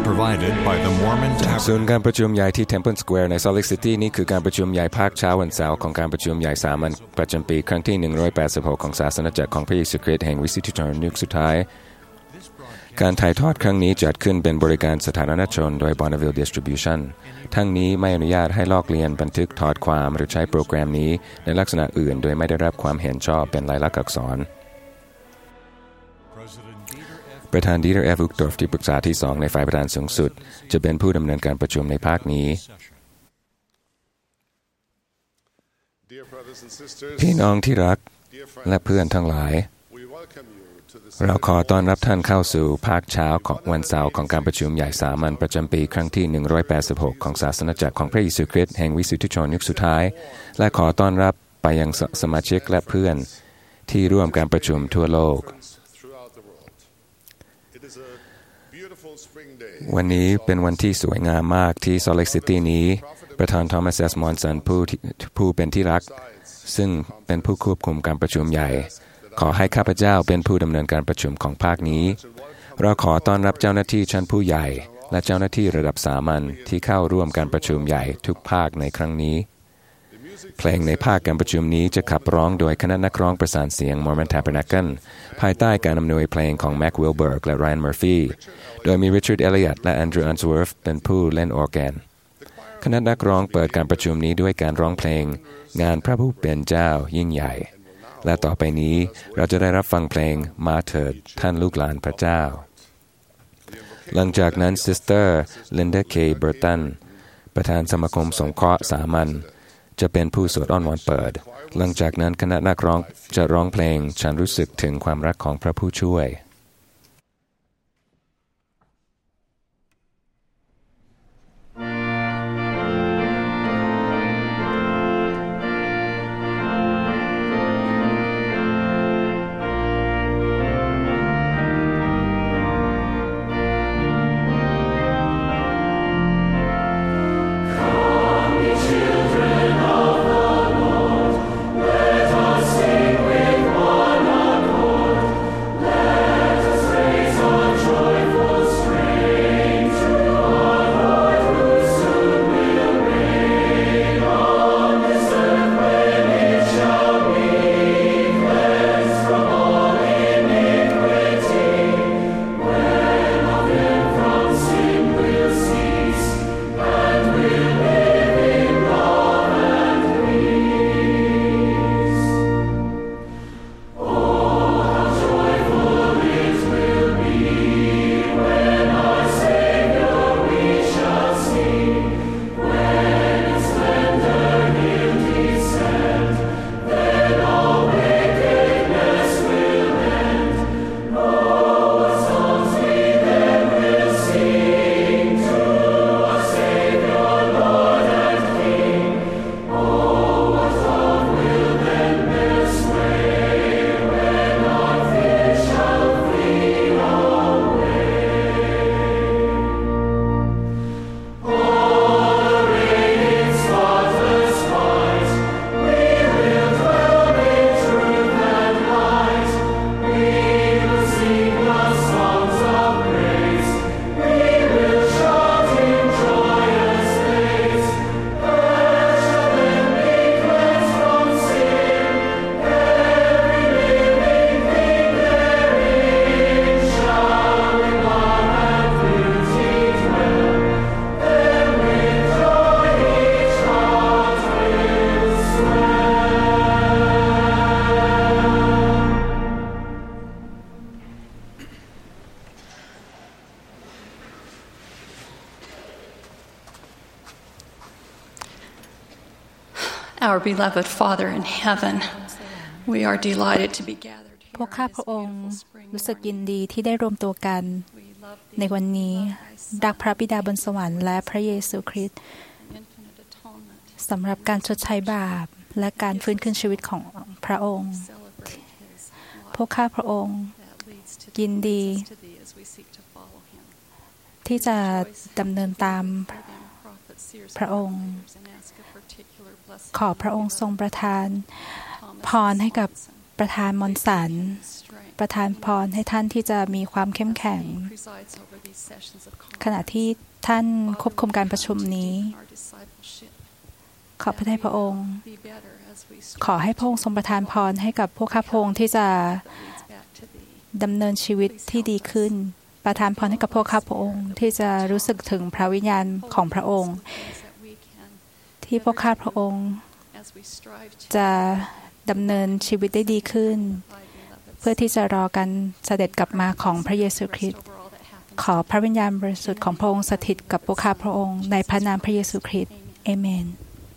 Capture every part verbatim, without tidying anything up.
provided by the Mormon Tabernacle ศูนย์การประชุมใหญ่ที่ Temple Square ใน Salt Lake City นี่คือการประชุมใหญ่ภาคเช้าวันเสาร์ของการประชุมใหญ่สามัญประจำปีครั้งที่หนึ่งร้อยแปดสิบหกของศาสนาจักรของพระเยซูคริสต์แห่งวิสุทธิชนยุคสุดท้ายการถ่ายทอดครั้งนี้จัดขึ้นเป็นบริการสาธารณชนโดย Bonneville Distribution ทั้งนี้ไม่อนุญาตให้ลอกเลียนบันทึกถอดความหรือใช้โปรแกรมนี้ในลักษณะอื่นโดยไม่ได้รับความเห็นชอบเป็นลายลักษณ์อักษรประธานดีเตอร์ เอฟ อุกดอร์ฟที่ปรึกษาที่สองในฝ่ายประธานสูงสุดจะเป็นผู้ดำเนินการประชุมในภาคนี้พี่น้องที่รักและเพื่อนทั้งหลายเราขอต้อนรับท่านเข้าสู่ภาคเช้าของวันเสาร์ของการประชุมใหญ่สามัญประจำปีครั้งที่หนึ่งร้อยแปดสิบหกของศาสนาจักรของพระเยซูคริสต์แห่งวิสุทธิชนยุคสุดท้ายและขอต้อนรับไปยังสมาชิกและเพื่อนที่ร่วมการประชุมทั่วโลกวันนี้เป็นวันที่สวยงามมากที่ Salt Lake City นี้ประธาน Thomas S. Monson ผู้ผู้เป็นที่รักซึ่งเป็นผู้ควบคุมการประชุมใหญ่ขอให้ข้าพเจ้าเป็นผู้ดำเนินการประชุมของภาคนี้เราขอต้อนรับเจ้าหน้าที่ชั้นผู้ใหญ่และเจ้าหน้าที่ระดับสามัญที่เข้าร่วมการประชุมใหญ่ทุกภาคในครั้งนี้เพลงในภาคการประชุมนี้จะขับร้องโดยคณะนักร้องประสานเสียง Mormon Tabernacle ภายใต้การอำนวยเพลงของ Mac Wilberg และ Ryan Murphy โดยมี Richard Elliott และ Andrew Unsworth เป็นผู้เล่นออร์แกนคณะนักร้องเปิดการประชุมนี้ด้วยการร้องเพลงงานพระผู้เป็นเจ้ายิ่งใหญ่และต่อไปนี้เราจะได้รับฟังเพลงมาเถิดท่านลูกหลานพระเจ้าหลังจากนั้นซิสเตอร์ลินดาเคเบอร์ตันประธานสมาคมสงเคราะห์สามัญจะเป็นผู้สวดอ้อนวอนเปิดหลังจากนั้นคณะนักร้องจะร้องเพลงฉันรู้สึกถึงความรักของพระผู้ช่วย Our beloved Father in heaven, we are delighted to be gathered here. พวกข้าพระองค์รู้สึกยินดีที่ได้รวมตัวกันในวันนี้รักพระบิดาบนสวรรค์และพระเยซูคริสต์สำหรับการชดใช้บาปและการฟื้นคืนชีวิตของพระองค์พวกข้าพระองค์ยินดีที่จะดำเนินตามพระองค์ขอพระองค์ทรงประทานพรให้กับประทานมนต์สันประทานพรให้ท่านที่จะมีความเข้มแข็งขณะที่ท่านควบคุมการประชุมนี้ขอพระทัยพระองค์ขอให้พระองค์ทรงประทานพรให้กับพวกข้าพระองค์ที่จะดำเนินชีวิตที่ดีขึ้นประทานพรให้กับพวกข้าพระองค์ที่จะรู้สึกถึงพระวิญญาณของพระองค์ที่พวกข้าพระองค์จะดำเนินชีวิตได้ดีขึ้นเพื่อที่จะรอการเสด็จกลับมาของพระเยซูคริสต์ขอพระวิญญาณบริสุทธิ์ของพระองค์สถิตกับพวกข้าพระองค์ในพระนามพระเยซูคริสต์เอเมน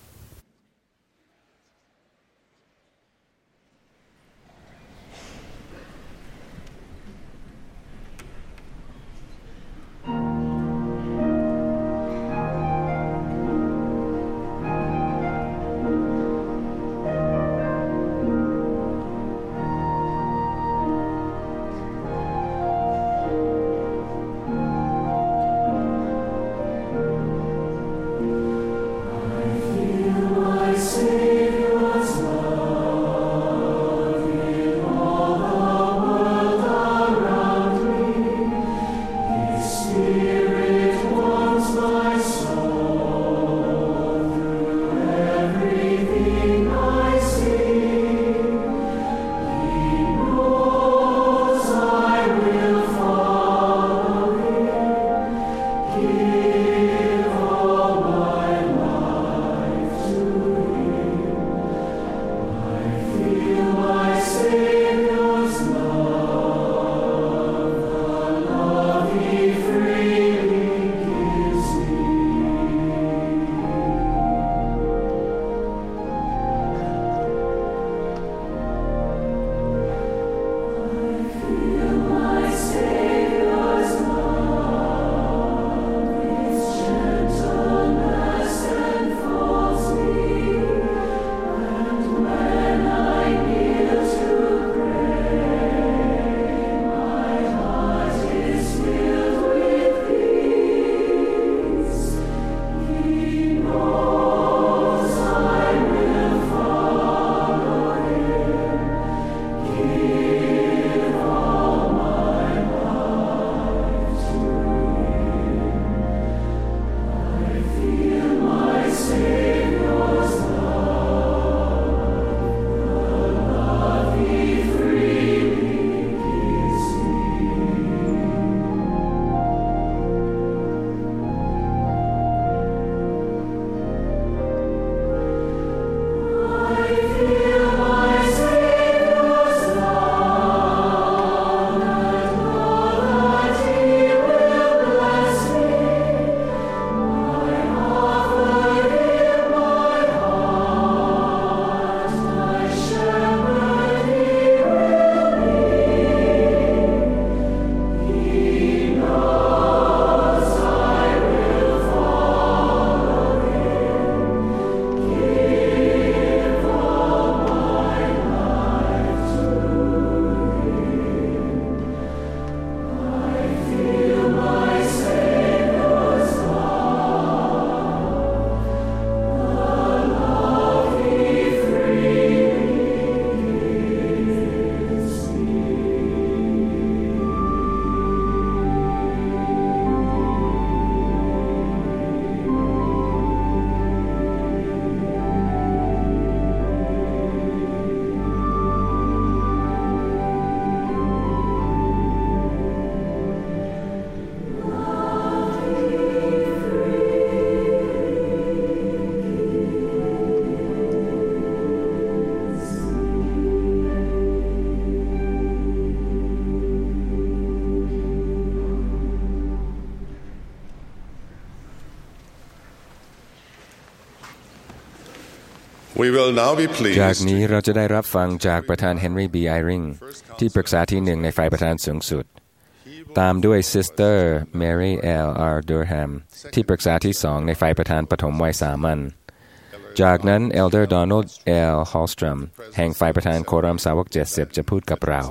จากนี้เราจะได้รับฟังจากประธานเฮนรี่บีไอริงที่ปรึกษาที่หนึ่งในฝ่ายประธานสูงสุดตามด้วยซิสเตอร์แมรี่เอลอาร์ดูร์แฮมที่ปรึกษาที่สองในฝ่ายประธานปฐมวัยสามัญจากนั้นเอลเดอร์โดนัลด์เอลฮอลสตรัมแห่งฝ่ายประธานโครัมสาวกเจ็ดสิบจะพูดกับเรา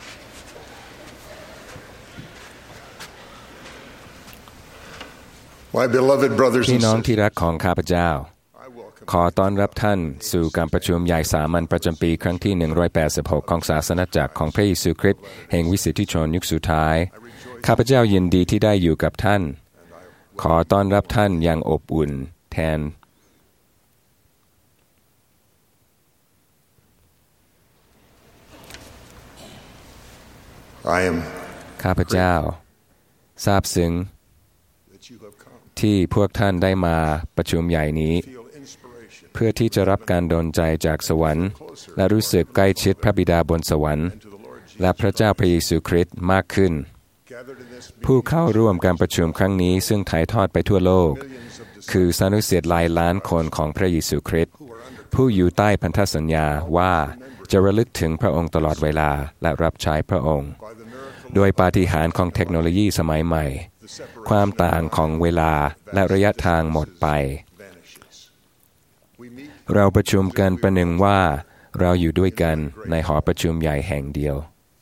Our My beloved brothers พี่ and น้อง sisters, ที่รักของข้าพเจ้าขอต้อนรับท่านสู่การประชุมใหญ่สามัญประจำปีครั้งที่หนึ่งร้อยแปดสิบหกของศาสนาจักรของพระเยซูคริสต์แห่งวิสิทธิชนยุคสุดท้ายข้าพเจ้ายินดีที่ได้อยู่กับท่านขอต้อนรับท่านอย่างอบอุ่นแทนข้าพเจ้าทราบซึ้งที่พวกท่านได้มาประชุมใหญ่นี้เพื่อที่จะรับการดลใจจากสวรรค์และรู้สึกใกล้ชิดพระบิดาบนสวรรค์และพระเจ้าพระเยซูคริสต์มากขึ้นผู้เข้าร่วมการประชุมครั้งนี้ซึ่งถ่ายทอดไปทั่วโลกคือสานุศิษย์หลายล้านคนของพระเยซูคริสต์ผู้อยู่ใต้พันธสัญญาว่าจะระลึกถึงพระองค์ตลอดเวลาและรับใช้พระองค์โดยปาฏิหาริย์ของเทคโนโลยีสมัยใหม่ความต่างของเวลาและระยะทางหมดไปเราประชุมกันประหนึ่งว่าเราอยู่ด้วยกันในหอประชุมใหญ่แห่งเดียว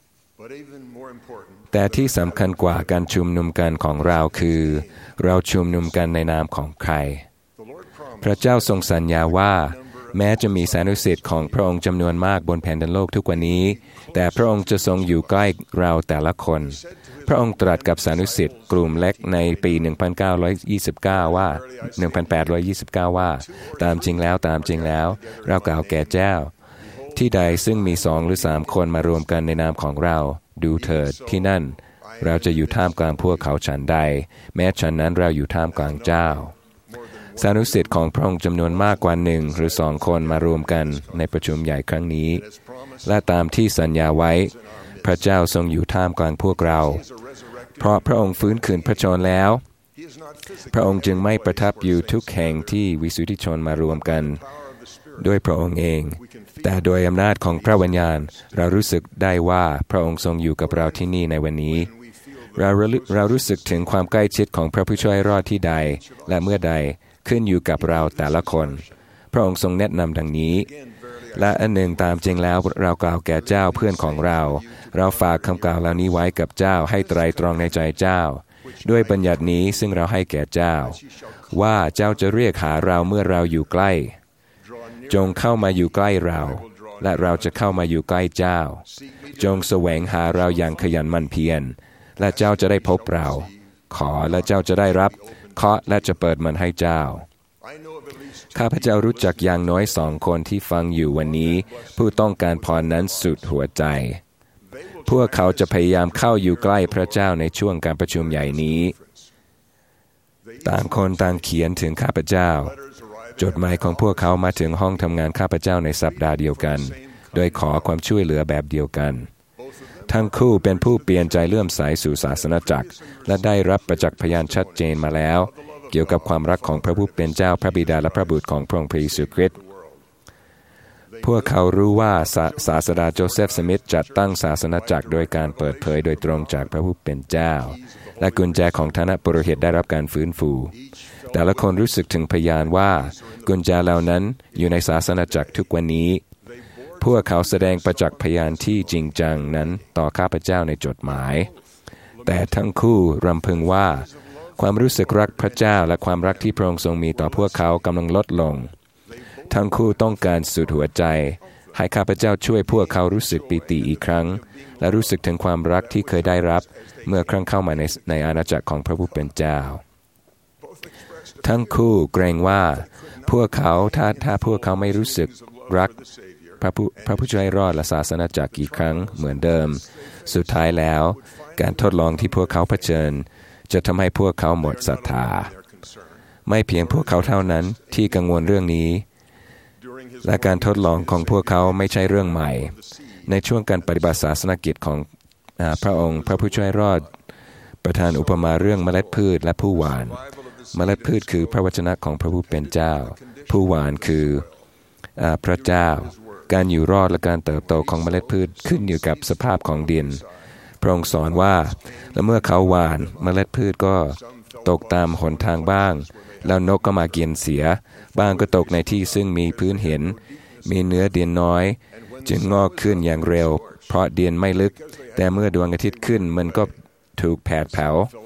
แต่ที่สำคัญกว่าการชุมนุมกันของเราคือเราชุมนุมกันในนามของใครพระเจ้าทรงสัญญาว่าแม้จะมีสานุศิษย์ของพระองค์จำนวนมากบนแผ่นดินโลกทุกวันนี้แต่พระองค์จะทรงอยู่ใกล้เราแต่ละคนพระองค์ตรัสกับสานุศิษย์กลุ่มเล็กในปีหนึ่งพันเก้าร้อยยี่สิบเก้าว่าหนึ่งพันแปดร้อยยี่สิบเก้าว่าตามจริงแล้วตามจริงแล้วเรากล่าวแก่เจ้าที่ใดซึ่งมีสองหรือสามคนมารวมกันในนามของเราดูเถิดที่นั่นเราจะอยู่ท่ามกลางพวกเขาฉันใดแม้ฉันนั้นเราอยู่ท่ามกลางเจ้าสานุศิษย์ของพระองค์จำนวนมากกว่าหนึ่งหรือสองคนมารวมกันในประชุมใหญ่ครั้งนี้และตามที่สัญญาไว้พระเจ้าทรงอยู่ท่ามกลางพวกเราเพราะพระองค์ฟื้นคืนพระชนแล้วพระองค์จึงไม่ประทับอยู่ทุกแห่งที่วิสุทธิชนมารวมกันด้วยพระองค์เองแต่โดยอำนาจของพระวิญญาณเรารู้สึกได้ว่าพระองค์ทรงอยู่กับเราที่นี่ในวันนี้เราเรารู้สึกถึงความใกล้ชิดของพระผู้ช่วยรอดที่ใดและเมื่อใดขึ้นอยู่กับเราแต่ละคนพระองค์ทรงแนะนำดังนี้และอันหนึ่งตามจริงแล้วเรากล่าวแก่เจ้าเพื่อนของเราเราฝากคำกล่าวเหล่านี้ไว้กับเจ้าให้ไตรตรองในใจเจ้าด้วยบัญญัตินี้ซึ่งเราให้แก่เจ้าว่าเจ้าจะเรียกหาเราเมื่อเราอยู่ใกล้จงเข้ามาอยู่ใกล้เราและเราจะเข้ามาอยู่ใกล้เจ้าจงแสวงหาเราอย่างขยันหมั่นเพียรและเจ้าจะได้พบเราขอและเจ้าจะได้รับเคาะและจะเปิดมันให้เจ้าข้าพเจ้ารู้จักอย่างน้อยสองคนที่ฟังอยู่วันนี้ผู้ต้องการพรนั้นสุดหัวใจพวกเขาจะพยายามเข้าอยู่ใกล้พระเจ้าในช่วงการประชุมใหญ่นี้ต่างคนต่างเขียนถึงข้าพเจ้าจดหมายของพวกเขามาถึงห้องทำงานข้าพเจ้าในสัปดาห์เดียวกันโดยขอความช่วยเหลือแบบเดียวกันทั้งคู่เป็นผู้เปลี่ยนใจเลื่อมใสสู่ศาสนจักรและได้รับประจักษ์พยานชัดเจนมาแล้วเกี่ยวกับความรักของพระผู้เป็นเจ้าพระบิดาและพระบุตรของพระองค์พระเยซูคริสต์พวกเขารู้ว่าศาสดาโจเซฟสมิธจัดตั้งศาสนจักรโดยการเปิดเผยโดยตรงจากพระผู้เป็นเจ้าและกุญแจของฐานะปุโรหิตได้รับการฟื้นฟูแต่ละคนรู้สึกถึงพยานว่ากุญแจเหล่านั้นอยู่ในศาสนจักรทุกวันนี้พวกเขาแสดงประจักษ์พยานที่จริงจังนั้นต่อข้าพเจ้าในจดหมายแต่ทั้งคู่รำพึงว่าความรู้สึกรักพระเจ้าและความรักที่พระองค์ทรงมีต่อพวกเขากำลังลดลงทั้งคู่ต้องการสุดหัวใจให้ข้าพเจ้าช่วยพวกเขารู้สึกปิติอีกครั้งและรู้สึกถึงความรักที่เคยได้รับเมื่อครั้งเข้ามาในในอาณาจักรของพระผู้เป็นเจ้าทั้งคู่เกรงว่าพวกเขาถ้าถ้าพวกเขาไม่รู้สึกรักพระผู้พระผู้ช่วยรอดและศาสนาจักรอีกครั้งเหมือนเดิมสุดท้ายแล้วการทดลองที่พวกเขาเผชิญจะทำให้พวกเขาหมดศรัทธาไม่เพียงพวกเขาเท่านั้นที่กังวลเรื่องนี้และการทดลองของพวกเขาไม่ใช่เรื่องใหม่ในช่วงการปฏิบัติศาสนกิจของพระองค์พระผู้ช่วยรอดประทานอุปมาเรื่องเมล็ดพืชและผู้หว่านเมล็ดพืชคือพระวจนะของพระผู้เป็นเจ้าผู้หว่านคือพระเจ้าการอยู่รอดและการเติบโตของเมล็ดพืชขึ้นอยู่กับสภาพของดินพระองค์สอนว่าและเมื่อเขาหว่านเมล็ดพืชก็ตกตามหนทางบ้างแล้วนกก็มากินเสียบ้างก็ตกในที่ซึ่งมีพื้นเห็นมีเนื้อดินน้อยจึงงอกขึ้นอย่างเร็วเพราะดินไม่ลึกแต่เมื่อดวงอาทิตย์ขึ้นมันก็ถูกแผดเผา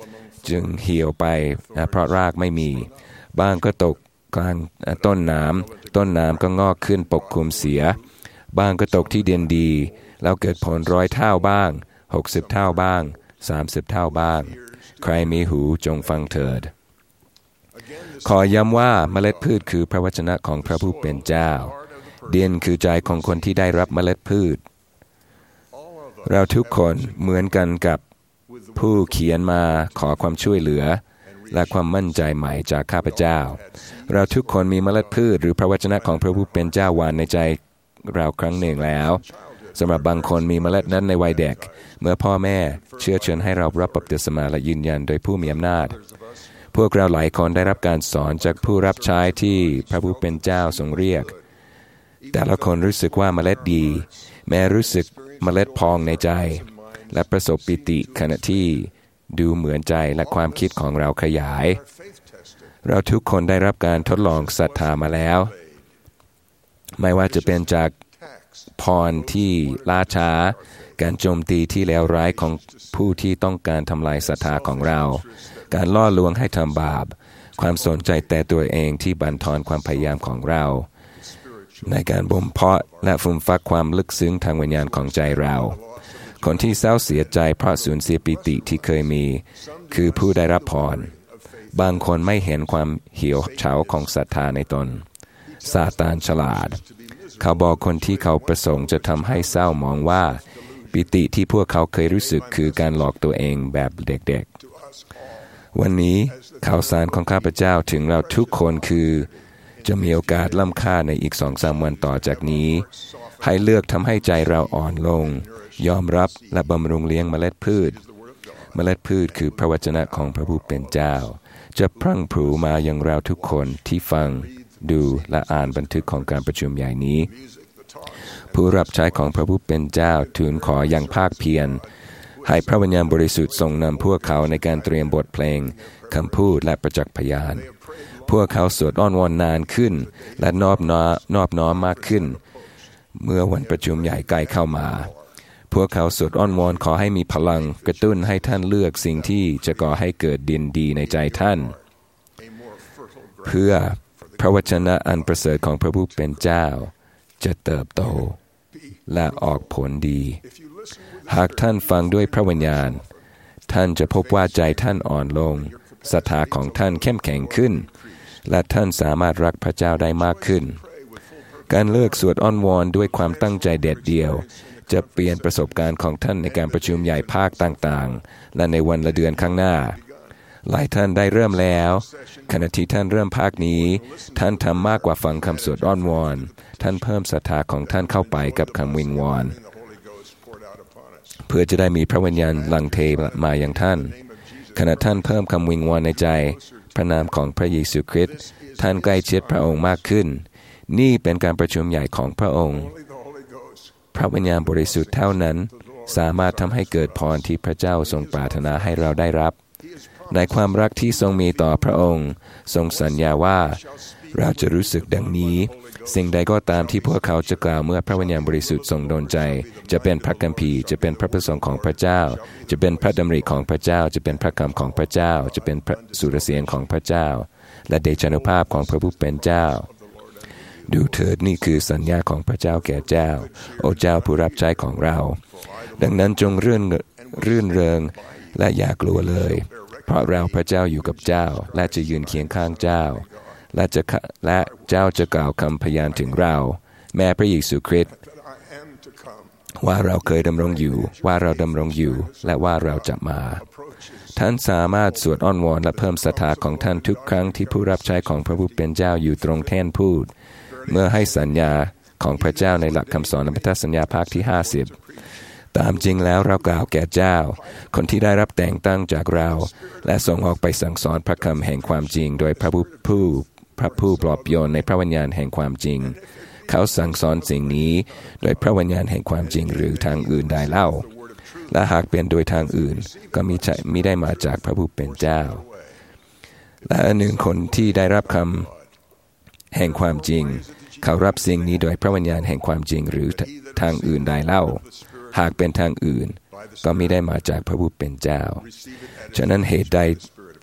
จึงเหี่ยวไปเพราะรากไม่มีบ้างก็ตกกลางต้นน้ำต้นน้ำก็งอกขึ้นปกคลุมเสียบ้างก็ตกที่ดินดีแล้วเกิดผลร้อยเท่าบ้างหกสิบเท่าบ้างสามสิบเท่าบ้างใครมีหูจงฟังเถิดขอย้ำว่าเมล็ดพืชคือพระวจนะของพระผู้เป็นเจ้าดินคือใจของคนที่ได้รับเมล็ดพืชเราทุกคนเหมือนกันกับผู้เขียนมาขอความช่วยเหลือและความมั่นใจใหม่จากข้าพเจ้าเราทุกคนมีเมล็ดพืชหรือพระวจนะของพระผู้เป็นเจ้าหว่านในใจเราครั้งหนึ่งแล้วสำหรับบางคนมีเมล็ดนั้นในวัยเด็กเมื่อพ่อแม่เชื้อเชิญให้เรารับบัพติศมาและยืนยันโดยผู้มีอำนาจพวกเราหลายคนได้รับการสอนจากผู้รับใช้ที่พระผู้เป็นเจ้าทรงเรียกแต่ละคนรู้สึกว่าเมล็ดดีแม้รู้สึกเมล็ดพองในใจและประสบปิติขณะที่ดูเหมือนใจและความคิดของเราขยายเราทุกคนได้รับการทดลองศรัทธามาแล้วไม่ว่าจะเป็นจากพรที่ล่าช้าการโจมตีที่เลวร้ายของผู้ที่ต้องการทำลายศรัทธาของเราการล่อลวงให้ทำบาปความสนใจแต่ตัวเองที่บั่นทอนความพยายามของเราในการบ่มเพาะและฟูมฟักความลึกซึ้งทางวิญญาณของใจเราคนที่เศร้าเสียใจเพราะสูญเสียปิติที่เคยมีคือผู้ได้รับพรบางคนไม่เห็นความเหี่ยวเฉาของศรัทธาในตนซาตานฉลาดเขาบอกคนที่เขาประสงค์จะทำให้เศร้ามองว่าปิติที่พวกเขาเคยรู้สึกคือการหลอกตัวเองแบบเด็กๆวันนี้ข่าวสารของข้าพเจ้าถึงเราทุกคนคือจะมีโอกาสล้ำค่าในอีกสองสามวันต่อจากนี้ให้เลือกทำให้ใจเราอ่อนลงยอมรับและบำรุงเลี้ยงเมล็ดพืชเมล็ดพืชคือพระวจนะของพระผู้เป็นเจ้าจะพรั่งพรูมาอย่างเราทุกคนที่ฟังดูและอ่านบันทึกของการประชุมใหญ่นี้ผู้รับใช้ของพระผู้เป็นเจ้าทูลขออย่างภาคเพียรให้พระวิญญาณบริสุทธิ์ทรงนำพวกเขาในการเตรียมบทเพลงคำพูดและประจักษ์พยานพวกเขาสวดอ้อนวอนนานขึ้นและนอบน้อมนอบน้อมมากขึ้นเมื่อวันประชุมใหญ่ใกล้เข้ามาพวกเขาสวดอ้อนวอนขอให้มีพลังกระตุ้นให้ท่านเลือกสิ่งที่จะก่อให้เกิดดินดีในใจท่านเพื่อพระวจนะอันประเสริฐของพระผู้เป็นเจ้าจะเติบโตและออกผลดีหากท่านฟังด้วยพระวิญญาณท่านจะพบว่าใจท่านอ่อนลงศรัทธาของท่านเข้มแข็งขึ้นและท่านสามารถรักพระเจ้าได้มากขึ้นการเลิกสวดอ้อนวอนด้วยความตั้งใจเด็ดเดี่ยวจะเปลี่ยนประสบการณ์ของท่านในการประชุมใหญ่ภาคต่างๆและในวันและเดือนข้างหน้าหลายท่านได้เริ่มแล้วขณะที่ท่านเริ่มภาคนี้ท่านทำมากกว่าฟังคำสวดอ้อนวอนท่านเพิ่มศรัทธาของท่านเข้าไปกับคำวิงวอนเพื่อจะได้มีพระวิญญาณหลั่งเทมาอย่างท่านขณะท่านเพิ่มคำวิงวอนในใจพระนามของพระเยซูคริสต์ท่านใกล้ชิดพระองค์มากขึ้นนี่เป็นการประชุมใหญ่ของพระองค์พระวิญญาณบริสุทธิ์เท่านั้นสามารถทำให้เกิดพรที่พระเจ้าทรงปรารถนาให้เราได้รับในความรักที่ทรงมีต่อพระองค์ทรงสัญญาว่าเราจะรู้สึกดังนี้สิ่งใดก็ตามที่พวกเขาจะกล่าวเมื่อพระวิญญาณบริสุทธิ์ทรงดลใจจะเป็นพระคัมภีร์จะเป็นพระประสงค์ของพระเจ้าจะเป็นพระดำริของพระเจ้าจะเป็นพระคำของพระเจ้าจะเป็นพระสุรเสียงของพระเจ้าและเดชานุภาพของพระผู้เป็นเจ้าดูเถิดนี่คือสัญญาของพระเจ้าแก่เจ้าโอ้เจ้าผู้รับใช้ของเราดังนั้นจงรื่นรื่นเริงและอย่ากลัวเลยเพราะเราพระเจ้าอยู่กับเจ้าและจะยืนเคียงข้างเจ้าและจะและเจ้าจะกล่าวคำพยานถึงเราแม้พระเยซูคริสต์ว่าเราเคยดำรงอยู่ว่าเราดำรงอยู่และว่าเราจะมาท่านสามารถสวดอ้อนวอนและเพิ่มศรัทธาของท่านทุกครั้งที่ผู้รับใช้ของพระผู้เป็นเจ้าอยู่ตรงแท่นพูดเมื่อให้สัญญาของพระเจ้าในหลักคำสอนในพันธสัญญาภาคที่ห้าสิบตามจริงแล้วเรากล่าวแก่เจ้าคนที่ได้รับแต่งตั้งจากเราและส่งออกไปสั่งสอนพระคำแห่งความจริงโดยพระผู้ผู้พระผู้ปลอบโยนในพระวิญญาณแห่งความจริงเขาสั่งสอนสิ่งนี้โดยพระวิญญาณแห่งความจริงหรือทางอื่นใดเล่าและหากเป็นโดยทางอื่นก็มิใช่มิได้มาจากพระผู้เป็นเจ้าและหนึ่งคนที่ได้รับคำแห่งความจริงเขารับสิ่งนี้โดยพระวิญญาณแห่งความจริงหรือทางอื่นใดเล่าหากเป็นทางอื่นก็มิได้มาจากพระผู้เป็นเจ้าฉะนั้นเหตุใด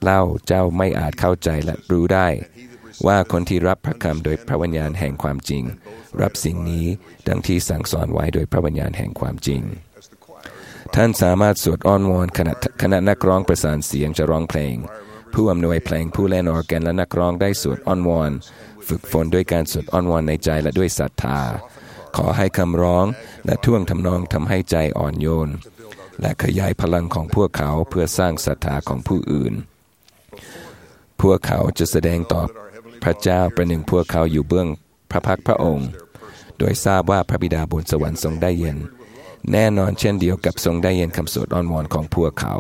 เล่าเจ้าไม่อาจเข้าใจและรู้ได้ว่าคนที่รับพระคำโดยพระวิญญาณแห่งความจริงรับสิ่งนี้ดังที่สั่งสอนไว้โดยพระวิญญาณแห่งความจริงท่านสามารถสวดอ้อนวอนขณะขณะนักร้องประสานเสียงจะร้องเพลงผู้อำนวยเพลงผู้เล่นออร์แกนและนักร้องได้สวดอ้อนวอนฝึกฝนด้วยการสวดอ้อนวอนในใจและด้วยศรัทธาขอให้คำร้องและท่วงทำนองทำให้ใจอ่อนโยนและขยายพลังของพวกเขาเพื่อสร้างศรัทธาของผู้อื่นพวกเขาจะแสดงต่อพระเจ้าประหนึ่งพวกเขาอยู่เบื้องพระพักพระองค์โดยทราบว่าพระบิดาบนสวรรค์ทรงได้ยินแน่นอนเช่นเดียวกับทรงได้ยินคำสวดอ้อนวอนของพวกเขา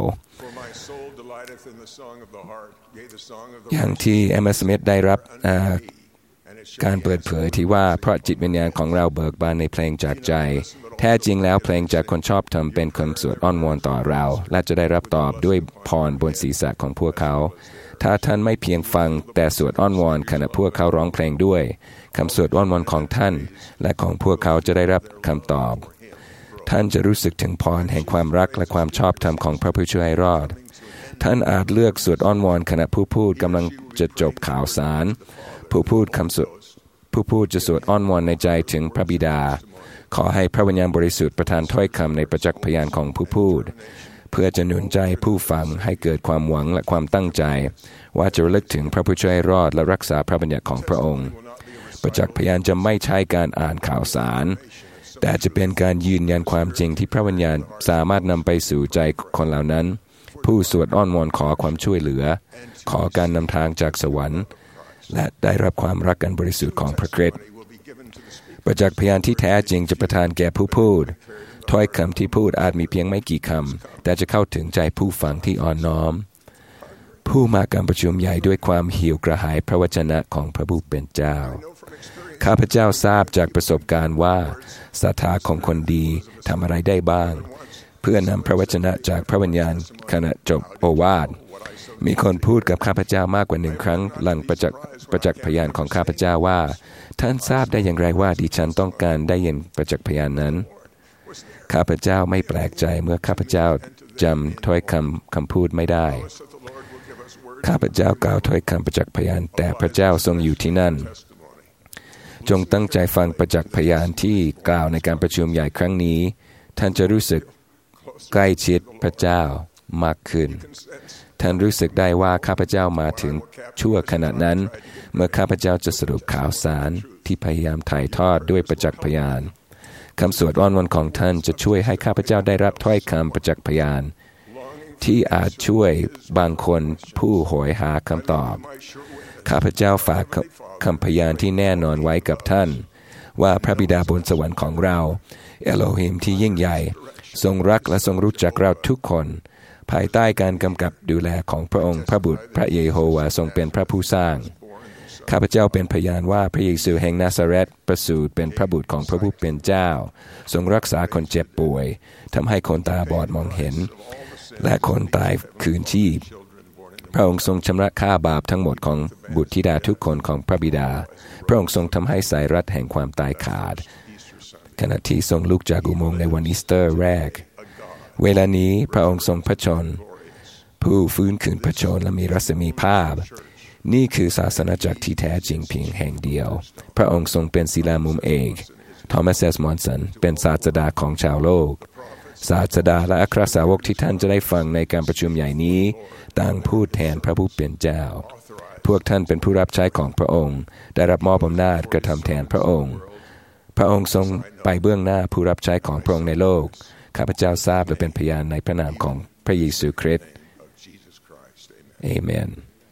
อย่างที่เอมมาสมิธได้รับการเปิดเผยที่ว่าเพราะจิตวิญญาณของเราเบิกบานในเพลงจากใจแท้จริงแล้วเพลงจากคนชอบธรรมเป็นคำสวดอ้อนวอนต่อเราและจะได้รับตอบด้วยพรบนศีรษะของพวกเขาถ้าท่านไม่เพียงฟังแต่สวดอ้อนวอนขณะพวกเขาร้องเพลงด้วยคำสวดอ้อนวอนของท่านและของพวกเขาจะได้รับคำตอบท่านจะรู้สึกถึงพรแห่งความรักและความชอบธรรมของพระผู้ช่วยให้รอดท่านอาจเลือกสวดอ้อนวอนขณะผู้พูดกำลังจะจบข่าวสารผู้พูดคำสวดผู้พูดจะสวดอ้อนวอนในใจถึงพระบิดาขอให้พระวิญญาณบริสุทธิ์ประทานถ้อยคำในประจักษ์พยานของผู้พูดเพื่อจะหนุนใจผู้ฟังให้เกิดความหวังและความตั้งใจว่าจะระลึกถึงพระผู้ช่วยให้รอดและรักษาพระบัญญัติของพระองค์ประจักษ์พยานจะไม่ใช่การอ่านข่าวสารแต่จะเป็นการยืนยันความจริงที่พระวิญญาณสามารถนำไปสู่ใจคนเหล่านั้นผู้สวดอ้อนวอนขอความช่วยเหลือขอการนำทางจากสวรรค์และได้รับความรักอันบริสุทธิ์ของพระคริสต์ประจักษ์พยานที่แท้จริงจะประทานแก่ผู้พูดถ้อยคำที่พูดอาจมีเพียงไม่กี่คำแต่จะเข้าถึงใจผู้ฟังที่อ่อนน้อมผู้มาการประชุมใหญ่ด้วยความหิวกระหายพระวจนะของพระผู้เป็นเจ้าข้าพเจ้าทราบจากประสบการณ์ว่าศรัทธาของคนดีทำอะไรได้บ้างเพื่อนำพระวจนะจากพระวิญญาณขณะจบโอวาทมีคนพูดกับข้าพเจ้ามากกว่าหนึ่งครั้งหลังประจักษ์ประจักษ์พยานของข้าพเจ้าว่าท่านทราบได้อย่างไรว่าดิฉันต้องการได้ยินประจักษ์พยานนั้นข้าพเจ้าไม่แปลกใจเมื่อข้าพเจ้าจำถ้อยคำคำพูดไม่ได้ข้าพเจ้ากล่าวถ้อยคำประจักษ์พยานแต่พระเจ้าทรงอยู่ที่นั่นจงตั้งใจฟังประจักษ์พยานที่กล่าวในการประชุมใหญ่ครั้งนี้ท่านจะรู้สึกใกล้ชิดพระเจ้ามากขึ้นท่านรู้สึกได้ว่าข้าพเจ้ามาถึงชั่วขณะนั้นเมื่อข้าพเจ้าจะสรุปข่าวสารที่พยายามถ่ายทอดด้วยประจักษ์พยานคำสวดอ้อนวอนของท่านจะช่วยให้ข้าพเจ้าได้รับถ้อยคำประจักษ์พยานที่อาจช่วยบางคนผู้โหยหาคำตอบข้าพเจ้าฝากคำพยานที่แน่นอนไว้กับท่านว่าพระบิดาบนสวรรค์ของเราเอโลฮิมที่ยิ่งใหญ่ทรงรักและทรงรู้จักเราทุกคนภายใต้การกำกับดูแลของพระองค์พระบุตรพระเยโฮวาทรงเป็นพระผู้สร้างข้าพเจ้าเป็นพยานว่าพระเยซูแห่งนาซาเรตประสูติเป็นพระบุตรของพระผู้เป็นเจ้าทรงรักษาคนเจ็บป่วยทำให้คนตาบอดมองเห็นและคนตายคืนชีพพระองค์ทรงชำระค่าบาปทั้งหมดของบุตรธิดาทุกคนของพระบิดาพระองค์ทรงทำให้สายรัดแห่งความตายขาดขณะที่ทรงลุกจากอุโมงค์ในวันอีสเตอร์แรกเวลานี้พระองค์ทรงพระชนผู้ฟื้นคืนพระชนและมีรัศมีภาพนี่คือศาสนาจักรที่แท้จริงเพียงแห่งเดียวพระองค์ทรงเป็นศิลามุมเอกทอมัส เอส มอนสันเป็นศาสดาของชาวโลกศาสดาและอัครสาวกที่ท่านจะได้ฟังในการประชุมใหญ่นี้ต่างพูดแทนพระผู้เป็นเจ้าพวกท่านเป็นผู้รับใช้ของพระองค์ได้รับมอบอำนาจกระทำแทนพระองค์พระองค์ทรงไปเบื้องหน้าผู้รับใช้ของพระองค์ในโลกข้าพเจ้าทราบและเป็นพยานในพระนามของพระเยซูคริสต์เอเมน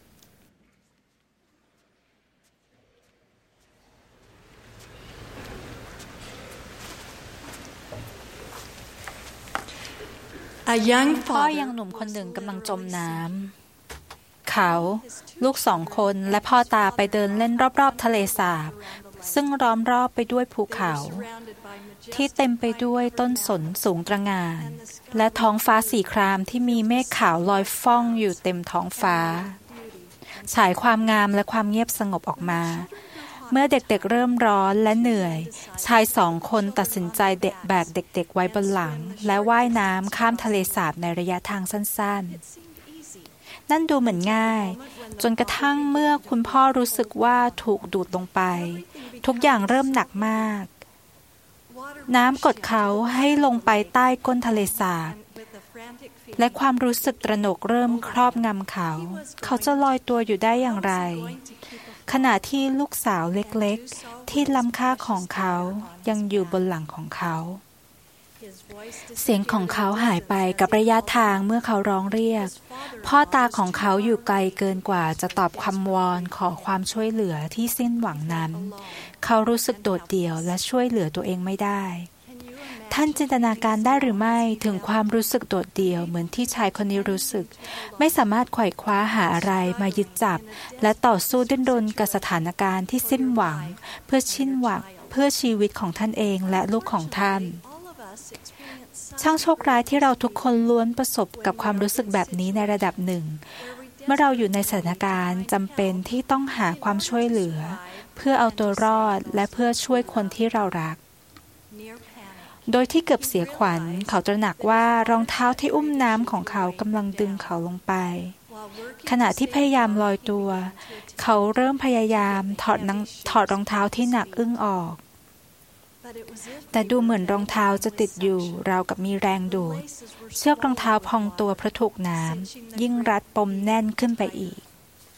พ่อยังหนุ่มคนหนึ่งกำลังจมน้ำเขาลูกสองคนและพ่อตาไปเดินเล่นรอบๆทะเลสาบซึ่งล้อมรอบไปด้วยภูเขาที่เต็มไปด้วยต้นสนสูงตระหง่านและท้องฟ้าสีครามที่มีเมฆขาวลอยฟ้องอยู่เต็มท้องฟ้าฉายความงามและความเงียบสงบออกมาเมื่อเด็กๆเริ่มร้อนและเหนื่อยชายสองคนตัดสินใจแบกเด็กๆไว้บนหลังและว่ายน้ำข้ามทะเลสาบในระยะทางสั้นๆนั่นดูเหมือนง่ายจนกระทั่งเมื่อคุณพ่อรู้สึกว่าถูกดูดลงไปทุกอย่างเริ่มหนักมากน้ำกดเขาให้ลงไปใต้ก้นทะเลสาบและความรู้สึกตระหนกเริ่มครอบงำเขาเขาจะลอยตัวอยู่ได้อย่างไรขณะที่ลูกสาวเล็กๆที่ล้ำค่าของเขายังอยู่บนหลังของเขาเสียงของเขาหายไปกับระยะทางเมื่อเขาร้องเรียกพ่อตาของเขาอยู่ไกลเกินกว่าจะตอบคำวอนขอความช่วยเหลือที่สิ้นหวังนั้นเขารู้สึกโดดเดี่ยวและช่วยเหลือตัวเองไม่ได้ท่านจินตนาการได้หรือไม่ถึงความรู้สึกโดดเดี่ยวเหมือนที่ชายคนนี้รู้สึกไม่สามารถไขว่คว้าหาอะไรมายึดจับและต่อสู้ดิ้นรนกับสถานการณ์ที่สิ้นหวังเพื่อชิ้นหวังเพื่อชีวิตของท่านเองและลูกของท่านช่างโชคร้ายที่เราทุกคนล้วนประสบกับความรู้สึกแบบนี้ในระดับหนึ่งเมื่อเราอยู่ในสถานการณ์จำเป็นที่ต้องหาความช่วยเหลือเพื่อเอาตัวรอดและเพื่อช่วยคนที่เรารักโดยที่เกือบเสียขวัญเขาตระหนักว่ารองเท้าที่อุ้มน้ำของเขากำลังดึงเขาลงไปขณะที่พยายามลอยตัวเขาเริ่มพยายามถอดถอดรองเท้าที่หนักอึ้งออกแต่ดูเหมือนรองเท้าจะติดอยู่ราวกับมีแรงดูดเชือกรองเท้าพองตัวเพราะถูกน้ำยิ่งรัดปมแน่นขึ้นไปอีก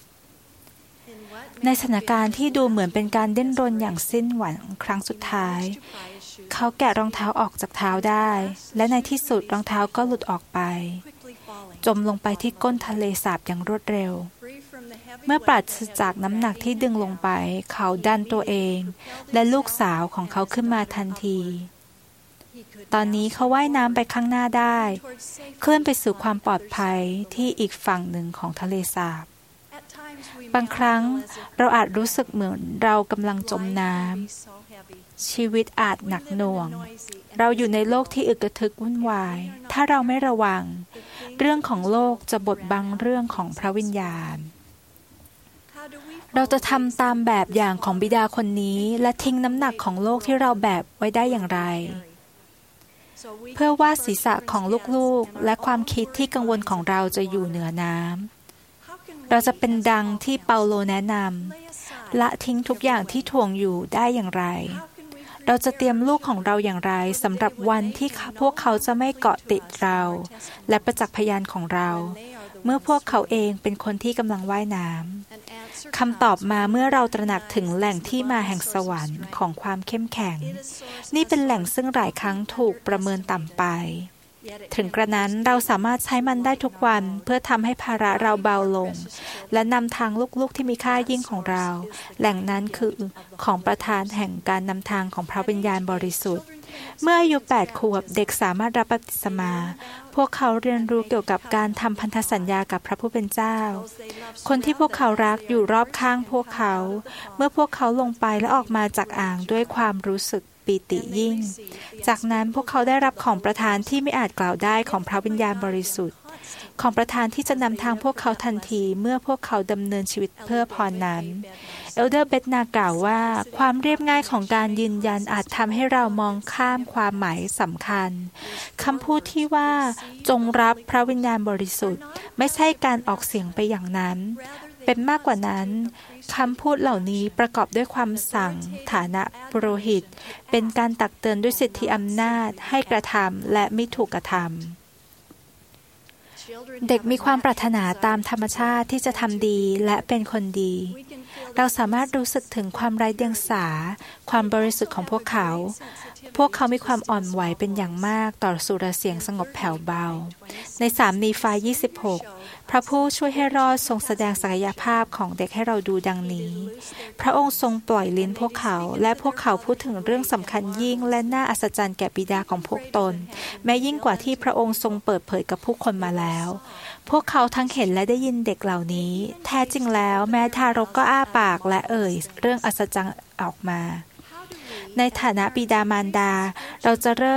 ในสถานการณ์ที่ดูเหมือนเป็นการดิ้นรนอย่างสิ้นหวังครั้งสุดท้ายเขาแกะรองเท้าออกจากเท้าได้และในที่สุดรองเท้าก็หลุดออกไปจมลงไปที่ก้นทะเลสาบอย่างรวดเร็วเมื่อปราศจากน้ำหนักที่ดึงลงไปเขาดันตัวเองและลูกสาวของเขาขึ้นมาทันทีตอนนี้เขาว่ายน้ำไปข้างหน้าได้เคลื่อนไปสู่ความปลอดภัยที่อีกฝั่งหนึ่งของทะเลสาบบางครั้งเราอาจรู้สึกเหมือนเรากำลังจมน้ำชีวิตอาจหนักหน่วงเราอยู่ในโลกที่อึกระทึกวุ่นวายถ้าเราไม่ระวังเรื่องของโลกจะบดบังเรื่องของพระวิญญาณเราจะทำตามแบบอย่างของบิดาคนนี้และทิ้งน้ำหนักของโลกที่เราแบกไว้ได้อย่างไรเพื่อว่าศีรษะของลูกๆและความคิดที่กังวลของเราจะอยู่เหนือน้ำเราจะเป็นดังที่เปาโลแนะนำละทิ้งทุกอย่างที่ถ่วงอยู่ได้อย่างไรเราจะเตรียมลูกของเราอย่างไรสำหรับวันที่พวกเขาจะไม่เกาะติดเราและประจักษ์พยานของเราเมื่อพวกเขาเองเป็นคนที่กำลังว่ายน้ำคำตอบมาเมื่อเราตระหนักถึงแหล่งที่มาแห่งสวรรค์ของความเข้มแข็งนี่เป็นแหล่งซึ่งหลายครั้งถูกประเมินต่ำไปถึงกระนั้นเราสามารถใช้มันได้ทุกวันเพื่อทำให้ภาระเราเบาลงและนำทางลูกๆที่มีค่ายิ่งของเราแหล่งนั้นคือของประธานแห่งการนำทางของพระวิญญาณบริสุทธิ์เมื่ออายุแปดขวบเด็กสามารถรับบัพติศมาพวกเขาเรียนรู้เกี่ยวกับการทำพันธสัญญากับพระผู้เป็นเจ้าคนที่พวกเขารักอยู่รอบข้างพวกเขาเมื่อพวกเขาลงไปและออกมาจากอ่างด้วยความรู้สึกปิติยิ่งจากนั้นพวกเขาได้รับของประทานที่ไม่อาจกล่าวได้ของพระวิญญาณบริสุทธิ์ของประทานที่จะนำทางพวกเขาทันทีเมื่อพวกเขาดำเนินชีวิตเพื่อพรนั้นเอลเดอร์เบธนากล่าวว่าความเรียบง่ายของการยืนยันอาจทำให้เรามองข้ามความหมายสำคัญคำพูดที่ว่าจงรับพระวิญญาณบริสุทธิ์ไม่ใช่การออกเสียงไปอย่างนั้นเป็นมากกว่านั้นคำพูดเหล่านี้ประกอบด้วยความสั่งฐานะปุโรหิตเป็นการตักเตือนด้วยสิทธิอำนาจให้กระทำและไม่ถูกกระทำเด็กมีความปรารถนาตามธรรมชาติที่จะทำดีและเป็นคนดีเราสามารถรู้สึกถึงความไร้เดียงสาความบริสุทธิ์ของพวกเขาพวกเขามีความอ่อนไหวเป็นอย่างมากต่อสุรเสียงสงบแผ่วเบาในสามนีฟายี่สิบหกพระผู้ช่วยให้รอดทรงแสดงศักยภาพของเด็กให้เราดูดังนี้พระองค์ทรงปล่อยลิ้นพวกเขาและพวกเขาพูดถึงเรื่องสำคัญยิ่งและน่าอัศจรรย์แก่บิดาของพวกตนแม้ยิ่งกว่าที่พระองค์ทรงเปิดเผยกับผู้คนมาแล้วพวกเขาทั้งเห็นและได้ยินเด็กเหล่านี้แท้จริงแล้วแม้ทารกก็อ้าปากและเอ่ยเรื่องอัศจรรย์ออกมาในฐานะบิดามารดาเราจะเริ่ม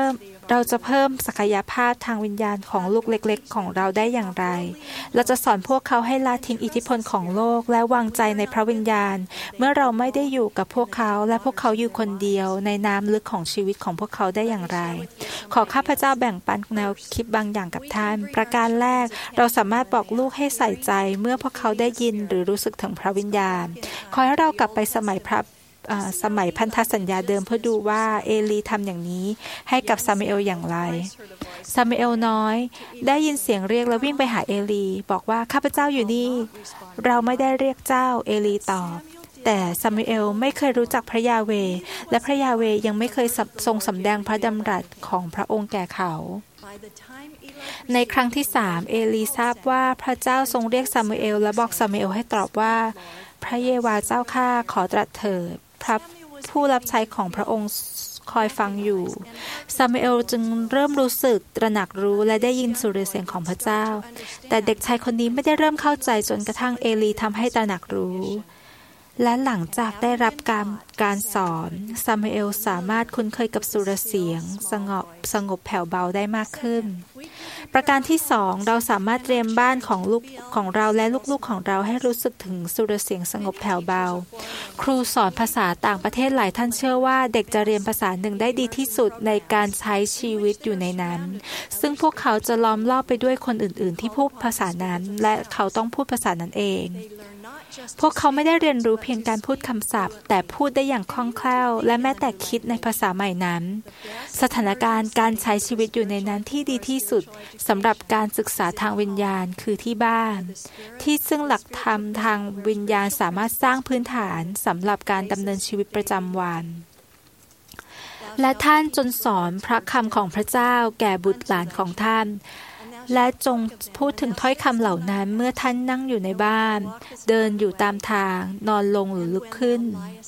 เราจะเพิ่มศักยภาพทางวิญญาณของลูกเล็กๆของเราได้อย่างไรเราจะสอนพวกเขาให้ละทิ้งอิทธิพลของโลกและวางใจในพระวิญญาณเมื่อเราไม่ได้อยู่กับพวกเขาและพวกเขาอยู่คนเดียวในน้ำลึกของชีวิตของพวกเขาได้อย่างไรขอข้าพเจ้าแบ่งปันแนวคิดบางอย่างกับท่านประการแรกเราสามารถบอกลูกให้ใส่ใจเมื่อพวกเขาได้ยินหรือรู้สึกถึงพระวิญญาณขอให้เรากลับไปสมัยพระสมัยพันธสัญญาเดิมเพื่อดูว่าเอลีทำอย่างนี้ให้กับซามูเอลอย่างไรซามูเอลน้อยได้ยินเสียงเรียกแล้ววิ่งไปหาเอลีบอกว่าข้าพเจ้าอยู่นี่เราไม่ได้เรียกเจ้าเอลีตอบแต่ซามูเอลไม่เคยรู้จักพระยาเวห์และพระยาเวห์ยังไม่เคยทรงสำแดงพระดำรัสของพระองค์แก่เขาในครั้งที่สามเอลีทราบว่าพระเจ้าทรงเรียกซามูเอลและบอกซามูเอลให้ตอบว่าพระเยโวาห์เจ้าข้าขอตรัสเถิดพระผู้รับใช้ของพระองค์คอยฟังอยู่ซามูเอลจึงเริ่มรู้สึกตระหนักรู้และได้ยินสุรเสียงของพระเจ้าแต่เด็กชายคนนี้ไม่ได้เริ่มเข้าใจจนกระทั่งเอลีทำให้ตระหนักรู้และหลังจากได้รับการการสอนซามูเอลสามารถคุ้นเคยกับสุรเสียงสงบสงบแผ่วเบาได้มากขึ้นประการที่สองเราสามารถเตรียมบ้านของลูกของเราและลูกๆของเราให้รู้สึกถึงสุรเสียงสงบแผ่วเบาครูสอนภาษาต่างประเทศหลายท่านเชื่อว่าเด็กจะเรียนภาษาหนึ่งได้ดีที่สุดในการใช้ชีวิตอยู่ในนั้นซึ่งพวกเขาจะล้อมรอบไปด้วยคนอื่นๆที่พูดภาษานั้นและเขาต้องพูดภาษานั้นเองพวกเขาไม่ได้เรียนรู้เพียงการพูดคำศัพท์แต่พูดได้อย่างคล่องแคล่วและแม้แต่คิดในภาษาใหม่นั้นสถานการณ์การใช้ชีวิตอยู่ในนั้นที่ดีที่สุดสำหรับการศึกษาทางวิญญาณคือที่บ้านที่ซึ่งหลักธรรมทางวิญญาณสามารถสร้างพื้นฐานสำหรับการดำเนินชีวิตประจำวันและท่านจนสอนพระคำของพระเจ้าแก่บุตรหลานของท่านและจงพูดถึงถ้อยคำเหล่านั้นเมื่อท่านนั่งอยู่ในบ้านเดินอยู่ตามทางนอนลงหรือลุกขึ้น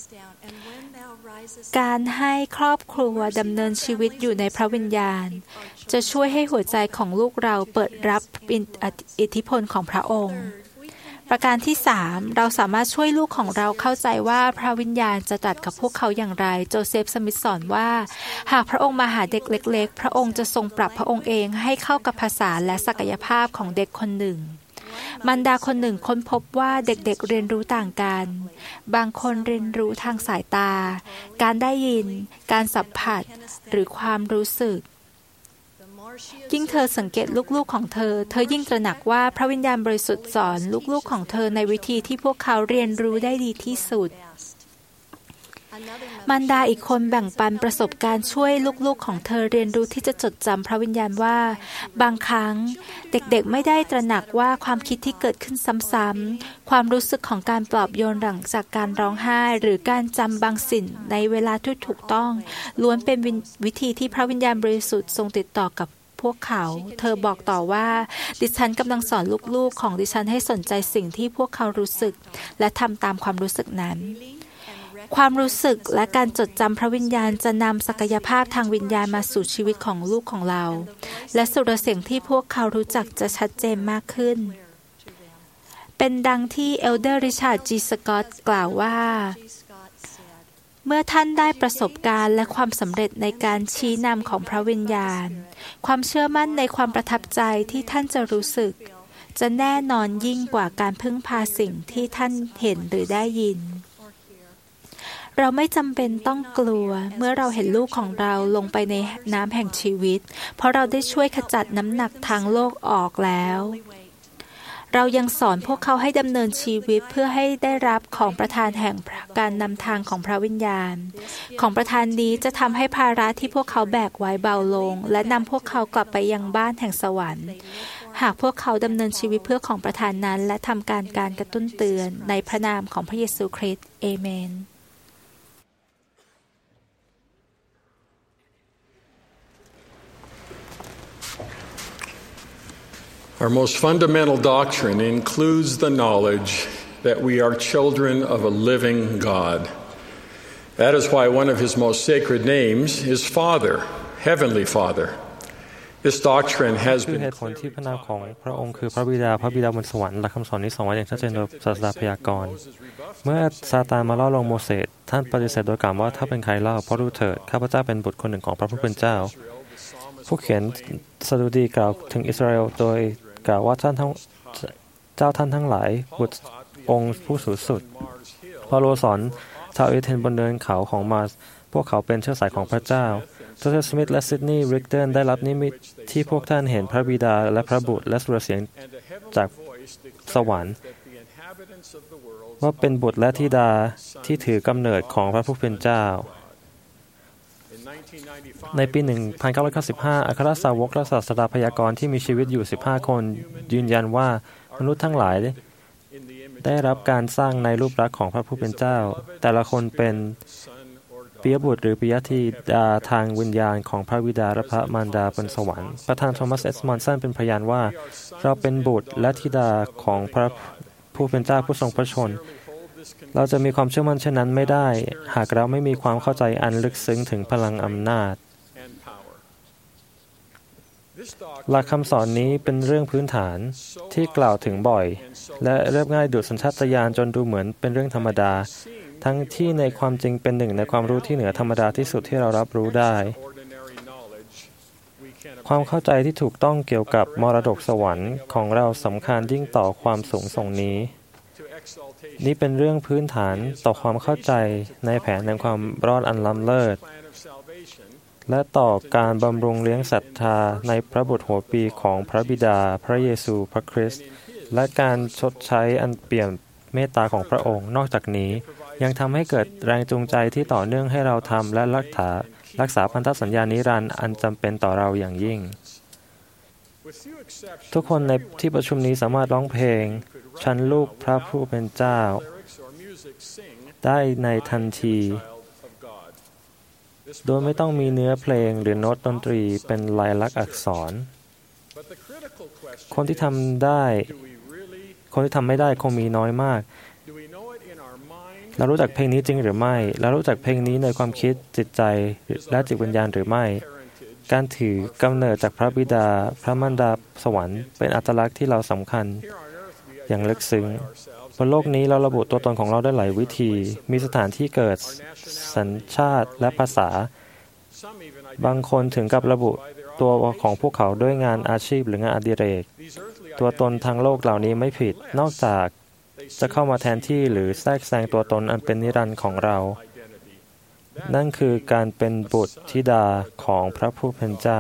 การให้ครอบครัวดำเนินชีวิตอยู่ในพระวิญญาณจะช่วยให้หัวใจของลูกเราเปิดรับอิทธิพลของพระองค์ประการที่สามเราสามารถช่วยลูกของเราเข้าใจว่าพระวิญญาณจะตรัสกับพวกเขาอย่างไรโจเซฟสมิธสอนว่าหากพระองค์มาหาเด็กเล็กๆพระองค์จะทรงปรับพระองค์เองให้เข้ากับภาษาและศักยภาพของเด็กคนหนึ่งมารดาคนหนึ่งค้นพบว่าเด็กๆเรียนรู้ต่างกันบางคนเรียนรู้ทางสายตาการได้ยินการสัมผัสหรือความรู้สึกยิ่งเธอสังเกตลูกๆของเธอเธอยิ่งตระหนักว่าพระวิญญาณบริสุทธิ์สอนลูกๆของเธอในวิธีที่พวกเขาเรียนรู้ได้ดีที่สุดมารดาอีกคนแบ่งปันประสบการณ์ช่วยลูกๆของเธอเรียนรู้ที่จะจดจำพระวิญญาณว่าบางครั้งเด็กๆไม่ได้ตระหนักว่าความคิดที่เกิดขึ้นซ้ำๆความรู้สึกของการปลอบโยนหลังจากการร้องไห้หรือการจำบางสิ่งในเวลาที่ถูกต้องล้วนเป็นวิธีที่พระวิญญาณบริสุทธิ์ทรงติดต่อกับพวกเขาเธอบอกต่อว่าดิฉันกำลังสอนลูกๆของดิฉันให้สนใจสิ่งที่พวกเขารู้สึกและทำตามความรู้สึกนั้นความรู้สึกและการจดจำพระวิญญาณจะนำศักยภาพทางวิญญาณมาสู่ชีวิตของลูกของเราและสุรเสียงที่พวกเขารู้จักจะชัดเจนมากขึ้นเป็นดังที่เอลเดอร์ริชาร์ดจีสกอตกล่าวว่าเมื่อท่านได้ประสบการณ์และความสำเร็จในการชี้นำของพระวิญญาณความเชื่อมั่นในความประทับใจที่ท่านจะรู้สึกจะแน่นอนยิ่งกว่าการพึ่งพาสิ่งที่ท่านเห็นหรือได้ยินเราไม่จำเป็นต้องกลัวเมื่อเราเห็นลูกของเราลงไปในน้ำแห่งชีวิตเพราะเราได้ช่วยขจัดน้ำหนักทางโลกออกแล้วเรายังสอนพวกเขาให้ดำเนินชีวิตเพื่อให้ได้รับของประทานแห่งการนำทางของพระวิญญาณของประทานนี้จะทำให้ภาระที่พวกเขาแบกไว้เบาลงและนำพวกเขากลับไปยังบ้านแห่งสวรรค์หากพวกเขาดำเนินชีวิตเพื่อของประทานนั้นและทำการการกระตุ้นเตือนในพระนามของพระเยซูคริสต์เอเมน Our most fundamental doctrine includes the knowledge that we are children of a living God. That is why one of his most sacred names is Father, Heavenly Father. This doctrine has been เหตุผลที่พระนามของพระองค์คือพระบิดาพระบิดาบนสวรรค์และคำสอนนี้สอนไว้อย่างชัดเจนโดยศาสดาพยากรณ์เมื่อซาตานมาล่อลวงโมเสสท่านปฏิเสธโดยกล่าวว่าถ้าเป็นใครเล่าเพราะรู้เถิดข้าพเจ้าเป็นบุตรคนหนึ่งของพระผู้เป็นเจ้าผู้เขียนสดุดีกล่าวถึงอิสราเอลโดยกล่าวว่าท่านทั้งเจ้าท่านทั้งหลายบุตรองค์ผู้สูงสุดเปาโลสอนชาวเอเธนบนเนินเขาของมาร์สพวกเขาเป็นเชื้อสายของพระเจ้าโจเซฟสมิธและซิดนีย์ริกเดนได้รับนิมิตที่พวกท่านเห็นพระบิดาและพระบุตรและสุรเสียงจากสวรรค์ว่าเป็นบุตรและธิดาที่ถือกำเนิดของพระผู้เป็นเจ้าในปี หนึ่งพันเก้าร้อยเก้าสิบห้า อัครสาวกและศาสดาพยากรณ์ที่มีชีวิตอยู่ สิบห้า คนยืนยันว่ามนุษย์ทั้งหลายได้รับการสร้างในรูปลักษณ์ของพระผู้เป็นเจ้าแต่ละคนเป็นปิยบุตรหรือปิยธิดาทางวิญญาณของพระบิดาและพระมารดาบนสวรรค์ประธานโทมัสเอสมอนสันเป็นพยานว่าเราเป็นบุตรและธิดาของพระผู้เป็นเจ้าผู้ทรงพระชนเราจะมีความเชื่อมั่นเช่นนั้นไม่ได้หากเราไม่มีความเข้าใจอันลึกซึ้งถึงพลังอำนาจหลักคำสอนนี้เป็นเรื่องพื้นฐานที่กล่าวถึงบ่อยและเรียบง่ายดุจสัญชาตญาณจนดูเหมือนเป็นเรื่องธรรมดาทั้งที่ในความจริงเป็นหนึ่งในความรู้ที่เหนือธรรมดาที่สุดที่เรารับรู้ได้ความเข้าใจที่ถูกต้องเกี่ยวกับมรดกสวรรค์ของเราสำคัญยิ่งต่อความสูงส่งนี้นี่เป็นเรื่องพื้นฐานต่อความเข้าใจในแผนแห่งความรอดอันล้ำเลิศและต่อการบำรุงเลี้ยงศรัทธาในพระบุตรหัวปีของพระบิดาพระเยซูพระคริสต์และการชดใช้อันเปี่ยมเมตตาของพระองค์นอกจากนี้ยังทำให้เกิดแรงจูงใจที่ต่อเนื่องให้เราทำและรักษารักษาพันธสัญญานิรันดร์อันจำเป็นต่อเราอย่างยิ่งทุกคนในที่ประชุมนี้สามารถร้องเพลงฉันลูกพระผู้เป็นเจ้าได้ในทันทีโดยไม่ต้องมีเนื้อเพลงหรือโน้ตดนตรีเป็นลายลักษณ์อักษรคนที่ทำได้คนที่ทำไม่ได้คงมีน้อยมากเรารู้จักเพลงนี้จริงหรือไม่เรารู้จักเพลงนี้ในความคิดจิตใจและจิตวิญญาณหรือไม่การถือกำเนิดจากพระบิดาพระมารดาสวรรค์เป็นอัตลักษณ์ที่เราสำคัญอย่างลึกซึ้งบนโลกนี้เราระบุตัวตนของเราได้หลายวิธีมีสถานที่เกิดสัญชาติและภาษาบางคนถึงกับระบุตัวของพวกเขาด้วยงานอาชีพหรืองานอดิเรกตัวตนทางโลกเหล่านี้ไม่ผิดนอกจากจะเข้ามาแทนที่หรือแทรกแซงตัวตนอันเป็นนิรันดร์ของเรานั่นคือการเป็นบุตรธิดาของพระผู้เป็นเจ้า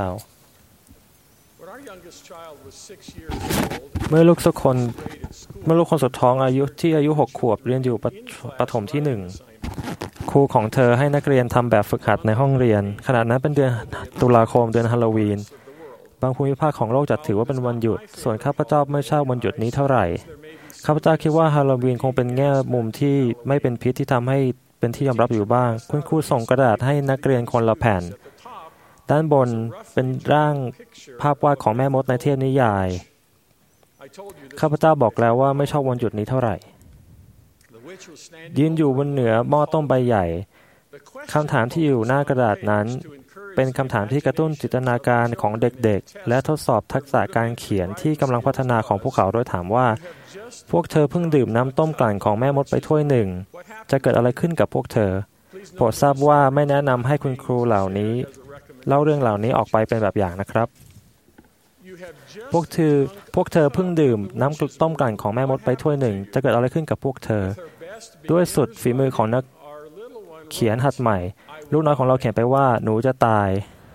เมื่อลูกสักคนเมื่อลูกคนสุดท้องอายุที่อายุหกขวบเรียนอยู่ประถมที่หนึ่งครูของเธอให้นักเรียนทำแบบฝึกหัดในห้องเรียนขณะนั้นเป็นเดือนตุลาคมเดือนฮาโลวีนบางภูมิภาคของโลกจัดถือว่าเป็นวันหยุดส่วนข้าพเจ้าไม่ชอบวันหยุดนี้เท่าไหร่ข้าพเจ้าคิดว่าฮาโลวีนคงเป็นแง่มุมที่ไม่เป็นพิษที่ทำให้เป็นที่ยอมรับอยู่บ้างคุณครูส่งกระดาษให้นักเรียนคนละแผ่นด้านบนเป็นร่างภาพวาดของแม่มดในเทพนิยายข้าพเจ้าบอกแล้วว่าไม่ชอบวันหยุดนี้เท่าไหร่ยืนอยู่บนเหนือหม้อต้มใบใหญ่คำถามที่อยู่หน้ากระดาษนั้นเป็นคำถามที่กระตุ้นจินตนาการของเด็กๆและทดสอบทักษะการเขียนที่กำลังพัฒนาของพวกเขาโดยถามว่าพวกเธอเพิ่งดื่มน้ำต้มกลั่นของแม่มดไปถ้วยหนึ่งจะเกิดอะไรขึ้นกับพวกเธอโปรดทราบว่าไม่แนะนำให้คุณครูเหล่านี้เล่าเรื่องเหล่านี้ออกไปเป็นแบบอย่างนะครับพวกเธอพวกเธอเพิ่งดื่มน้ำต้มกลั่นของแม่มดไปถ้วยหนึ่งจะเกิดอะไรขึ้นกับพวกเธอด้วยสุดฝีมือของนักเขียนหัดใหม่ลูกน้อยของเราเขียนไปว่าหนูจะตาย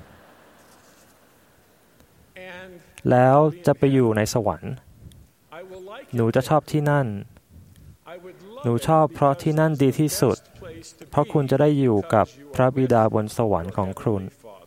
แล้วจะไปอยู่ในสวรรค์หนูจะชอบที่นั่นหนูชอบเพราะที่นั่นดีที่สุดเพราะคุณจะได้อยู่กับพระบิดาบนสวรรค์ของคุณ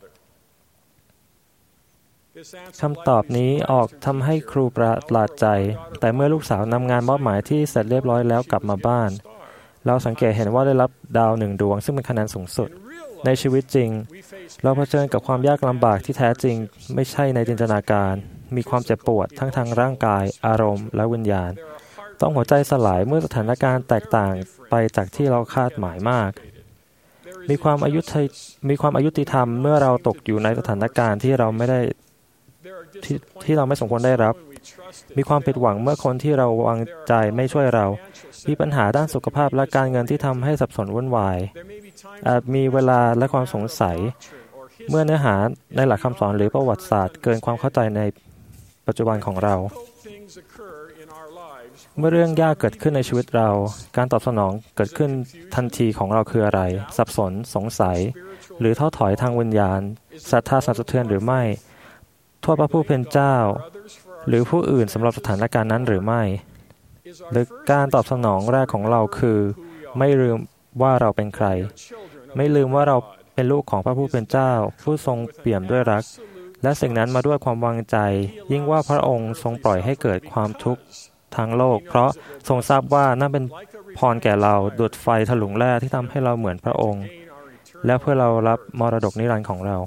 คำตอบนี้ออกทำให้ครูประหลาดใจแต่เมื่อลูกสาวนำงานมอบหมายที่เสร็จเรียบร้อยแล้วกลับมาบ้านเราสังเกตเห็นว่าได้รับดาวหนึ่งดวงซึ่งเป็นคะแนนสูงสุดในชีวิตจริงเราเผชิญกับความยากลำบากที่แท้จริงไม่ใช่ในจินตนาการมีความเจ็บปวดทั้งทางร่างกายอารมณ์และวิญญาณต้องหัวใจสลายเมื่อสถานการณ์แตกต่างไปจากที่เราคาดหมายมากมีความอายุมีความอายุติธรรมเมื่อเราตกอยู่ในสถานการณ์ที่เราไม่ได้ที่ที่เราไม่สมควรได้รับมีความผิดหวังเมื่อคนที่เราวางใจไม่ช่วยเรามีปัญหาด้านสุขภาพและการเงินที่ทำให้สับสนวุ่นวายอาจมีเวลาและความสงสัยเมื่อเนื้อหาในหลักคำสอนหรือประวัติศาสตร์เกินความเข้าใจในปัจจุบันของเราเมื่อเรื่องยากเกิดขึ้นในชีวิตเราการตอบสนองเกิดขึ้นทันทีของเราคืออะไรสับสนสงสัยหรือท้อถอยทางวิญญาณศรัทธาสั่นสะเทือนหรือไม่โทษพระผู้เป็นเจ้าหรือผู้อื่นสำหรับสถานการณ์นั้นหรือไม่หรือการตอบสนองแรกของเราคือไม่ลืมว่าเราเป็นใครไม่ลืมว่าเราเป็นลูกของพระผู้เป็นเจ้าผู้ทรงเปี่ยมด้วยรักและสิ่งนั้นมาด้วยความวางใจยิ่งว่าพระองค์ทรงปล่อยให้เกิดความทุกข์ทางโลกเพราะทรงทราบว่านั่นเป็นพรแก่เราดุจไฟถลุงแร่ที่ทำให้เราเหมือนพระองค์และเพื่อเรารับมรดกนิรันดร์ของเรา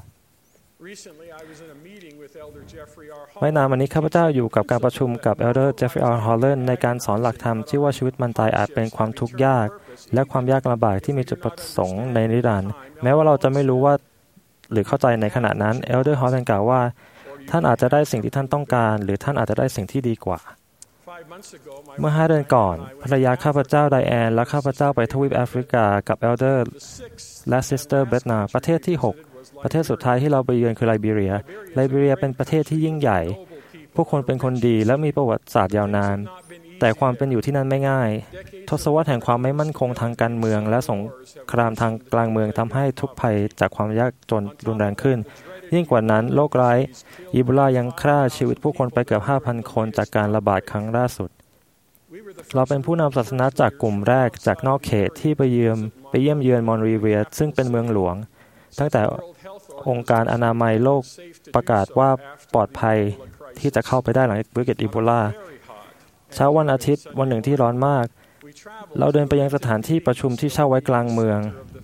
ไม่นานมานี้ข้าพเจ้าอยู่กับการประชุมกับ Elder Jeffrey R. Holland ในการสอนหลักธรรมที่ว่าชีวิตมันตายอาจเป็นความทุกข์ยากและความยากลำบากที่มีจุดประสงค์ในนิรันดร์แม้ว่าเราจะไม่รู้ว่าหรือเข้าใจในขณะนั้น Elder Holland กล่าวว่าท่านอาจจะได้สิ่งที่ท่านต้องการหรือท่านอาจจะได้สิ่งที่ดีกว่าเมื่อห้าเดือนก่อนภรรยาข้าพเจ้าไดแอนและข้าพเจ้าไปทวีปแอฟริกากับ Elder และ Sister Betna ประเทศที่หกประเทศสุดท้ายที่เราไปเยือนคือไลบีเรียไลบีเรียเป็นประเทศที่ยิ่งใหญ่ผู้คนเป็นคนดีและมีประวัติศาสตร์ยาวนานแต่ความเป็นอยู่ที่นั่นไม่ง่ายทศวรรษแห่งความไม่มั่นคงทางการเมืองและสงครามทางกลางเมืองทำให้ทุกภัยจากความยากจนรุนแรงขึ้นยิ่งกว่านั้นโรคร้ายอีโบลายังฆ่าชีวิตผู้คนไปเกือบ ห้าพัน คนจากการระบาดครั้งล่าสุดเราเป็นผู้นำศาสนาจากกลุ่มแรกจากนอกเขตที่ไปเยือนไปเยี่ยมเยือนมอนรีเวียซึ่งเป็นเมืองหลวงตั้งแต่องค์การอนามัยโลกประกาศว่าปลอดภัยที่จะเข้าไปได้หลังวิกฤตอีโบลาเช้าวันอาทิตย์วันหนึ่งที่ร้อนมากเราเดินไปยังสถานที่ประชุมที่เช่าไว้กลางเมือง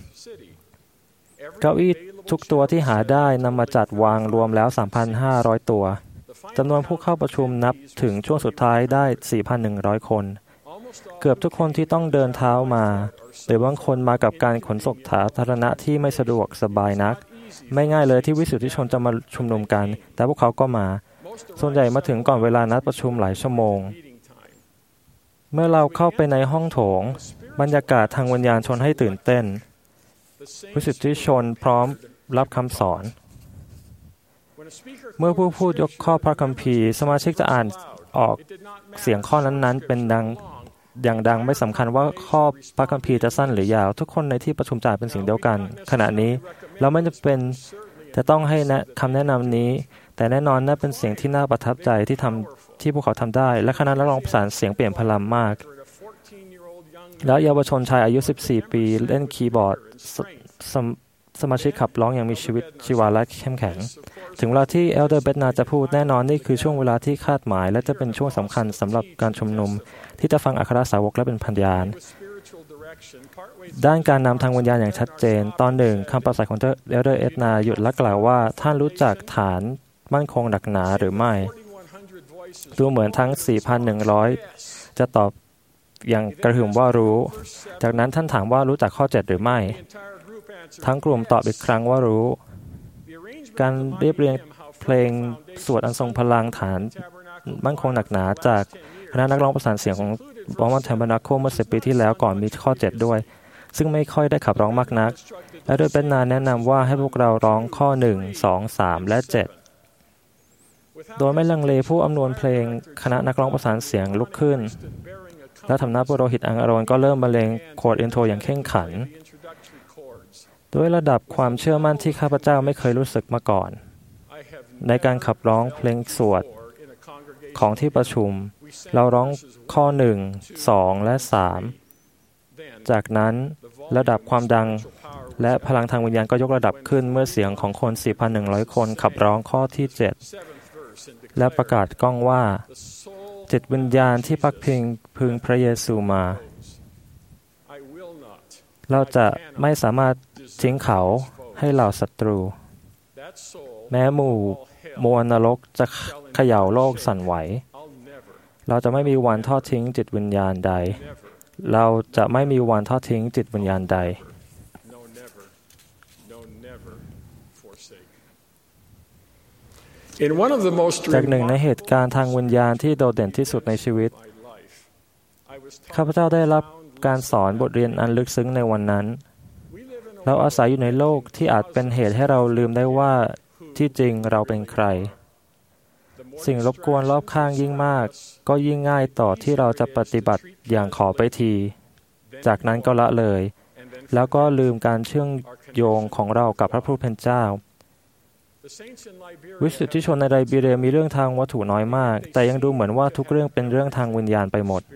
เก้าอี้ทุกตัวที่หาได้นำมาจัดวางรวมแล้ว สามพันห้าร้อย ตัวจำนวนผู้เข้าประชุมนับถึงช่วงสุดท้ายได้ สี่พันหนึ่งร้อย คนเกือบทุกคนที่ต้องเดินเท้ามาหรือบางคนมากับการขนส่งสาธารณะที่ไม่สะดวกสบายนักไม่ง่ายเลยที่วิสุทธิชนจะมาชุมนุมกันแต่พวกเขาก็มาส่วนใหญ่มาถึงก่อนเวลานัดประชุมหลายชั่วโมงเมื่อเราเข้าไปในห้องโถงบรรยากาศทางวิญญาณชวนให้ตื่นเต้นวิสุทธิชนพร้อมรับคำสอนเมื่อผู้พูดยกข้อพระคัมภีร์สมาชิกจะอ่านออกเสียงข้อนั้นๆเป็นดังอย่างดังไม่สำคัญว่าข้อพระคัมภีร์จะสั้นหรือยาวทุกคนในที่ประชุมจะเป็นสิ่งเดียวกันขณะนี้เราไม่จำเป็นจะต้องให้แนะคำแนะนำนี้แต่แน่นอนนั่นเป็นเสียงที่น่าประทับใจที่ทำที่พวกเขาทำได้และคณะนักร้องประสานเสียงเปลี่ยนพลังมากแล้วเยาวชนชายอายุสิบสี่ปีเล่นคีย์บอร์ดส, สมาชิกขับร้องอย่างมีชีวิตชีวาและเข้มแข็งถึงเวลาที่เอลเดอร์เบตนาจะพูดแน่นอนนี่คือช่วงเวลาที่คาดหมายและจะเป็นช่วงสำคัญสำหรับการชุมนุมที่จะฟังอัครสาวกและเป็นพยานด้านการนำทางวิญญาณอย่างชัดเจนตอนหนึ่งคำประสาทของเอลเดอร์เอตนาหยุดและกล่าวว่าท่านรู้จักฐานมั่นคงหนักหนาหรือไม่ดูเหมือนทั้ง สี่พันหนึ่งร้อย จะตอบอย่างกระหึ่มว่ารู้จากนั้นท่านถามว่ารู้จักข้อเจ็ดหรือไม่ทั้งกลุ่มตอบอีกครั้งว่ารู้การเรียบเรียงเพลงสวดอันทรงพลังฐานมั่นคงหนักหนาจากคณะนักร้องประสานเสียงของบอมมอนแทมเบอร์นาโคลเมื่อสิบปีที่แล้วก่อนมีข้อเจ็ดด้วยซึ่งไม่ค่อยได้ขับร้องมากนักและโดยเป็นนานแนะนำว่าให้พวกเราร้องข้อหนึ่ง สอง สามและเจ็ดโดยไม่ลังเลผู้อำนวยเพลงคณะนักร้องประสานเสียงลุกขึ้นและธรรมนาปุโรหิตอังอารอนก็เริ่มบรรเลงโคดอินโทรอย่างเข้มขันด้วยระดับความเชื่อมั่นที่ข้าพเจ้าไม่เคยรู้สึกมาก่อนในการขับร้องเพลงสวดของที่ประชุมเราร้องข้อหนึ่ง สองและสามจากนั้นระดับความดังและพลังทางวิญญาณก็ยกระดับขึ้นเมื่อเสียงของคน สี่พันหนึ่งร้อย คนขับร้องข้อที่เจ็ดและประกาศก้องว่าจิตวิญญาณที่พักพิงพึงพระเยซูมาเราจะไม่สามารถทิ้งเขาให้เหล่าศัตรูแม้หมู่มวลนรกจะเขย่าโลกสั่นไหวเราจะไม่มีวันทอดทิ้งจิตวิญญาณใดเราจะไม่มีวันทอดทิ้งจิตวิญญาณใดจากหนึ่งในเหตุการณ์ทางวิญญาณที่โดดเด่นที่สุดในชีวิตข้าพเจ้าได้รับการสอนบทเรียนอันลึกซึ้งในวันนั้นเราอาศัยอยู่ในโลกที่อาจเป็นเหตุให้เราลืมได้ว่าที่จริงเราเป็นใครสิ่งรบกวนรอบข้างยิ่งมากก็ยิ่งง่ายต่อที่เราจะปฏิบัติอย่างขอไปทีจากนั้นก็ละเลยแล้วก็ลืมการเชื่อมโยงของเรากับพระผู้เป็นเจ้าวิสุทธิชนในไลบีเรียมีเรื่องทางวัตถุน้อยมากแต่ยังดูเหมือนว่าทุกเรื่องเป็นเรื่องทางวิญญาณไปหมด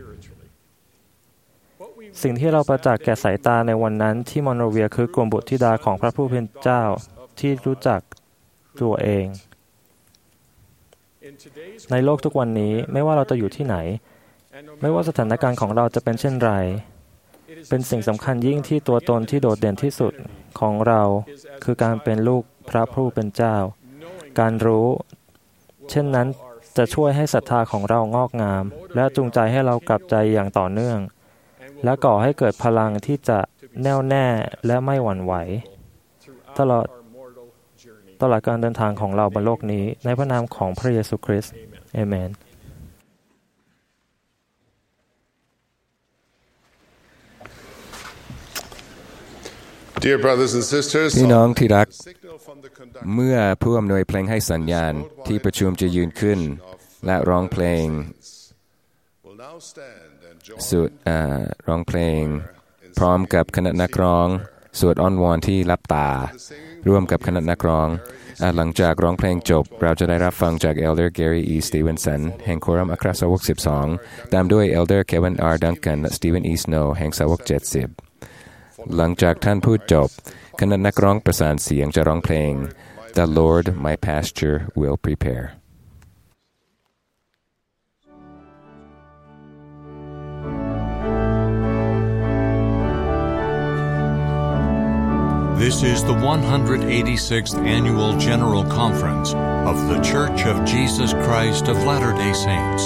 สิ่งที่เราประจักษ์แก่สายตาในวันนั้นที่มอนโรเวียคือกลุ่มบุตรธิดาของพระผู้เป็นเจ้าที่รู้จักตัวเองในโลกทุกวันนี้ไม่ว่าเราจะอยู่ที่ไหนไม่ว่าสถานการณ์ของเราจะเป็นเช่นไรเป็นสิ่งสำคัญยิ่งที่ตัวตนที่โดดเด่นที่สุดของเราคือการเป็นลูกพระผู้เป็นเจ้าการรู้เช่นนั้นจะช่วยให้ศรัทธาของเรางอกงามและจูงใจให้เรากลับใจอย่างต่อเนื่องและก่อให้เกิดพลังที่จะแน่วแน่และไม่หวั่นไหวตลอดตลอดการเดินทางของเราบนโลกนี้ในพระนามของพระเยซูคริสต์เอเมนพี่น้องที่รักเมื่อผู้อำนวยเพลงให้สัญญาณที่ประชุมจะยืนขึ้นและร้องเพลงสุดร้องเพลงพร้อมกับคณะนักร้องสวดอ้อนวอนที่ลับตาร่วมกับคณะนักร้องหลังจากร้องเพลงจบเราจะได้รับฟังจาก Elder Gary E. Stevenson แห่งโครัมอัครสาวกสิบสองตามด้วย Elder Kevin R. Duncan และ Stephen E. Snow แห่งสาวกเจ็ดสิบหลังจากท่านพูดจบคณะนักร้องประสานเสียงจะร้องเพลง The Lord my pasture will prepare This is the one hundred eighty-sixth Annual General Conference of The Church of Jesus Christ of Latter-day Saints.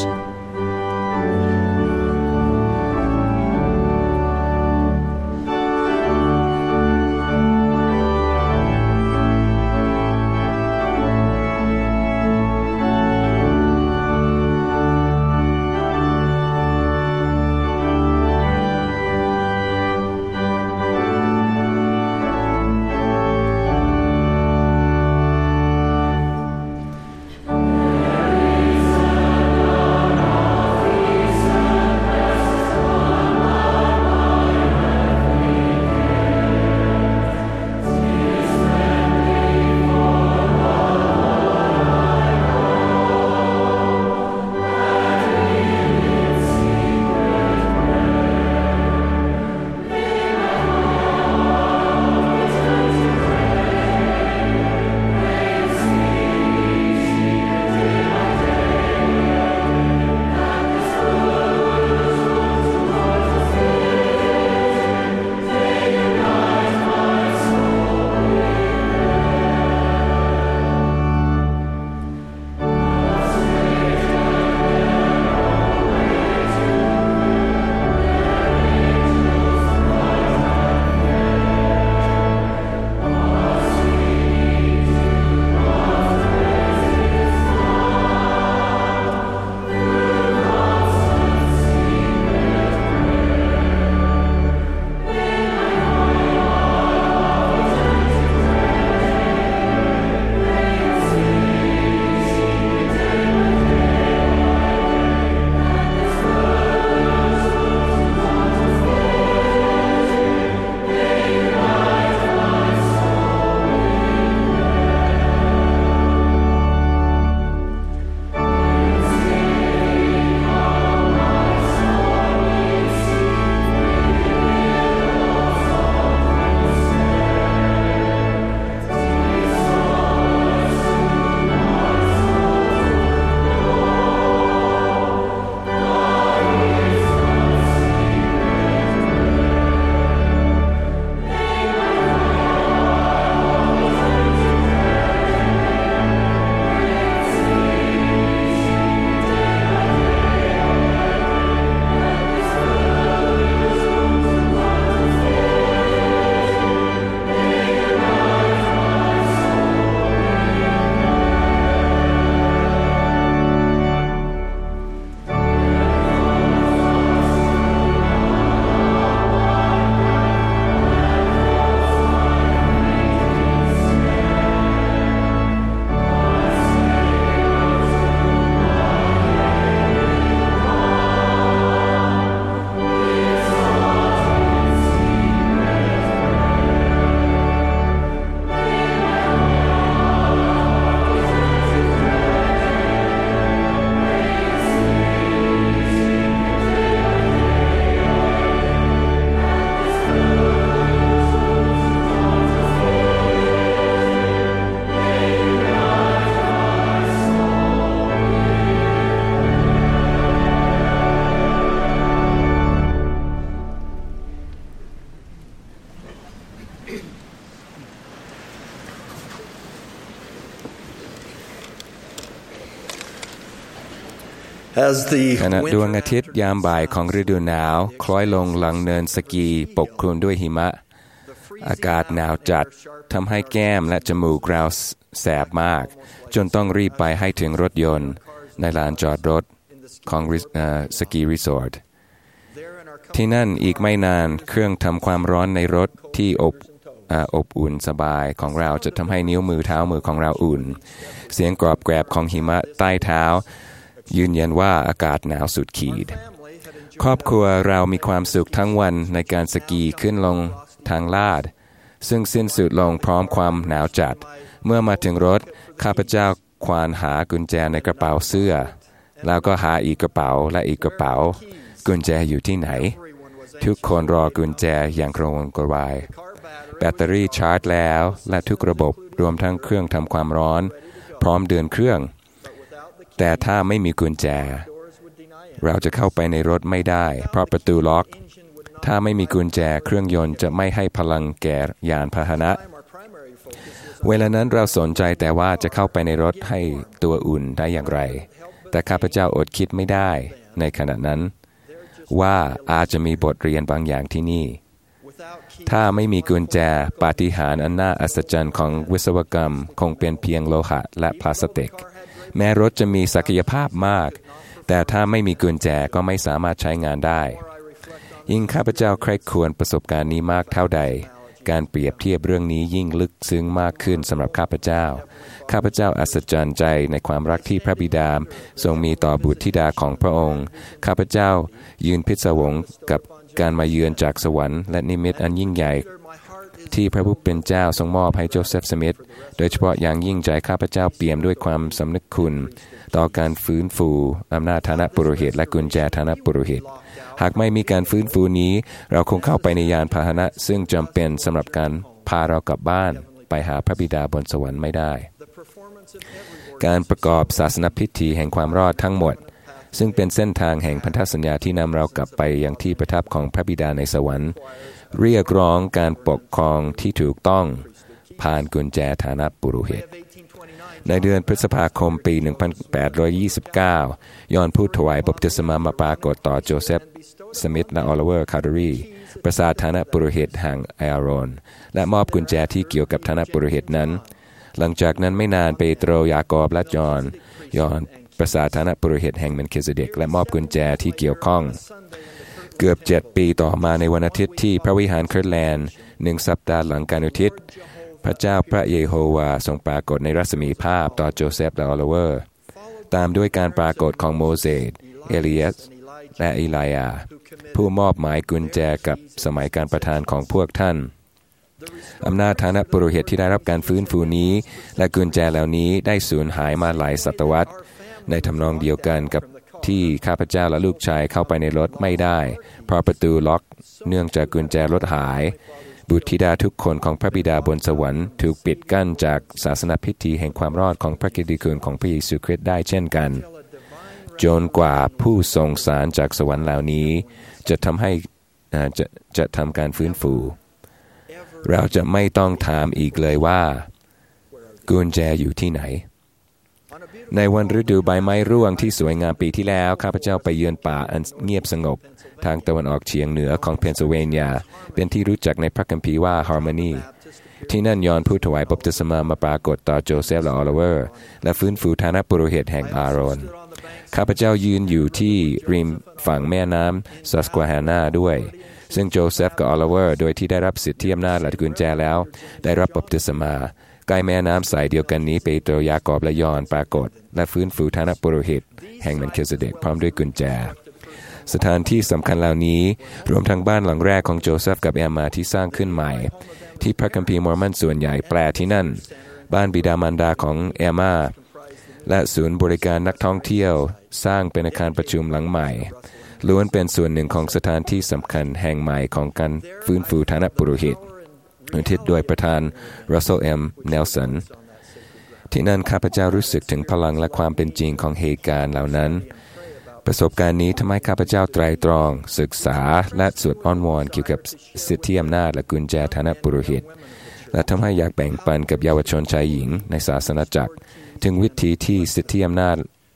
ขณะดวงอาทิตย์ยามบ่ายของฤดูหนาวคล้อยลงหลังเนินสกีปกคลุมด้วยหิมะอากาศหนาวจัดทำให้แก้มและจมูกเราแสบมากจนต้องรีบไปให้ถึงรถยนต์ในลานจอดรถของสกีรีสอร์ทที่นั่นอีกไม่นานเครื่องทำความร้อนในรถที่อบอบอุ่นสบายของเราจะทำให้นิ้วมือเท้ามือของเราอุ่นเสียงกรอบแกรบของหิมะใต้เท้ายืนยันว่าอากาศหนาวสุดขีดครอบครัวเรามีความสุขทั้งวันในการสกีขึ้นลงทางลาดซึ่งสิ้นสุดลงพร้อมความหนาวจัดเมื่อมาถึงรถข้าพเจ้าควานหากุญแจในกระเป๋าเสื้อแล้วก็หาอีกกระเป๋าและอีกกระเป๋ากุญแจอยู่ที่ไหนทุกคนรอกุญแจอย่างกระวนกระวายแบตเตอรี่ชาร์จแล้วและทุกระบบรวมทั้งเครื่องทำความร้อนพร้อมเดินเครื่องแต่ถ้าไม่มีกุญแจเราจะเข้าไปในรถไม่ได้เพราะประตูล็อกถ้าไม่มีกุญแจเครื่องยนต์จะไม่ให้พลังแก่ยานพาหนะเวลานั้นเราสนใจแต่ว่าจะเข้าไปในรถให้ตัวอุ่นได้อย่างไรแต่ข้าพเจ้าอดคิดไม่ได้ในขณะนั้นว่าอาจจะมีบทเรียนบางอย่างที่นี่ถ้าไม่มีกุญแจปาฏิหาริย์อันน่าอัศจรรย์ของวิศวกรรมคงเป็นเพียงโลหะและพลาสติกแม้รถจะมีศักยภาพมากแต่ถ้าไม่มีกุญแจก็ไม่สามารถใช้งานได้ยิ่งข้าพเจ้าใคร่ครวญประสบการณ์นี้มากเท่าใดการเปรียบเทียบเรื่องนี้ยิ่งลึกซึ้งมากขึ้นสำหรับข้าพเจ้าข้าพเจ้าอัศจรรย์ใจในความรักที่พระบิดาทรงมีต่อบุตรธิดาของพระองค์ข้าพเจ้ายืนพิศวงกับการมาเยือนจากสวรรค์และนิมิตอันยิ่งใหญ่ที่พระผู้เป็นเจ้าทรงมอบให้โจเซฟสมิธโดยเฉพาะอย่างยิ่งใจข้าพเจ้าเปี่ยมด้วยความสำนึกคุณต่อการฟื้นฟูอำนาจฐานะปุโรหิตและกุญแจฐานะปุโรหิตหากไม่มีการฟื้นฟูนี้เราคงเข้าไปในยานพาหนะซึ่งจำเป็นสำหรับการพาเรากลับบ้านไปหาพระบิดาบนสวรรค์ไม่ได้การประกอบศาสนพิธีแห่งความรอดทั้งหมดซึ่งเป็นเส้นทางแห่งพันธสัญญาที่นำเรากลับไปยังที่ประทับของพระบิดาในสวรรค์เรียกร้องการปกครองที่ถูกต้องผ่านกุญแจฐานะปุโรหิตในเดือนพฤษภาคมปีหนึ่งพันแปดร้อยยี่สิบเก้ายอนผู้ถวายบัพติศมามาปรากฏต่อโจเซฟสมิธและออลิเวอร์คาร์ดอรีประสาทฐานะปุโรหิตแห่งไออาโรนและมอบกุญแจที่เกี่ยวกับฐานะปุโรหิตนั้นหลังจากนั้นไม่นานเปโตรยากอบและจอห์นยอนประสาทฐานะปุโรหิตแห่งเมลคิเซเดกและมอบกุญแจที่เกี่ยวข้องเกือบเจ็ดปีต่อมาในวันอาทิตย์ที่พระวิหารเคิร์ทแลนด์หนึ่งสัปดาห์หลังการอุทิศพระเจ้าพระเยโฮวาทรงปรากฏในรัศมีภาพต่อโจเซฟและออลิเวอร์ตามด้วยการปรากฏของโมเสสเอลียัสและอีไลยาผู้มอบหมายกุญแจกับสมัยการประทานของพวกท่านอำนาจฐานะปุโรหิตที่ได้รับการฟื้นฟูนี้และกุญแจเหล่านี้ได้สูญหายมาหลายศตวรรษในทำนองเดียวกันกับที่ข้าพเจ้าและลูกชายเข้าไปในรถไม่ได้เพราะประตูล็อกเนื่องจากกุญแจรถหายบุตรธิดาทุกคนของพระบิดาบนสวรรค์ถูกปิดกั้นจากศาสนพิธีแห่งความรอดของพระกิตติคุณของพระเยซูคริสต์ได้เช่นกันจนกว่าผู้ทรงสารจากสวรรค์เหล่านี้จะทำให้จะจะทำการฟื้นฟูเราจะไม่ต้องถามอีกเลยว่ากุญแจอยู่ที่ไหนในวันฤดูใบไม้ร่วงที่สวยงามปีที่แล้วข้าพเจ้าไปเยือนป่าอันเงียบสงบทางตะวันออกเฉียงเหนือของเพนซิลเวเนียเป็นที่รู้จักในพระคัมภีร์ว่าฮาร์โมนีที่นั่นยอนผู้ถวายบัพติศมามาปรากฏต่อโจเซฟและออลิเวอร์และฟื้นฟูฐานะปุโรหิตแห่งอาโรนข้าพเจ้ายืนอยู่ที่ริมฝั่งแม่น้ำซัสควาฮานาด้วยซึ่งโจเซฟกับออลิเวอร์โดยที่ได้รับสิทธิอำนาจและกุญแจแล้วได้รับบัพติศมาใกล้แม่น้ำสายเดียวกันนี้เปโตรยากอบและยอห์นปรากฏและฟื้นฟูฐานะปุโรหิตแห่งเมลคิเซเดกพร้อมด้วยกุญแจสถานที่สำคัญเหล่านี้รวมทั้งบ้านหลังแรกของโจเซฟกับแอมมาที่สร้างขึ้นใหม่ที่พระคัมภีร์มอร์มอนส่วนใหญ่แปลที่นั่นบ้านบิดามารดาของแอมมาและศูนย์บริการนักท่องเที่ยวสร้างเป็นอาคารประชุมหลังใหม่ล้วนเป็นส่วนหนึ่งของสถานที่สำคัญแห่งใหม่ของการฟื้นฟูฐานะปุโรหิตอุทิศโดยประธานรัสเซล เอ็ม เนลสันที่นั่นข้าพเจ้ารู้สึกถึงพลังและความเป็นจริงของเหตุการณ์เหล่านั้นประสบการณ์นี้ทำให้ข้าพเจ้าไตร่ตรองศึกษาและสวดอ้อนวอนเกี่ยวกับสิทธิอำนาจและกุญแจฐานะปุโรหิตและทำให้อยากแบ่งปันกับเยาวชนชายหญิงในศาสนาจักรถึงวิธีที่สิทธิอำนาจ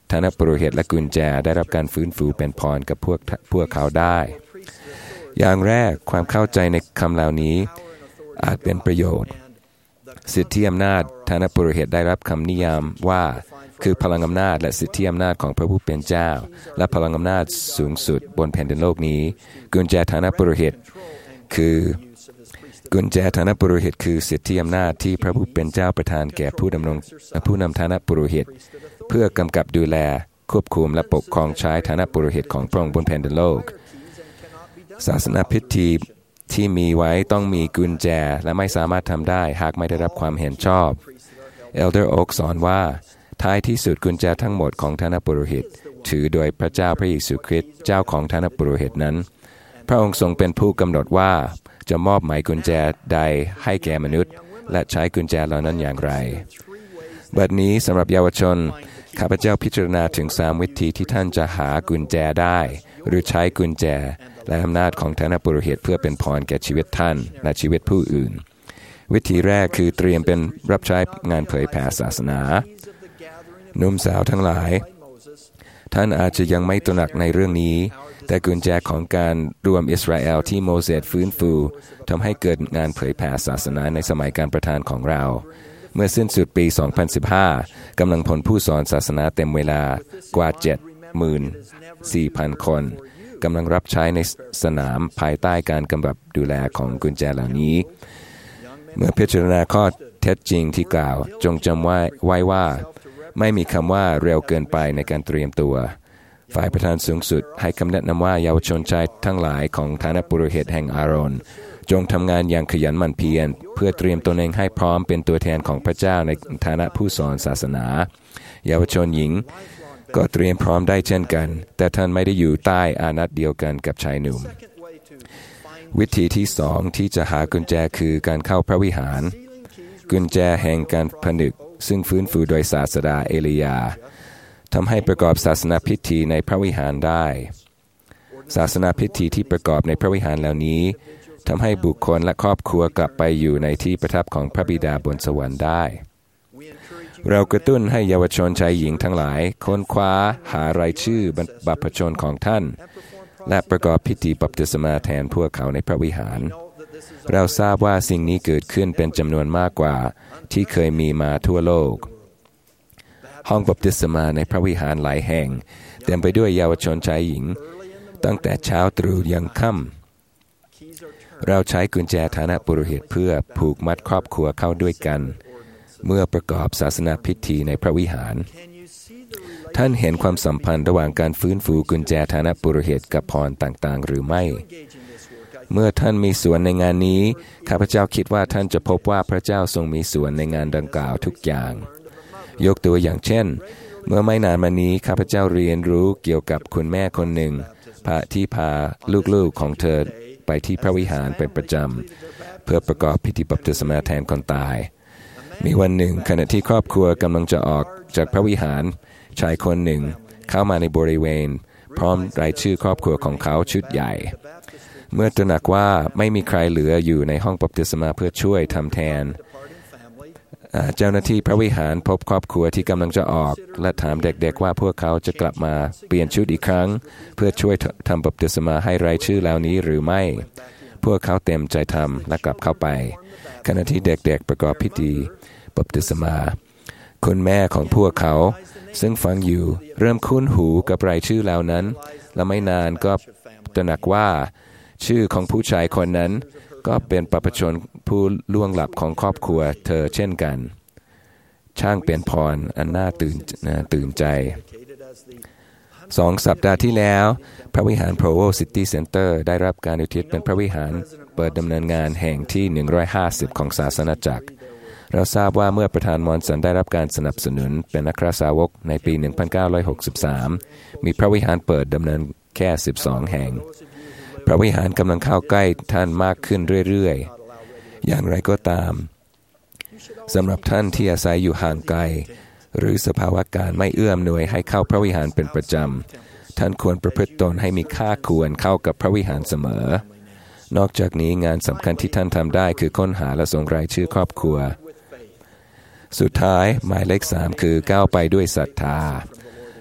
ฐานะปุโรหิตและกุญแจได้รับการฟื้นฟูเป็นพรกับพวกพวกเขาได้อย่างแรกความเข้าใจในคำเหล่านี้อาจเป็นประโยชน์สิทธิอำนาจฐานะปุโรหิตได้รับคำนิยามว่าคือพลังอำนาจและสิทธิอำนาจของพระผู้เป็นเจ้าและพลังอำนาจสูงสุดบนแผ่นดินโลกนี้กุญแจฐานะปุโรหิตคือกุญแจฐานะปุโรหิตคือสิทธิอำนาจที่พระผู้เป็นเจ้าประทานแก่ผู้ดำรงผู้นำฐานะปุโรหิตเพื่อกำกับดูแลควบคุมและปกครองใช้ฐานะปุโรหิตของพระองค์บนแผ่นดินโลกศาสนาพิธีที่มีไว้ต้องมีกุญแจและไม่สามารถทำได้หากไม่ได้รับความเห็นชอบเอลเดอร์โอ๊กสอนว่าท้ายที่สุดกุญแจทั้งหมดของฐานะปุโรหิตถือโดยพระเจ้าพระเยซูคริสต์เจ้าของฐานะปุโรหิตนั้นพระองค์ทรงเป็นผู้กำหนดว่าจะมอบหมายกุญแจใดให้แก่มนุษย์และใช้กุญแจเหล่านั้นอย่างไรบัดนี้สำหรับเยาวชนข้าพเจ้าพิจารณาถึงสามวิธีที่ท่านจะหากุญแจได้หรือใช้กุญแจและอำนาจของฐานะปุโรหิตเพื่อเป็นพรแก่ชีวิตท่านและชีวิตผู้อื่นวิธีแรกคือเตรียมเป็นรับใช้งานเผยแผ่ศาสนาหนุ่มสาวทั้งหลายท่านอาจจะยังไม่ตระหนักในเรื่องนี้แต่กุญแจของการรวมอิสราเอลที่โมเสสฟื้นฟูทำให้เกิดงานเผยแผ่ศาสนาในสมัยการประทานของเราเมื่อสิ้นสุดปี สองพันสิบห้า กำลังพลผู้สอนศาสนาเต็มเวลากว่า เจ็ดหมื่นสี่พัน คนกำลังรับใช้ในสนามภายใต้การกำกับดูแลของกุญแจเหล่านี้เมื่อพิจารณาข้อเท็จจริงที่กล่าวจงจำไว้ไว้ว่าไม่มีคำว่าเร็วเกินไปในการเตรียมตัวฝ่ายประธานสูงสุดให้คำแนะนำว่าเยาวชนชายทั้งหลายของฐานะปุโรหิตแห่งอาโรนจงทำงานอย่างขยันหมั่นเพียรเพื่อเตรียมตนเองให้พร้อมเป็นตัวแทนของพระเจ้าในฐานะผู้สอนศาสนาเยาวชนหญิงก็เตรียมพร้อมได้เช่นกันแต่ท่านไม่ได้อยู่ใต้อานัตเดียวกันกับชายหนุ่มวิธีที่สองที่จะหากุญแจคือการเข้าพระวิหารกุญแจแห่งการผนึกซึ่งฟื้นฟูโดยศาสดาเอลียาทำให้ประกอบศาสนาพิธีในพระวิหารได้ศาสนาพิธีที่ประกอบในพระวิหารเหล่านี้ทำให้บุคคลและครอบครัวกลับไปอยู่ในที่ประทับของพระบิดาบนสวรรค์ได้เรากระตุ้นให้เยาวชนชายหญิงทั้งหลายค้นคว้าหารายชื่อบัพชนของท่านและประกอบพิธีบัพติศมาแทนพวกเขาในพระวิหารเราทราบว่าสิ่งนี้เกิดขึ้นเป็นจำนวนมากกว่าที่เคยมีมาทั่วโลกห้องบัพติศมาในพระวิหารหลายแห่งเต็มไปด้วยเยาวชนชายหญิงตั้งแต่เช้าตรู่ยันค่ำเราใช้กุญแจฐานะปุโรหิตเพื่อผูกมัดครอบครัวเข้าด้วยกันเมื่อประกอบศาสนาพิธีในพระวิหารท่านเห็นความสัมพันธ์ระหว่างการฟื้นฟูกุญแจฐานะปุโรหิตกับพรต่างๆหรือไม่เมื่อท่านมีส่วนในงานนี้ข้าพเจ้าคิดว่าท่านจะพบว่าพระเจ้าทรงมีส่วนในงานดังกล่าวทุกอย่างยกตัวอย่างเช่นเมื่อไม่นานมานี้ข้าพเจ้าเรียนรู้เกี่ยวกับคุณแม่คนหนึ่งที่พาลูกๆของเธอไปที่พระวิหารเป็นประจำเพื่อประกอบพิธีบัพติศมาแทนคนตายมีวันหนึ่งขณะที่ครอบครัวกำลังจะออกจากพระวิหารชายคนหนึ่งเข้ามาในบริเวณพร้อมรายชื่อครอบครัวของเขาชุดใหญ่เมื่อตระหนักว่าไม่มีใครเหลืออยู่ในห้องบัพติศมาเพื่อช่วยทำแทนเจ้าหน้าที่พระวิหารพบครอบครัวที่กำลังจะออกและถามเด็กๆว่าพวกเขาจะกลับมาเปลี่ยนชุดอีกครั้งเพื่อช่วยทำบัพติศมาให้รายชื่อเหล่านี้หรือไม่พวกเขาเต็มใจทำและกลับเข้าไปขณะที่เด็กๆประกอบพิธีบัพติศมาคุณแม่ของพวกเขาซึ่งฟังอยู่เริ่มคุ้นหูกับรายชื่อเหล่านั้นและไม่นานก็ตระหนักว่าชื่อของผู้ชายคนนั้นก็เป็นบัพชนผู้ล่วงลับของครอบครัวเธอเช่นกันช่างเป็นพรอันน่าตื่นตื่นใจสองสัปดาห์ที่แล้วพระวิหาร Provo City Center ได้รับการอุทิศเป็นพระวิหารเปิดดำเนินงานแห่งที่หนึ่งร้อยห้าสิบของศาสนาจักรเราทราบว่าเมื่อประธานมอนสันได้รับการสนับสนุนเป็นอัครสาวกในปีหนึ่งพันเก้าร้อยหกสิบสามมีพระวิหารเปิดดำเนินแค่สิบสองแห่งพระวิหารกำลังเข้าใกล้ท่านมากขึ้นเรื่อยๆอย่างไรก็ตามสำหรับท่านที่อาศัยอยู่ห่างไกลหรือสภาวะการไม่เอื้อมหน่วยให้เข้าพระวิหารเป็นประจำท่านควรประพฤติตนให้มีค่าควรเข้ากับพระวิหารเสมอนอกจากนี้งานสำคัญที่ท่านทำได้คือค้นหาและส่งรายชื่อครอบครัวสุดท้ายหมายเลขสามคือก้าวไปด้วยศรัทธา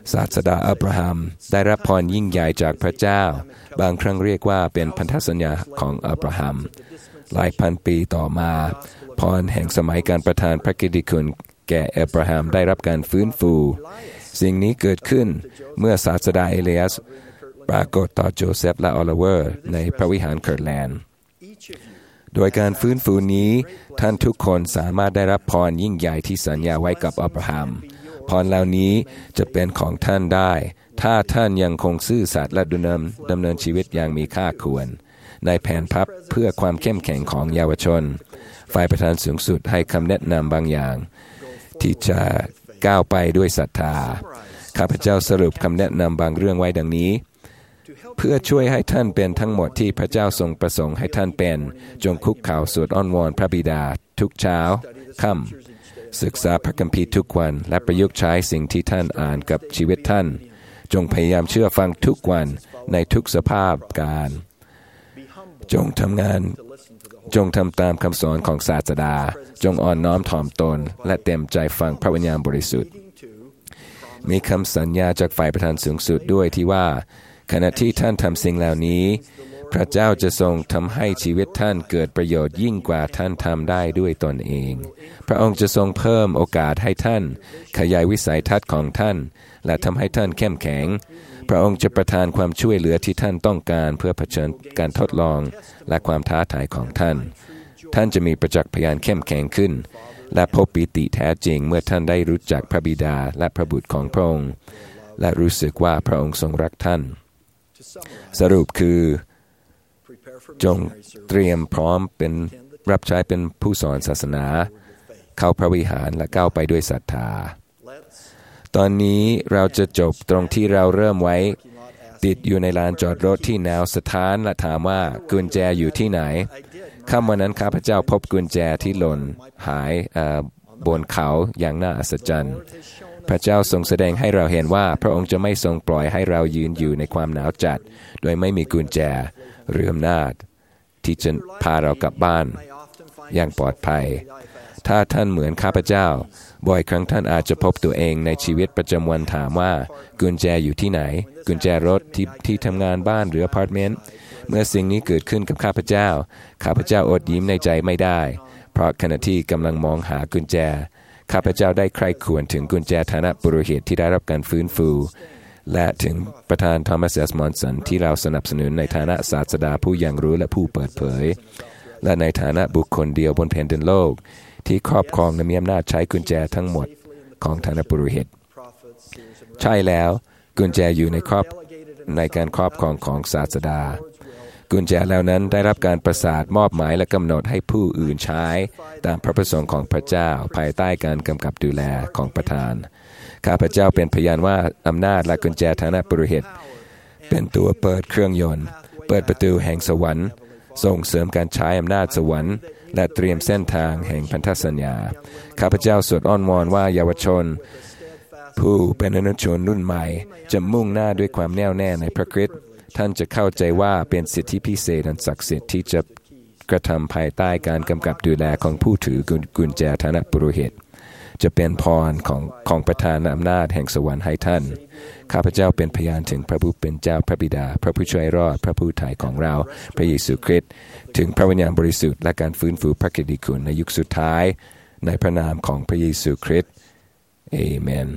ศาสดาอับราฮัมได้รับพรยิ่งใหญ่จากพระเจ้าบางครั้งเรียกว่าเป็นพันธสัญญาของอับราฮัมหลายพันปีต่อมาพรแห่งสมัยการประทานพระกิตติคุณแก่อับราฮัมได้รับการฟื้นฟูสิ่งนี้เกิดขึ้นเมื่อศาสดาเอลียัสปรากฏต่อโจเซฟและออลิเวอร์ในพระวิหารเคิร์ตแลนด์โดยการฟื้นฟูนี้ท่านทุกคนสามารถได้รับพรยิ่งใหญ่ที่สัญญาไว้กับอับราฮัมพรเหล่านี้จะเป็นของท่านได้ถ้าท่านยังคงซื่อสัตย์และดำเนินดำเนินชีวิตอย่างมีค่าควรในแผนพับเพื่อความเข้มแข็งของเยาวชนฝ่ายประธานสูงสุดให้คำแนะนำบางอย่างที่จะก้าวไปด้วยศรัทธาข้าพเจ้าสรุปคำแนะนำบางเรื่องไว้ดังนี้เพื่อช่วยให้ท่านเป็นทั้งหมดที่พระเจ้าทรงประสงค์ให้ท่านเป็นจงคุกเข่าสวดอ้อนวอนพระบิดาทุกเช้าค่ำศึกษาพระคัมภีร์ทุกวันและประยุกต์ใช้สิ่งที่ท่านอ่านกับชีวิตท่านจงพยายามเชื่อฟังทุกวันในทุกสภาพการจงทำงานจงทำตามคำสอนของศาสดาจงอ่อนน้อมถ่อมตนและเต็มใจฟังพระวิญญาณบริสุทธิ์มีคำสัญญาจากฝ่ายประธานสูงสุดด้วยที่ว่าขณะที่ท่านทำสิ่งเหล่านี้พระเจ้าจะทรงทำให้ชีวิตท่านเกิดประโยชน์ยิ่งกว่าท่านทำได้ด้วยตนเองพระองค์จะทรงเพิ่มโอกาสให้ท่านขยายวิสัยทัศน์ของท่านและทำให้ท่านเข้มแข็งพระองค์จะประทานความช่วยเหลือที่ท่านต้องการเพื่อเผชิญการทดลองและความท้าทายของท่านท่านจะมีประจักษ์พยานเข้มแข็งขึ้นและพบปิติแท้จริงเมื่อท่านได้รู้จักพระบิดาและพระบุตรของพระองค์และรู้สึกว่าพระองค์ทรงรักท่านสรุปคือจงเตรียมพร้อมเป็นรับใช้เป็นผู้สอนศาสนาเข้าพระวิหารและก้าวไปด้วยศรัทธาตอนนี้เราจะจบตรงที่เราเริ่มไว้ติดอยู่ในลานจอดรถที่แนวสถานและถามว่ากุญแจอยู่ที่ไหนค่ำวันนั้นข้าพเจ้าพบกุญแจที่หล่นหายบนเขาอย่างน่าอัศจรรย์พระเจ้าทรงแสดงให้เราเห็นว่าพระองค์จะไม่ทรงปล่อยให้เรายืนอยู่ในความหนาวจัดโดยไม่มีกุญแจหรืออำนาจที่จะพาเรากลับบ้านอย่างปลอดภัยถ้าท่านเหมือนข้าพเจ้าบ่อยครั้งท่านอาจจะพบตัวเองในชีวิตประจำวันถามว่ากุญแจอยู่ที่ไหนกุญแจรถที่ที่ทำงานบ้านหรืออพาร์ตเมนต์เมื่อสิ่งนี้เกิดขึ้นกับข้าพเจ้าข้าพเจ้าอดยิ้มในใจไม่ได้เพราะขณะที่กำลังมองหากุญแจข้าพเจ้าได้ใคร่ครวญถึงกุญแจฐานะปุโรหิตที่ได้รับการฟื้นฟูและถึงประธานทอมัส เอส มอนสันที่เราสนับสนุนในฐานะศาสดาผู้ยังรู้และผู้เปิดเผยและในฐานะบุคคลเดียวบนแผ่นดินโลกที่ครอบครองและมีอำนาจใช้กุญแจทั้งหมดของฐานะปุโรหิตใช่แล้วกุญแจอยู่ในครอบในการครอบครองของศาสดากุญแจเหล่านั้นได้รับการประสาทมอบหมายและกำหนดให้ผู้อื่นใช้ตามพระประสงค์ของพระเจ้าภายใต้การกำกับดูแลของประธานข้าพเจ้าเป็นพยานว่าอำนาจและกุญแจฐานะปุโรหิตเป็นตัวเปิดเครื่องยนต์เปิดประตูแห่งสวรรค์ส่งเสริมการใช้อำนาจสวรรค์และเตรียมเส้นทางแห่งพันธสัญญาข้าพเจ้าสวดอ้อนวอนว่าเยาวชนผู้เป็นอนุชนรุ่นใหม่จะมุ่งหน้าด้วยความแน่วแน่ในพระคริสต์ท่านจะเข้าใจว่าเป็นสิทธิพิเศษอันศักดิ์สิทธิ์ที่จะกระทำภายใต้การกำกับดูแลของผู้ถือกุญแจฐานะปุโรหิตจะเป็นพรของของประธานอำนาจแห่งสวรรค์ให้ท่านข้าพเจ้าเป็นพยานถึงพระผู้เป็นเจ้าพระบิดาพระผู้ช่วยรอดพระผู้ไถ่ของเราพระเยซูคริสต์ถึงพระวิญญาณบริสุทธิ์และการฟื้นฟูพระกิตติคุณในยุคสุดท้ายในพระนามของพระเยซูคริสต์เอเมน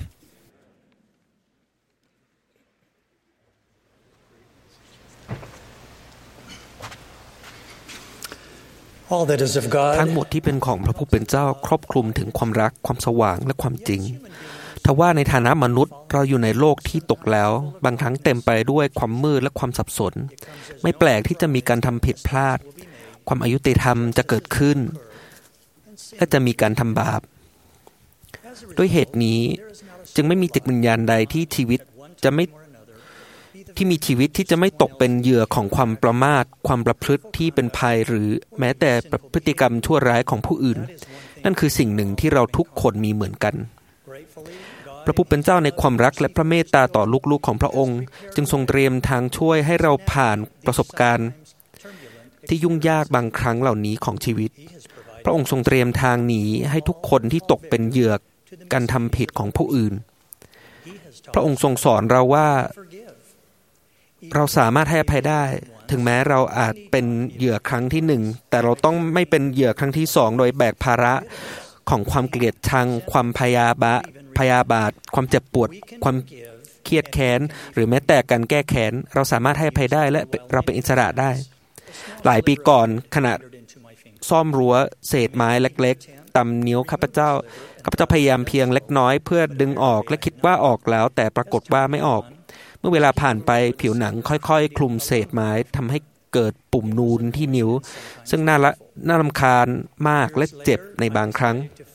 ทั้งหมดที่เป็นของพระผู้เป็นเจ้าครอบคลุมถึงความรักความสว่างและความจริงทว่าในฐานะมนุษย์เราอยู่ในโลกที่ตกแล้วบางครั้งเต็มไปด้วยความมืดและความสับสนไม่แปลกที่จะมีการทำผิดพลาดความอายุติธรรมจะเกิดขึ้นและจะมีการทำบาปด้วยเหตุนี้จึงไม่มีจิตวิญญาณใดที่ชีวิตจะไม่ที่มีชีวิตที่จะไม่ตกเป็นเหยื่อของความประมาทความประพฤติที่เป็นภัยหรือแม้แต่พฤติกรรมชั่วร้ายของผู้อื่นนั่นคือสิ่งหนึ่งที่เราทุกคนมีเหมือนกันพระผู้เป็นเจ้าในความรักและพระเมตตาต่อลูกๆของพระองค์จึงทรงเตรียมทางช่วยให้เราผ่านประสบการณ์ที่ยุ่งยากบางครั้งเหล่านี้ของชีวิตพระองค์ทรงเตรียมทางหนีให้ทุกคนที่ตกเป็นเหยื่อการทำผิดของผู้อื่นพระองค์ทรงสอนเราว่าเราสามารถให้อภัยได้ถึงแม้เราอาจเป็นเหยื่อครั้งที่หนึ่งแต่เราต้องไม่เป็นเหยื่อครั้งที่สองโดยแบกภาระของความเกลียดชังความพยาบาทพยาบาทความเจ็บปวดความเครียดแค้นหรือแม้แต่การแก้แค้นเราสามารถให้อภัยได้และเราเป็นอิสระได้หลายปีก่อนขณะซ่อมรั้วเศษไม้เล็กๆตำนิ้วข้าพเจ้าข้าพเจ้าพยายามเพียงเล็กน้อยเพื่อดึงออกและคิดว่าออกแล้วแต่ปรากฏว่าไม่ออกเมื่อเวลาผ่านไปผิวหนังค่อยๆคลุมเศษไม้ทำให้เกิดปุ่มนูนที่นิ้วซึ่งน่าละน่ารำคาญมากและเจ็บในบางครั้ง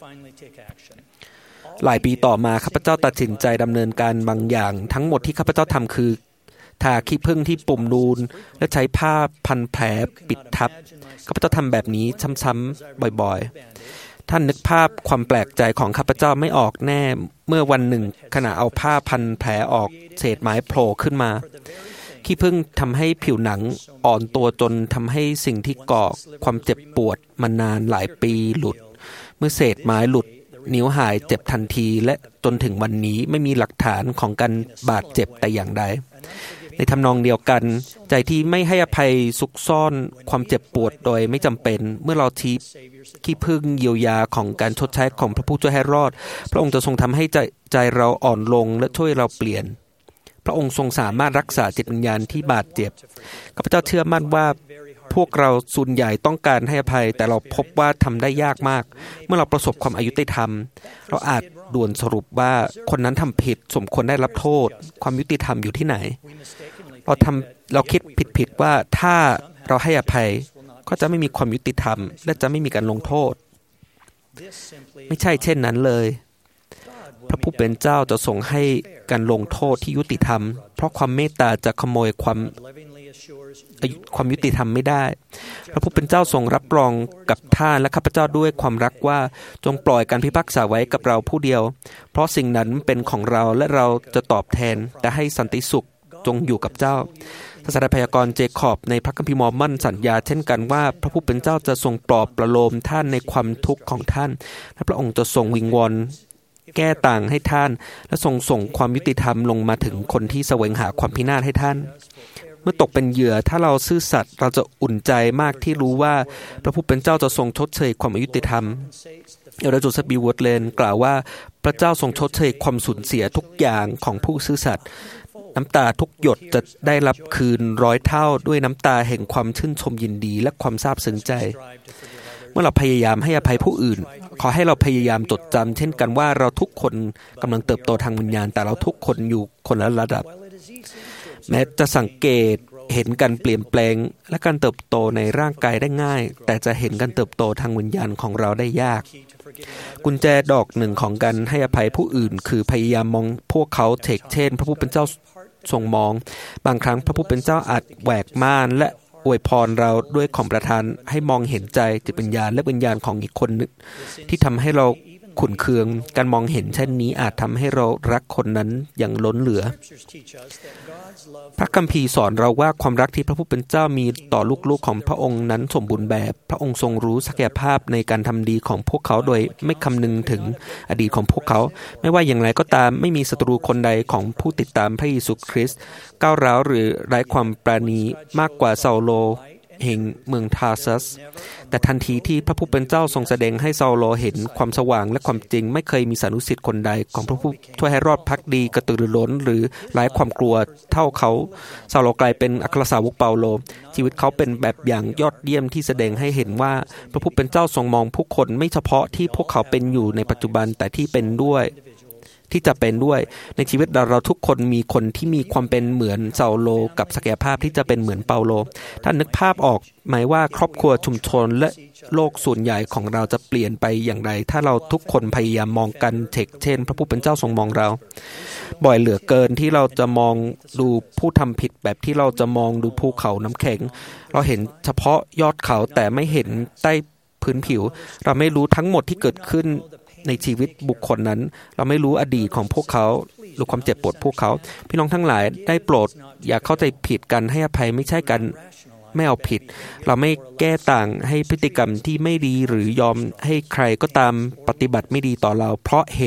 หลายปีต่อมาข้าพเจ้าตัดสินใจดำเนินการบางอย่างทั้งหมดที่ข้าพเจ้าทำคือทาขี้ผึ้งที่ปุ่มนูนและใช้ผ้าพันแผลปิดทับข้าพเจ้าทำแบบนี้ซ้ำๆบ่อยๆท่านนึกภาพความแปลกใจของข้าพเจ้าไม่ออกแน่เมื่อวันหนึ่งขณะเอาผ้าพันแผลออกเศษไม้โผล่ขึ้นมาขี้ผึ้งทำให้ผิวหนังอ่อนตัวจนทำให้สิ่งที่ก่อความเจ็บปวดมานานหลายปีหลุดเมื่อเศษไม้หลุดนิ้วหายเจ็บทันทีและจนถึงวันนี้ไม่มีหลักฐานของการบาดเจ็บแต่อย่างใดในทำนองเดียวกันใจที่ไม่ให้อภัยซุกซ่อนความเจ็บปวดโดยไม่จำเป็นเมื่อเราชี้ขี้ผึ้งเยียวยาของการชดใช้ของพระผู้ช่วยให้รอดพระองค์จะทรงทำให้ใจใจเราอ่อนลงและช่วยเราเปลี่ยนพระองค์ทรงสามารถรักษาจิตวิญญาณที่บาดเจ็บข้าพเจ้าเชื่อมั่นว่าพวกเราส่วนใหญ่ต้องการให้อภัยแต่เราพบว่าทำได้ยากมากเมื่อเราประสบความอายุติธรรมเราอาจด่วนสรุปว่าคนนั้นทำผิดสมควรได้รับโทษความยุติธรรมอยู่ที่ไหนเราทำเราคิดผิดๆว่าถ้าเราให้อภัยก็จะไม่มีความยุติธรรมและจะไม่มีการลงโทษไม่ใช่เช่นนั้นเลยพระผู้เป็นเจ้าจะทรงให้การลงโทษที่ยุติธรรมเพราะความเมตตาจะขโมยความความยุติธรรมไม่ได้พระผู้เป็นเจ้าทรงรับรองกับท่านและข้าพเจ้าด้วยความรักว่าจงปล่อยการพิพากษาไว้กับเราผู้เดียวเพราะสิ่งนั้นเป็นของเราและเราจะตอบแทนแต่ให้สันติสุขจงอยู่กับเจ้าศาสดาพยากรณ์เจคอบในพระคัมภีร์มอร์มอนสัญญาเช่นกันว่าพระผู้เป็นเจ้าจะทรงปลอบประโลมท่านในความทุกข์ของท่านและพระองค์จะทรงวิงวอนแก้ต่างให้ท่านและทรงส่งความยุติธรรมลงมาถึงคนที่แสวงหาความพินาศให้ท่านเมื่อตกเป็นเหยื่อถ้าเราซื่อสัตย์เราจะอุ่นใจมากที่รู้ว่าพระผู้เป็นเจ้าจะทรงชดเชยความอายุติธรรมเอลดาโจเซฟบีวอร์ดเลนกล่าวว่าพระเจ้าทรงชดเชยความสูญเสียทุกอย่างของผู้ซื่อสัตย์น้ำตาทุกหยดจะได้รับคืนร้อยเท่าด้วยน้ำตาแห่งความชื่นชมยินดีและความซาบซึ้งใจเมื่อเราพยายามให้อภัยผู้อื่นขอให้เราพยายามจดจำเช่นกันว่าเราทุกคนกำลังเติบโตทางวิญญาณแต่เราทุกคนอยู่คนละระดับแม้จะสังเกตเห็นการเปลี่ยนแปลงและการเติบโตในร่างกายได้ง่ายแต่จะเห็นการเติบโตทางวิญญาณของเราได้ยากกุญแจดอกหนึ่งของการให้อภัยผู้อื่นคือพยายามมองพวกเขาเฉกเช่นพระผู้เป็นเจ้าทรงมองบางครั้งพระผู้เป็นเจ้าอาจแหวกม่านและอวยพรเราด้วยของประทานให้มองเห็นใจจิตวิญญาณและวิญญาณของอีกคนนึงที่ทำให้เราขุ่นเคืองการมองเห็นเช่นนี้อาจทำให้เรารักคนนั้นอย่างล้นเหลือพระคัมภีร์สอนเราว่าความรักที่พระผู้เป็นเจ้ามีต่อลูกๆของพระองค์นั้นสมบูรณ์แบบพระองค์ทรงรู้ศักยภาพในการทำดีของพวกเขาโดยไม่คำนึงถึงอดีตของพวกเขาไม่ว่าอย่างไรก็ตามไม่มีศัตรูคนใดของผู้ติดตามพระเยซูคริสต์ก้าวร้าวหรือไร้ความปราณีมากกว่าเซาโลแห่งเมืองทาร์ซัสแต่ทันทีที่พระผู้เป็นเจ้าทรงแสดงให้เซาโลเห็นความสว่างและความจริงไม่เคยมีสานุสิทธิ์คนใดของพระผู้ช่วยให้รอดภักดีกระตือรือร้นหรือไร้ความกลัวเท่าเขาเซาโลกลายเป็นอัครสาวกเปาโลชีวิตเขาเป็นแบบอย่างยอดเยี่ยมที่แสดงให้เห็นว่าพระผู้เป็นเจ้าทรงมองผู้คนไม่เฉพาะที่พวกเขาเป็นอยู่ในปัจจุบันแต่ที่เป็นด้วยที่จะเป็นด้วยในชีวิตเราเราทุกคนมีคนที่มีความเป็นเหมือนเซาโลกับศักยภาพที่จะเป็นเหมือนเปาโลท่านนึกภาพออกไหมว่าครอบครัวชุมชนและโลกส่วนใหญ่ของเราจะเปลี่ยนไปอย่างไรถ้าเราทุกคนพยายามมองกันเฉกเช่นพระผู้เป็นเจ้าทรงมองเราบ่อยเหลือเกินที่เราจะมองดูผู้ทำผิดแบบที่เราจะมองดูภูเขาน้ำแข็งเราเห็นเฉพาะยอดเขาแต่ไม่เห็นใต้พื้นผิวเราไม่รู้ทั้งหมดที่เกิดขึ้นในชีวิตบุคคลนั้นเราไม่รู้อดีตของพวกเขาหรือความเจ็บปวดพวกเขาพี่น้องทั้งหลายได้โปรดอย่าเข้าใจผิดกันให้อภัยไม่ใช่กันไม่เอาผิดเราไม่แก้ต่างให้พฤติกรรมที่ไม่ดีหรือยอมให้ใครก็ตามปฏิบัติไม่ดีต่อเราเพราะเหตุ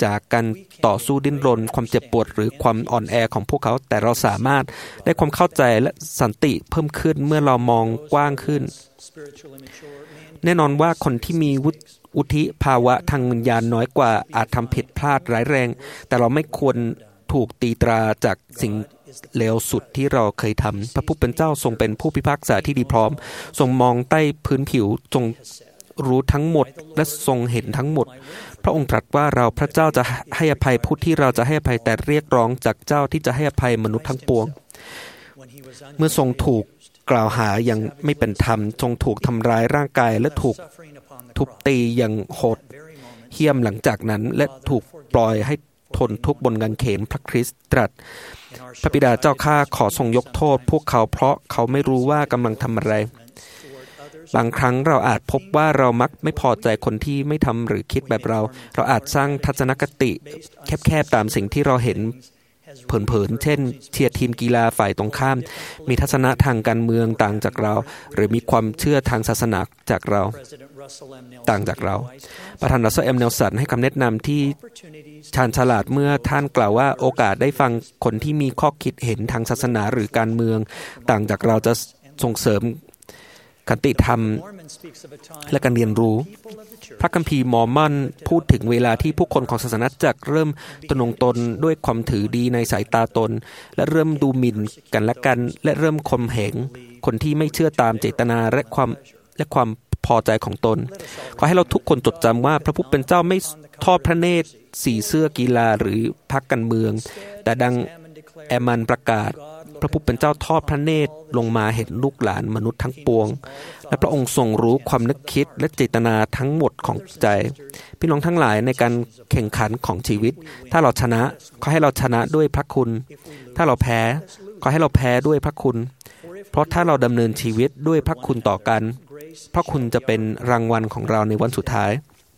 จากการต่อสู้ดิ้นรนความเจ็บปวดหรือความอ่อนแอของพวกเขาแต่เราสามารถได้ความเข้าใจและสันติเพิ่มขึ้นเมื่อเรามองกว้างขึ้นแน่นอนว่าคนที่มีวุฒิภาวะทางวิญญาณน้อยกว่าอาจทำผิดพลาดร้ายแรงแต่เราไม่ควรถูกตีตราจากสิ่งเลวสุดที่เราเคยทำพระผู้เป็นเจ้าทรงเป็นผู้พิพากษาที่ดีพร้อมทรงมองใต้พื้นผิวทรงรู้ทั้งหมดและทรงเห็นทั้งหมดพระองค์ตรัสว่าเราพระเจ้าจะให้อภัยผู้ที่เราจะให้อภัยแต่เรียกร้องจากเจ้าที่จะให้อภัยมนุษย์ทั้งปวงเมื่อทรงถูกกล่าวหาอย่างไม่เป็นธรรมทรงถูกทำร้ายร่างกายและถูกทุบตีอย่างโหดเหี้ยมหลังจากนั้นและถูกปล่อยให้ทนทุกข์บนกางเขนพระคริสต์ตรัสพระบิดาเจ้าข้าขอทรงยกโทษพวกเขาเพราะเขาไม่รู้ว่ากำลังทำอะไรบางครั้งเราอาจพบว่าเรามักไม่พอใจคนที่ไม่ทำหรือคิดแบบเราเราอาจสร้างทัศนคติแคบๆตามสิ่งที่เราเห็นเผินๆเช่นเชียร์ทีมกีฬาฝ่ายตรงข้ามมีทัศนะทางการเมืองต่างจากเราหรือมีความเชื่อทางศาสนาจากเราต่างจากเราประธานรัสเซล เอ็ม เนลสันให้คำแนะนำที่ชาญฉลาดเมื่อท่านกล่าวว่าโอกาสได้ฟังคนที่มีข้อคิดเห็นทางศาสนาหรือการเมืองต่างจากเราจะส่งเสริมขันติธรรมและการเรียนรู้พระคัมภีร์มอร์มอนพูดถึงเวลาที่ผู้คนของศาสนาจักรเริ่มตระหนกตนด้วยความถือดีในสายตาตนและเริ่มดูหมิ่นกันและกันและเริ่มข่มเหงคนที่ไม่เชื่อตามเจตนาและความและความพอใจของตนขอให้เราทุกคนจดจำว่าพระผู้เป็นเจ้าไม่ทอดพระเนตรสีเสื้อกีฬาหรือพรรคการเมืองแต่ดังแอมันประกาศพระผู้เป็นเจ้าทอดพระเนตรลงมาเห็นลูกหลานมนุษย์ทั้งปวงและพระองค์ทรงรู้ความนึกคิดและเจตนาทั้งหมดของใจพี่น้องทั้งหลายในการแข่งขันของชีวิตถ้าเราชนะขอให้เราชนะด้วยพระคุณถ้าเราแพ้ขอให้เราแพ้ด้วยพระคุณเพราะถ้าเราดำเนินชีวิตด้วยพระคุณต่อกันพระคุณจะเป็นรางวัลของเราในวันสุดท้าย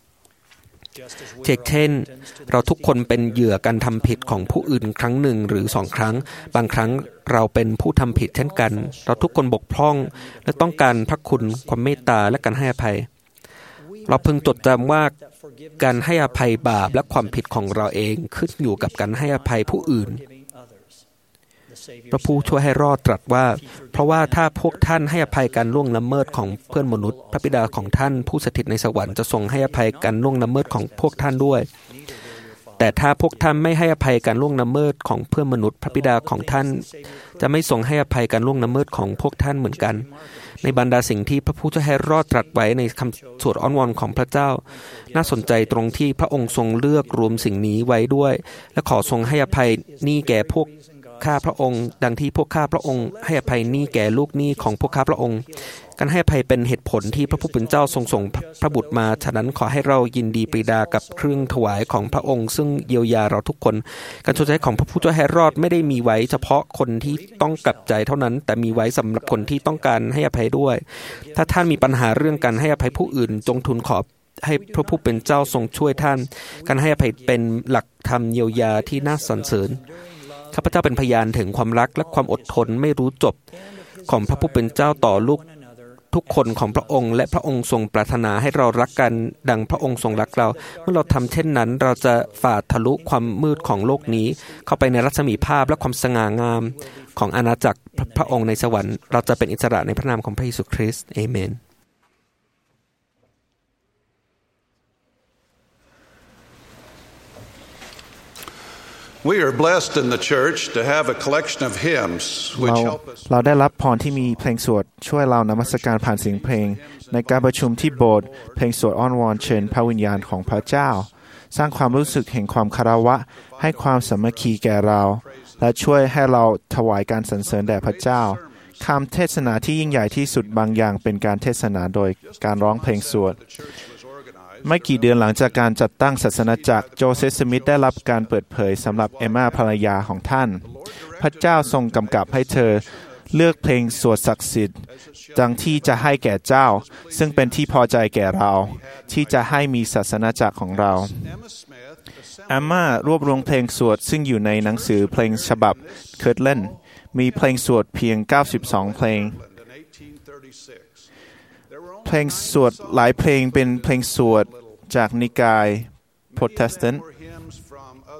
เช่นเราทุกคนเป็นเหยื่อการทำผิดของผู้อื่นครั้งหนึ่งหรือสองครั้งบางครั้งเราเป็นผู้ทำผิดเช่นกันเราทุกคนบกพร่องและต้องการพระคุณความเมตตาและการให้อภัยเราพึงจดจำว่าการให้อภัยบาปและความผิดของเราเองขึ้นอยู่กับการให้อภัยผู้อื่นพระผู้ช่วยให้รอดตรัสว่าเพราะว่าถ้าพวกท่านให้อภัยการล่วงละเมิดของเพื่อนมนุษย์พระบิดาของท่านผู้สถิตในสวรรค์จะทรงให้อภัยการล่วงละเมิดของพวกท่านด้วยแต่ถ้าพวกท่านไม่ให้อภัยการล่วงละเมิดของเพื่อนมนุษย์พระบิดาของท่านจะไม่ทรงให้อภัยการล่วงละเมิดของพวกท่านเหมือนกันในบรรดาสิ่งที่พระผู้ช่วยให้รอดตรัสไว้ในคำสวดอ้อนวอนของพระเจ้าน่าสนใจตรงที่พระองค์ทรงเลือกรวมสิ่งนี้ไว้ด้วยและขอทรงให้อภัยหนี้แก่พวกข้าพระองค์ดังที่พวกข้าพระองค์ให้อภัยหนี้แก่ลูกหนี้ของพวกข้าพระองค์การให้อภัยเป็นเหตุผลที่พระผู้เป็นเจ้าทรงส่งพระบุตรมาฉะนั้นขอให้เรายินดีปรีดากับเครื่องถวายของพระองค์ซึ่งเยียวยาเราทุกคนการชดใช้ของพระผู้ช่วยให้รอดไม่ได้มีไว้เฉพาะคนที่ต้องกลับใจเท่านั้นแต่มีไว้สำหรับคนที่ต้องการให้อภัยด้วยถ้าท่านมีปัญหาเรื่องการให้อภัยผู้อื่นจงทูลขอให้พระผู้เป็นเจ้าทรงช่วยท่านการให้อภัยเป็นหลักธรรมเยียวยาที่น่าสรรเสริญข้าพเจ้าเป็นพยานถึงความรักและความอดทนไม่รู้จบของพระผู้เป็นเจ้าต่อลูกทุกคนของพระองค์และพระองค์ทรงปรารถนาให้เรารักกันดังพระองค์ทรงรักเราเมื่อเราทำเช่นนั้นเราจะฝ่าทะลุความมืดของโลกนี้เข้าไปในรัศมีภาพและความสง่างามของอาณาจักรพระองค์ในสวรรค์เราจะเป็นอิสระในพระนามของพระเยซูคริสต์เอเมน We are blessed in the church to have a collection of hymns which help us เราได้รับพรที่มีเพลงสวดช่วยเรานมัสการผ่านเสียงเพลงในการประชุมที่โบสถ์เพลงสวดอ้อนวอนเชิญพระวิญญาณของพระเจ้าสร้างความรู้สึกแห่งความคารวะให้ความสามัคคีแก่เราและช่วยให้เราถวายการสรรเสริญแด่พระเจ้าคำเทศนาที่ยิ่งใหญ่ที่สุดบางอย่างเป็นการเทศนาโดยการร้องเพลงสวดไม่กี่เดือนหลังจากการจัดตั้งศาสนาจักรโจเซฟ สมิธได้รับการเปิดเผยสำหรับเอมมาภรรยาของท่านพระเจ้าทรงกำกับให้เธอเลือกเพลงสวดศักดิ์สิทธิ์ดังที่จะให้แก่เจ้าซึ่งเป็นที่พอใจแก่เราที่จะให้มีศาสนาจักรของเราเอมมารวบรวมเพลงสวดซึ่งอยู่ในหนังสือเพลงฉบับเคิร์ทเลนมีเพลงสวดเพียงเก้าสิบสองเพลงเพลงสวดหลายเพลงเป็นเพลงสวดจากนิกายโปรเตสแตนต์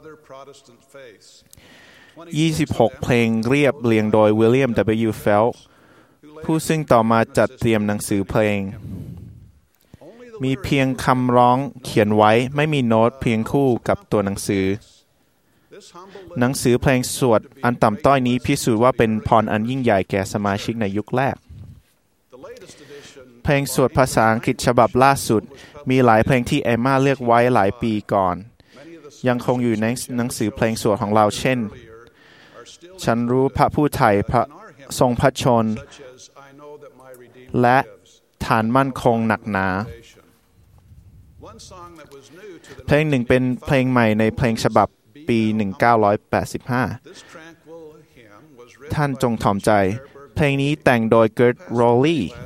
ยี่สิบหก เพลงเรียบเรียงโดยวิลเลียม ดับเบิลยู เฟลป์ผู้ซึ่งต่อมาจัดเตรียมหนังสือเพลงมีเพียงคำร้องเขียนไว้ไม่มีโน้ตเพียงคู่กับตัวหนังสือหนังสือเพลงสวดอันต่ำต้อยนี้พิสูจน์ว่าเป็นพรอันยิ่งใหญ่แก่สมาชิกในยุคแรกเพลงสวดภาษาอังกฤษฉบับล่าสุดมีหลายเพลงที่เอมม่าเลือกไว้หลายปีก่อนยังคงอยู่ในหนังสือเพลงสวดของเราเช่นฉันรู้พระผู้ไถ่พระทรงพระชนและฐานมั่นคงหนักหนาเพลงหนึ่งเป็นเพลงใหม่ในเพลงฉบับปีหนึ่งพันเก้าร้อยแปดสิบห้าท่านจงถ่อมใจเพลงนี้แต่งโดยเกิร์ต โรลลีย์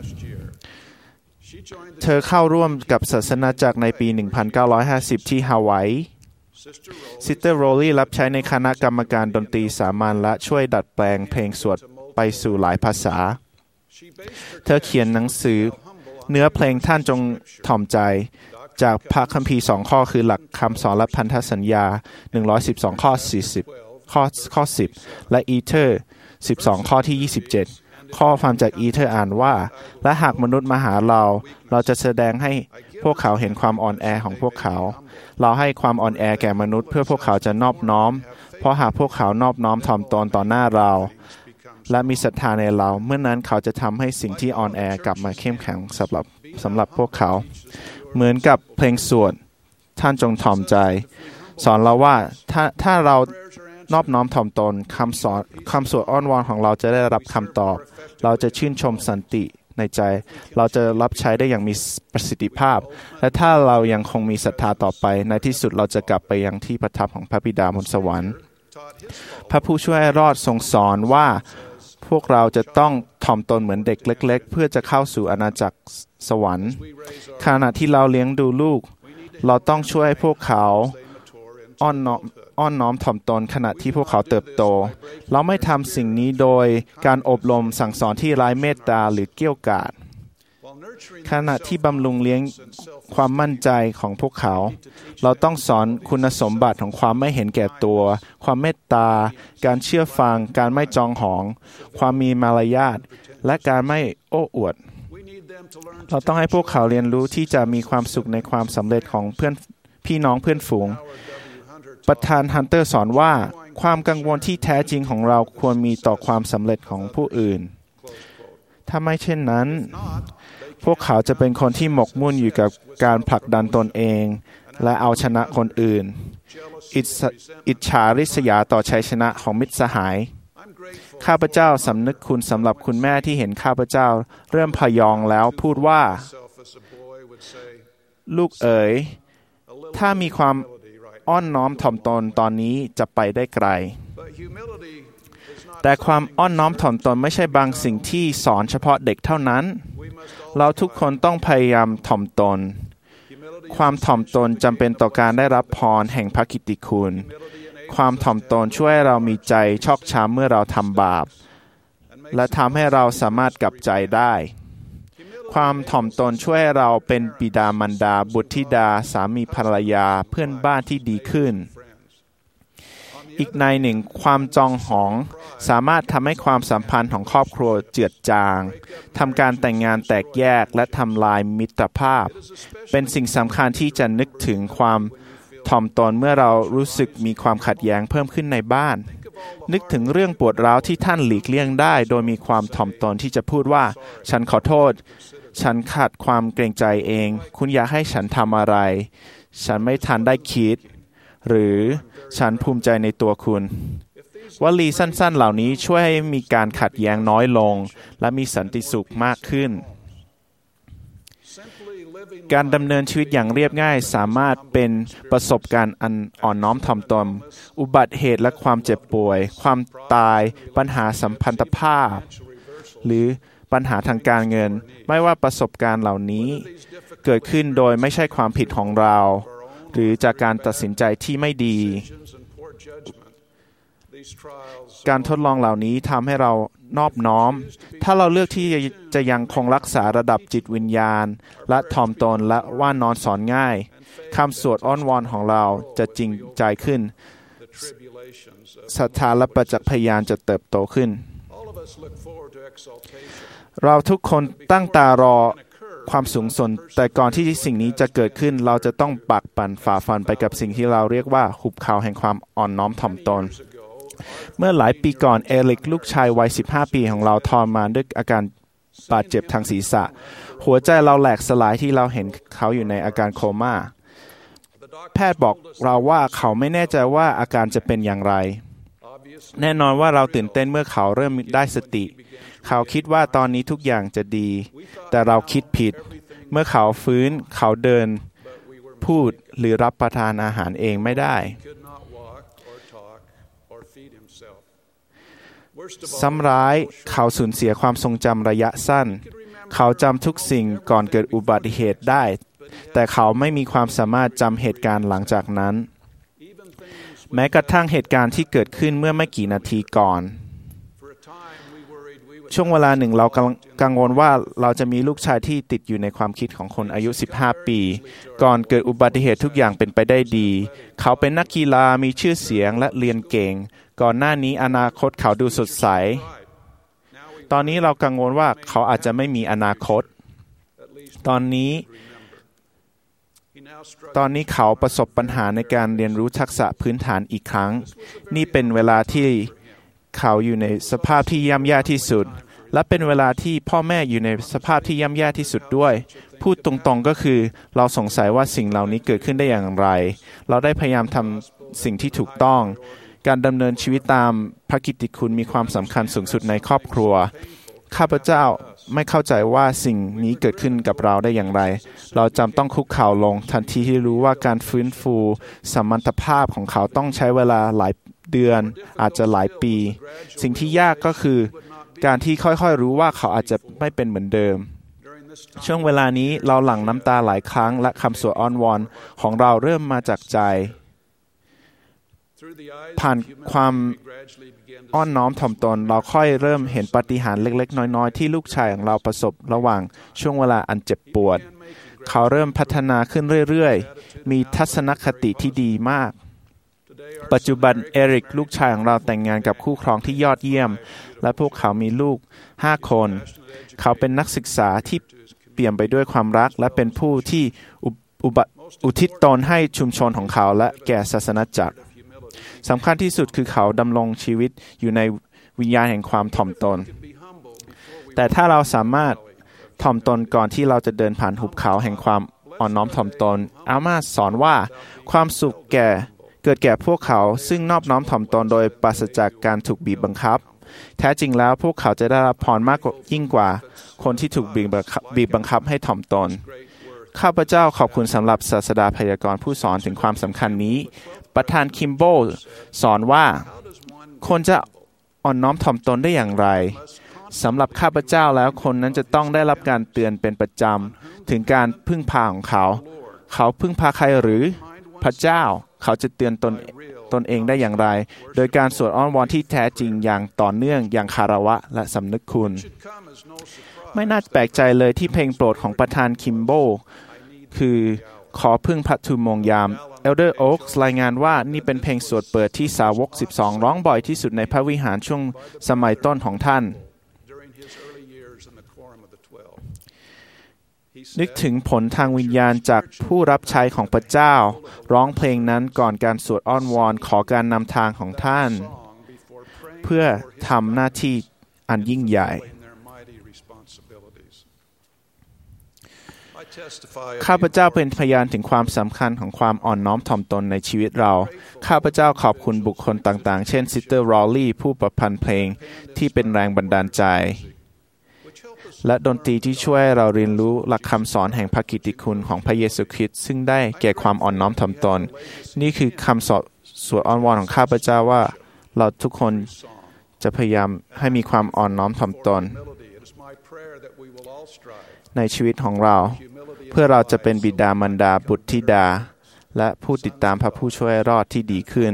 เธอเข้าร่วมกับศาสนาจักรในปีหนึ่งพันเก้าร้อยห้าสิบที่ฮาวายซิสเตอร์ โรลลีย์รับใช้ในคณะกรรมการดนตรีสามัญและช่วยดัดแปลงเพลงสวดไปสู่หลายภาษาเธอเขียนหนังสือเนื้อเพลงท่านจงถ่อมใจจากพระคัมภีร์สองข้อคือหลักคำสอนและพันธสัญญาหนึ่งร้อยสิบสองข้อสี่สิบข้อข้อสิบและอีเทอร์สิบสองข้อที่ยี่สิบเจ็ดข้อความจากอีเทอร์อ่านว่าและหากมนุษย์มาหาเราเราจะแสดงให้พวกเขาเห็นความอ่อนแอของพวกเขาเราให้ความอ่อนแอแก่มนุษย์เพื่อพวกเขาจะนอบน้อมเพราะหากพวกเขานอบน้อมถ่อมตนต่อหน้าเราและมีศรัทธาในเราเมื่อนั้นเขาจะทำให้สิ่งที่อ่อนแอกลับมาเข้มแข็งสำหรับสำหรับพวกเขาเหมือนกับเพลงสวดท่านจงถ่อมใจสอนเราว่าถ้าถ้าเรานอบน้อมถ่อมตนคำสอนคำสวดอ้อนวอนของเราจะได้รับคำตอบเราจะชื่นชมสันติในใจเราจะรับใช้ได้อย่างมีประสิทธิภาพและถ้าเรายังคงมีศรัทธาต่อไปในที่สุดเราจะกลับไปยังที่ประทับของพระบิดาบนสวรรค์พระผู้ช่วยรอดทรงสอนว่าพวกเราจะต้องถ่อมตนเหมือนเด็กเล็กๆเพื่อจะเข้าสู่อาณาจักรสวรรค์ขณะที่เราเลี้ยงดูลูกเราต้องช่วยพวกเขาอ้อนน้อมอ้อนน้อมถ่อมตนขณะที่พวกเขาเติบโตเราไม่ทำสิ่งนี้โดยการอบรมสั่งสอนที่ไร้เมตตาหรือเกี้ยวกาดขณะที่บำรุงเลี้ยงความมั่นใจของพวกเขาเราต้องสอนคุณสมบัติของความไม่เห็นแก่ตัวความเมตตาการเชื่อฟังการไม่จองหองความมีมารยาทและการไม่โอ้อวดเราต้องให้พวกเขาเรียนรู้ที่จะมีความสุขในความสำเร็จของเพื่อนพี่น้องเพื่อนฝูงประธานฮันเตอร์สอนว่าความกังวลที่แท้จริงของเราควรมีต่อความสำเร็จของผู้อื่นถ้าไม่เช่นนั้นพวกเขาจะเป็นคนที่หมกมุ่นอยู่กับการผลักดันตนเองและเอาชนะคนอื่นอิจฉาริษยาต่อชัยชนะของมิตรสหายข้าพเจ้าสำนึกคุณสำหรับคุณแม่ที่เห็นข้าพเจ้าเริ่มพยองแล้วพูดว่าลูกเอ๋ยถ้ามีความอ้อนน้อมถ่อมตนตอนนี้จะไปได้ไกลแต่ความอ้อนน้อมถ่อมตนไม่ใช่บางสิ่งที่สอนเฉพาะเด็กเท่านั้นเราทุกคนต้องพยายามถ่อมตนความถ่อมตนจำเป็นต่อการได้รับพรแห่งพระกิตติคุณความถ่อมตนช่วยให้เรามีใจชอกช้ำเมื่อเราทำบาปและทำให้เราสามารถกลับใจได้ความถ่อมตนช่วยให้เราเป็นบิดามารดาบุตรธิดาสามีภรรยาเพื่อนบ้านที่ดีขึ้นอีกในหนึ่งความจองหองสามารถทำให้ความสัมพันธ์ของครอบครัวเจือจางทำการแต่งงานแตกแยกและทำลายมิตรภาพเป็นสิ่งสำคัญที่จะนึกถึงความถ่อมตนเมื่อเรารู้สึกมีความขัดแย้งเพิ่มขึ้นในบ้านนึกถึงเรื่องปวดร้าวที่ท่านหลีกเลี่ยงได้โดยมีความถ่อมตนที่จะพูดว่าฉันขอโทษฉันขาดความเกรงใจเองคุณอยากให้ฉันทำอะไรฉันไม่ทันได้คิดหรือฉันภูมิใจในตัวคุณวลีสั้นๆเหล่านี้ช่วยให้มีการขัดแย้งน้อยลงและมีสันติสุขมากขึ้นการดำเนินชีวิตอย่างเรียบง่ายสามารถเป็นประสบการณ์อันอ่อนน้อมถ่อมตนอุบัติเหตุและความเจ็บป่วยความตายปัญหาสัมพันธภาพหรือปัญหาทางการเงินไม่ว่าประสบการณ์เหล่านี้เกิดขึ้นโดยไม่ใช่ความผิดของเราหรือจากการตัดสินใจที่ไม่ดีการทดลองเหล่านี้ทำให้เรานอบน้อมถ้าเราเลือกที่จะยังคงรักษาระดับจิตวิญญาณและถ่อมตนและว่านอนสอนง่ายคำสวดอ้อนวอนของเราจะจริงใจขึ้นศรัทธาและประจักษ์พยานจะเติบโตขึ้นเราทุกคนตั้งตารอความสูงส่งแต่ก่อนที่สิ่งนี้จะเกิดขึ้นเราจะต้องปักปั่นฝ่าฟันไปกับสิ่งที่เราเรียกว่าหุบเขาแห่งความอ่อนน้อมถ่อมตนเมื่อหลายปีก่อนเอริกลูกชายวัยสิบห้าปีของเราทรมานด้วยอาการบาดเจ็บทางศีรษะหัวใจเราแหลกสลายที่เราเห็นเขาอยู่ในอาการโคม่าแพทย์บอกเราว่าเขาไม่แน่ใจว่าอาการจะเป็นอย่างไรแน่นอนว่าเราตื่นเต้นเมื่อเขาเริ่มได้สติเขาคิดว่าตอนนี้ทุกอย่างจะดีแต่เราคิดผิดเมื่อเขาฟื้นเขาเดินพูดหรือรับประทานอาหารเองไม่ได้ซ้ำร้ายเขาสูญเสียความทรงจำระยะสั้นเขาจำทุกสิ่งก่อนเกิดอุบัติเหตุได้แต่เขาไม่มีความสามารถจำเหตุการณ์หลังจากนั้นแม้กระทั่งเหตุการณ์ที่เกิดขึ้นเมื่อไม่กี่นาทีก่อนช่วงเวลาหนึ่งเรากังวลว่าเราจะมีลูกชายที่ติดอยู่ในความคิดของคนอายุสิบห้าปีก่อนเกิดอุบัติเหตุทุกอย่างเป็นไปได้ดีเขาเป็นนักกีฬามีชื่อเสียงและเรียนเก่งก่อนหน้านี้อนาคตเขาดูสดใสตอนนี้เรากังวลว่าเขาอาจจะไม่มีอนาคตตอนนี้ตอนนี้เขาประสบปัญหาในการเรียนรู้ทักษะพื้นฐานอีกครั้งนี่เป็นเวลาที่เขาอยู่ในสภาพที่ย่ำแย่ที่สุดและเป็นเวลาที่พ่อแม่อยู่ในสภาพที่ย่ำแย่ที่สุดด้วยพูดตรงๆก็คือเราสงสัยว่าสิ่งเหล่านี้เกิดขึ้นได้อย่างไรเราได้พยายามทำสิ่งที่ถูกต้องการดำเนินชีวิตตามพระกิตติคุณมีความสำคัญสูงสุดในครอบครัวข้าพเจ้าไม่เข้าใจว่าสิ่งนี้เกิดขึ้นกับเราได้อย่างไรเราจำต้องคุกเข่าลงทันทีที่รู้ว่าการฟื้นฟูสมรรถภาพของเขาต้องใช้เวลาหลายเดือนอาจจะหลายปีสิ่งที่ยากก็คือการที่ค่อยๆรู้ว่าเขาอาจจะไม่เป็นเหมือนเดิมช่วงเวลานี้เราหลั่งน้ำตาหลายครั้งและคำสวดอ้อนวอนของเราเริ่มมาจากใจผ่านความอ้อนน้อมถ่อมตนเราค่อยเริ่มเห็นปาฏิหาริย์เล็กๆน้อยๆที่ลูกชายของเราประสบระหว่างช่วงเวลาอันเจ็บปวดเขาเริ่มพัฒนาขึ้นเรื่อยๆมีทัศนคติที่ดีมากปัจจุบันเอริกลูกชายของเราแต่งงานกับคู่ครองที่ยอดเยี่ยมและพวกเขามีลูกห้าคนเขาเป็นนักศึกษาที่เปี่ยมไปด้วยความรักและเป็นผู้ที่อุบอุทิศตนให้ชุมชนของเขาและแก่ศาสนจักรสำคัญที่สุดคือเขาดำรงชีวิตอยู่ในวิญญาณแห่งความถ่อมตนแต่ถ้าเราสามารถถ่อมตนก่อนที่เราจะเดินผ่านหุบเขาแห่งความอ่อนน้อมถ่อมตนอาม่าสอนว่าความสุขแก่เกิดแก่พวกเขาซึ่งนอบน้อมถ่อมตนโดยปราศจากการถูกบีบบังคับแท้จริงแล้วพวกเขาจะได้รับพรมากกว่ายิ่งกว่าคนที่ถูกบีบบังคับบีบบังคับให้ถ่อมตนข้าพเจ้าขอบคุณสำหรับศาสดาพยากรณ์ผู้สอนถึงความสำคัญนี้ประธานคิมโบสอนว่าคนจะอ่อนน้อมถ่อมตนได้อย่างไรสำหรับข้าพเจ้าแล้วคนนั้นจะต้องได้รับการเตือนเป็นประจำถึงการพึ่งพาของเขาเขาพึ่งพาใครหรือพระเจ้าเขาจะเตือนตนตนเองได้อย่างไรโดยการสวดอ้อนวอนที่แท้จริงอย่างต่อเนื่องอย่างคารวะและสำนึกคุณไม่น่าแปลกใจเลยที่เพลงโปรดของประธานคิมโบคือขอพึ่งพระทุมงยามเอลเดอร์โอ๊กส์รายงานว่านี่เป็นเพลงสวดเปิดที่สาวกสิบสองร้องบ่อยที่สุดในพระวิหารช่วงสมัยต้นของท่านนึกถึงผลทางวิญญาณจากผู้รับใช้ของพระเจ้าร้องเพลงนั้นก่อนการสวดอ้อนวอนขอการนำทางของท่านเพื่อทำหน้าที่อันยิ่งใหญ่ข้าพเจ้าเป็นพยานถึงความสำคัญของความอ่อนน้อมถ่อมตนในชีวิตเราข้าพเจ้าขอบคุณบุคคลต่างๆเช่นซิสเตอร์รอลลี่ผู้ประพันธ์เพลงที่เป็นแรงบันดาลใจและดนตรีที่ช่วยเราเรียนรู้หลักคำสอนแห่งพระกิตติคุณของพระเยซูคริสต์ซึ่งได้แก่ความอ่อนน้อมถ่อมตนนี่คือคำสวดอ้อนวอนของข้าพเจ้าว่าเราทุกคนจะพยายามให้มีความอ่อนน้อมถ่อมตนในชีวิตของเราเพื่อเราจะเป็นบิดามารดาบุตรธิดาและผู้ติดตามพระผู้ช่วยรอดที่ดีขึ้น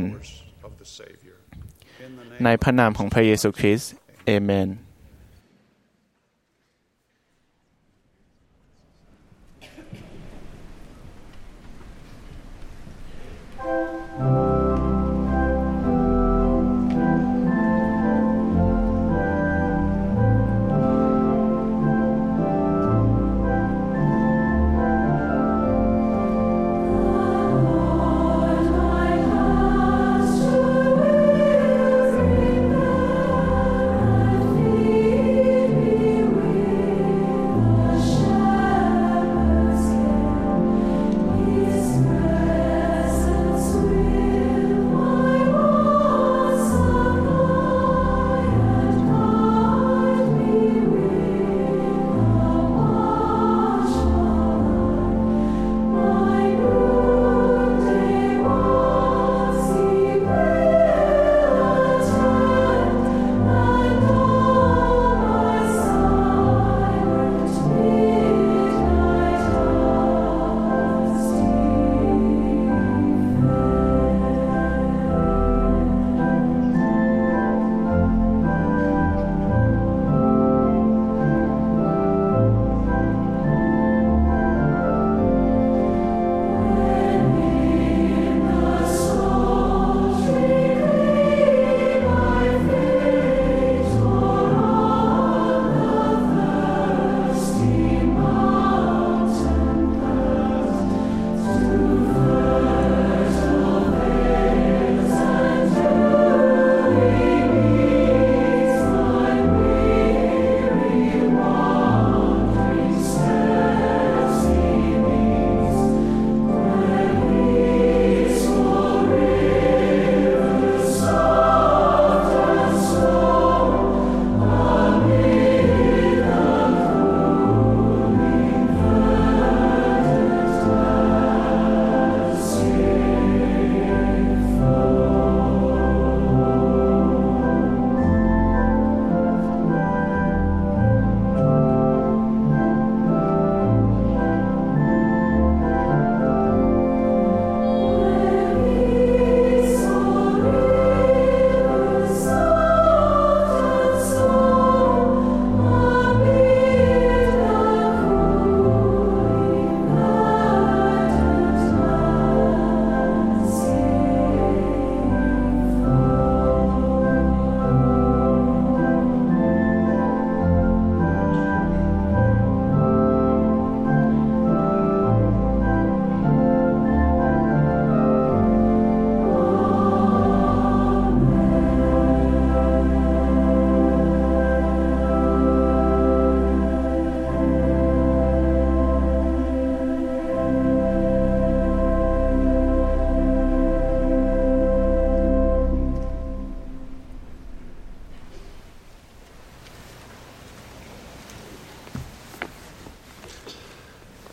ในพระนามของพระเยซูคริสต์เอเมน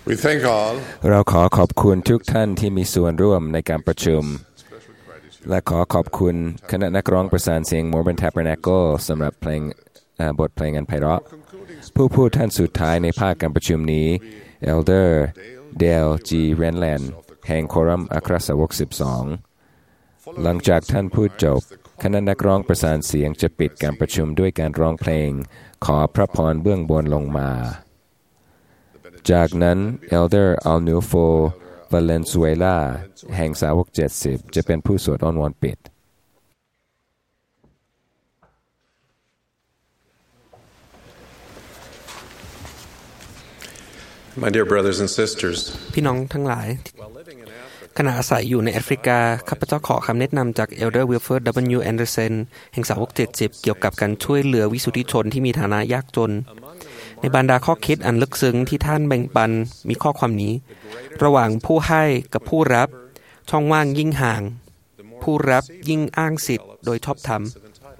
We thank all เราขอขอบคุณทุกท่านที่มีส่วนร่วมในการประชุมและขอขอบคุณคณะนักร้องประสานเสียง Mormon Tabernacle สำหรับเพลงบทเพลงอันไพเราะผู้พูดท่านสุดท้ายในภาคการประชุมนี้ Elder Dale G. Renland แห่งโครัมอัครสาวกสิบสองหลังจากท่านพูดจบคณะนักร้องประสานเสียงจะปิดการประชุมด้วยการร้องเพลงขอพระพรเบื้องบนลงมาจากนั้น Elder Arnulfo Valenzuela แห่งสาวกเจ็ดสิบจะเป็นผู้สวดอ้อนวอนปิด My dear brothers and sisters พี่น้องทั้งหลายขณะอาศัยอยู่ในแอฟริกาข้าพเจ้าขอคำแนะนำจาก Elder Wilford W. Anderson แห่งสาวกเจ็ดสิบเกี่ยวกับการช่วยเหลือวิสุทธิชนที่มีฐานะยากจนในบรรดาข้อคิดอันลึกซึ้งที่ท่านแบ่งปันมีข้อความนี้ระหว่างผู้ให้กับผู้รับช่องว่างยิ่งห่างผู้รับยิ่งอ้างสิทธิ์โดยชอบธรรม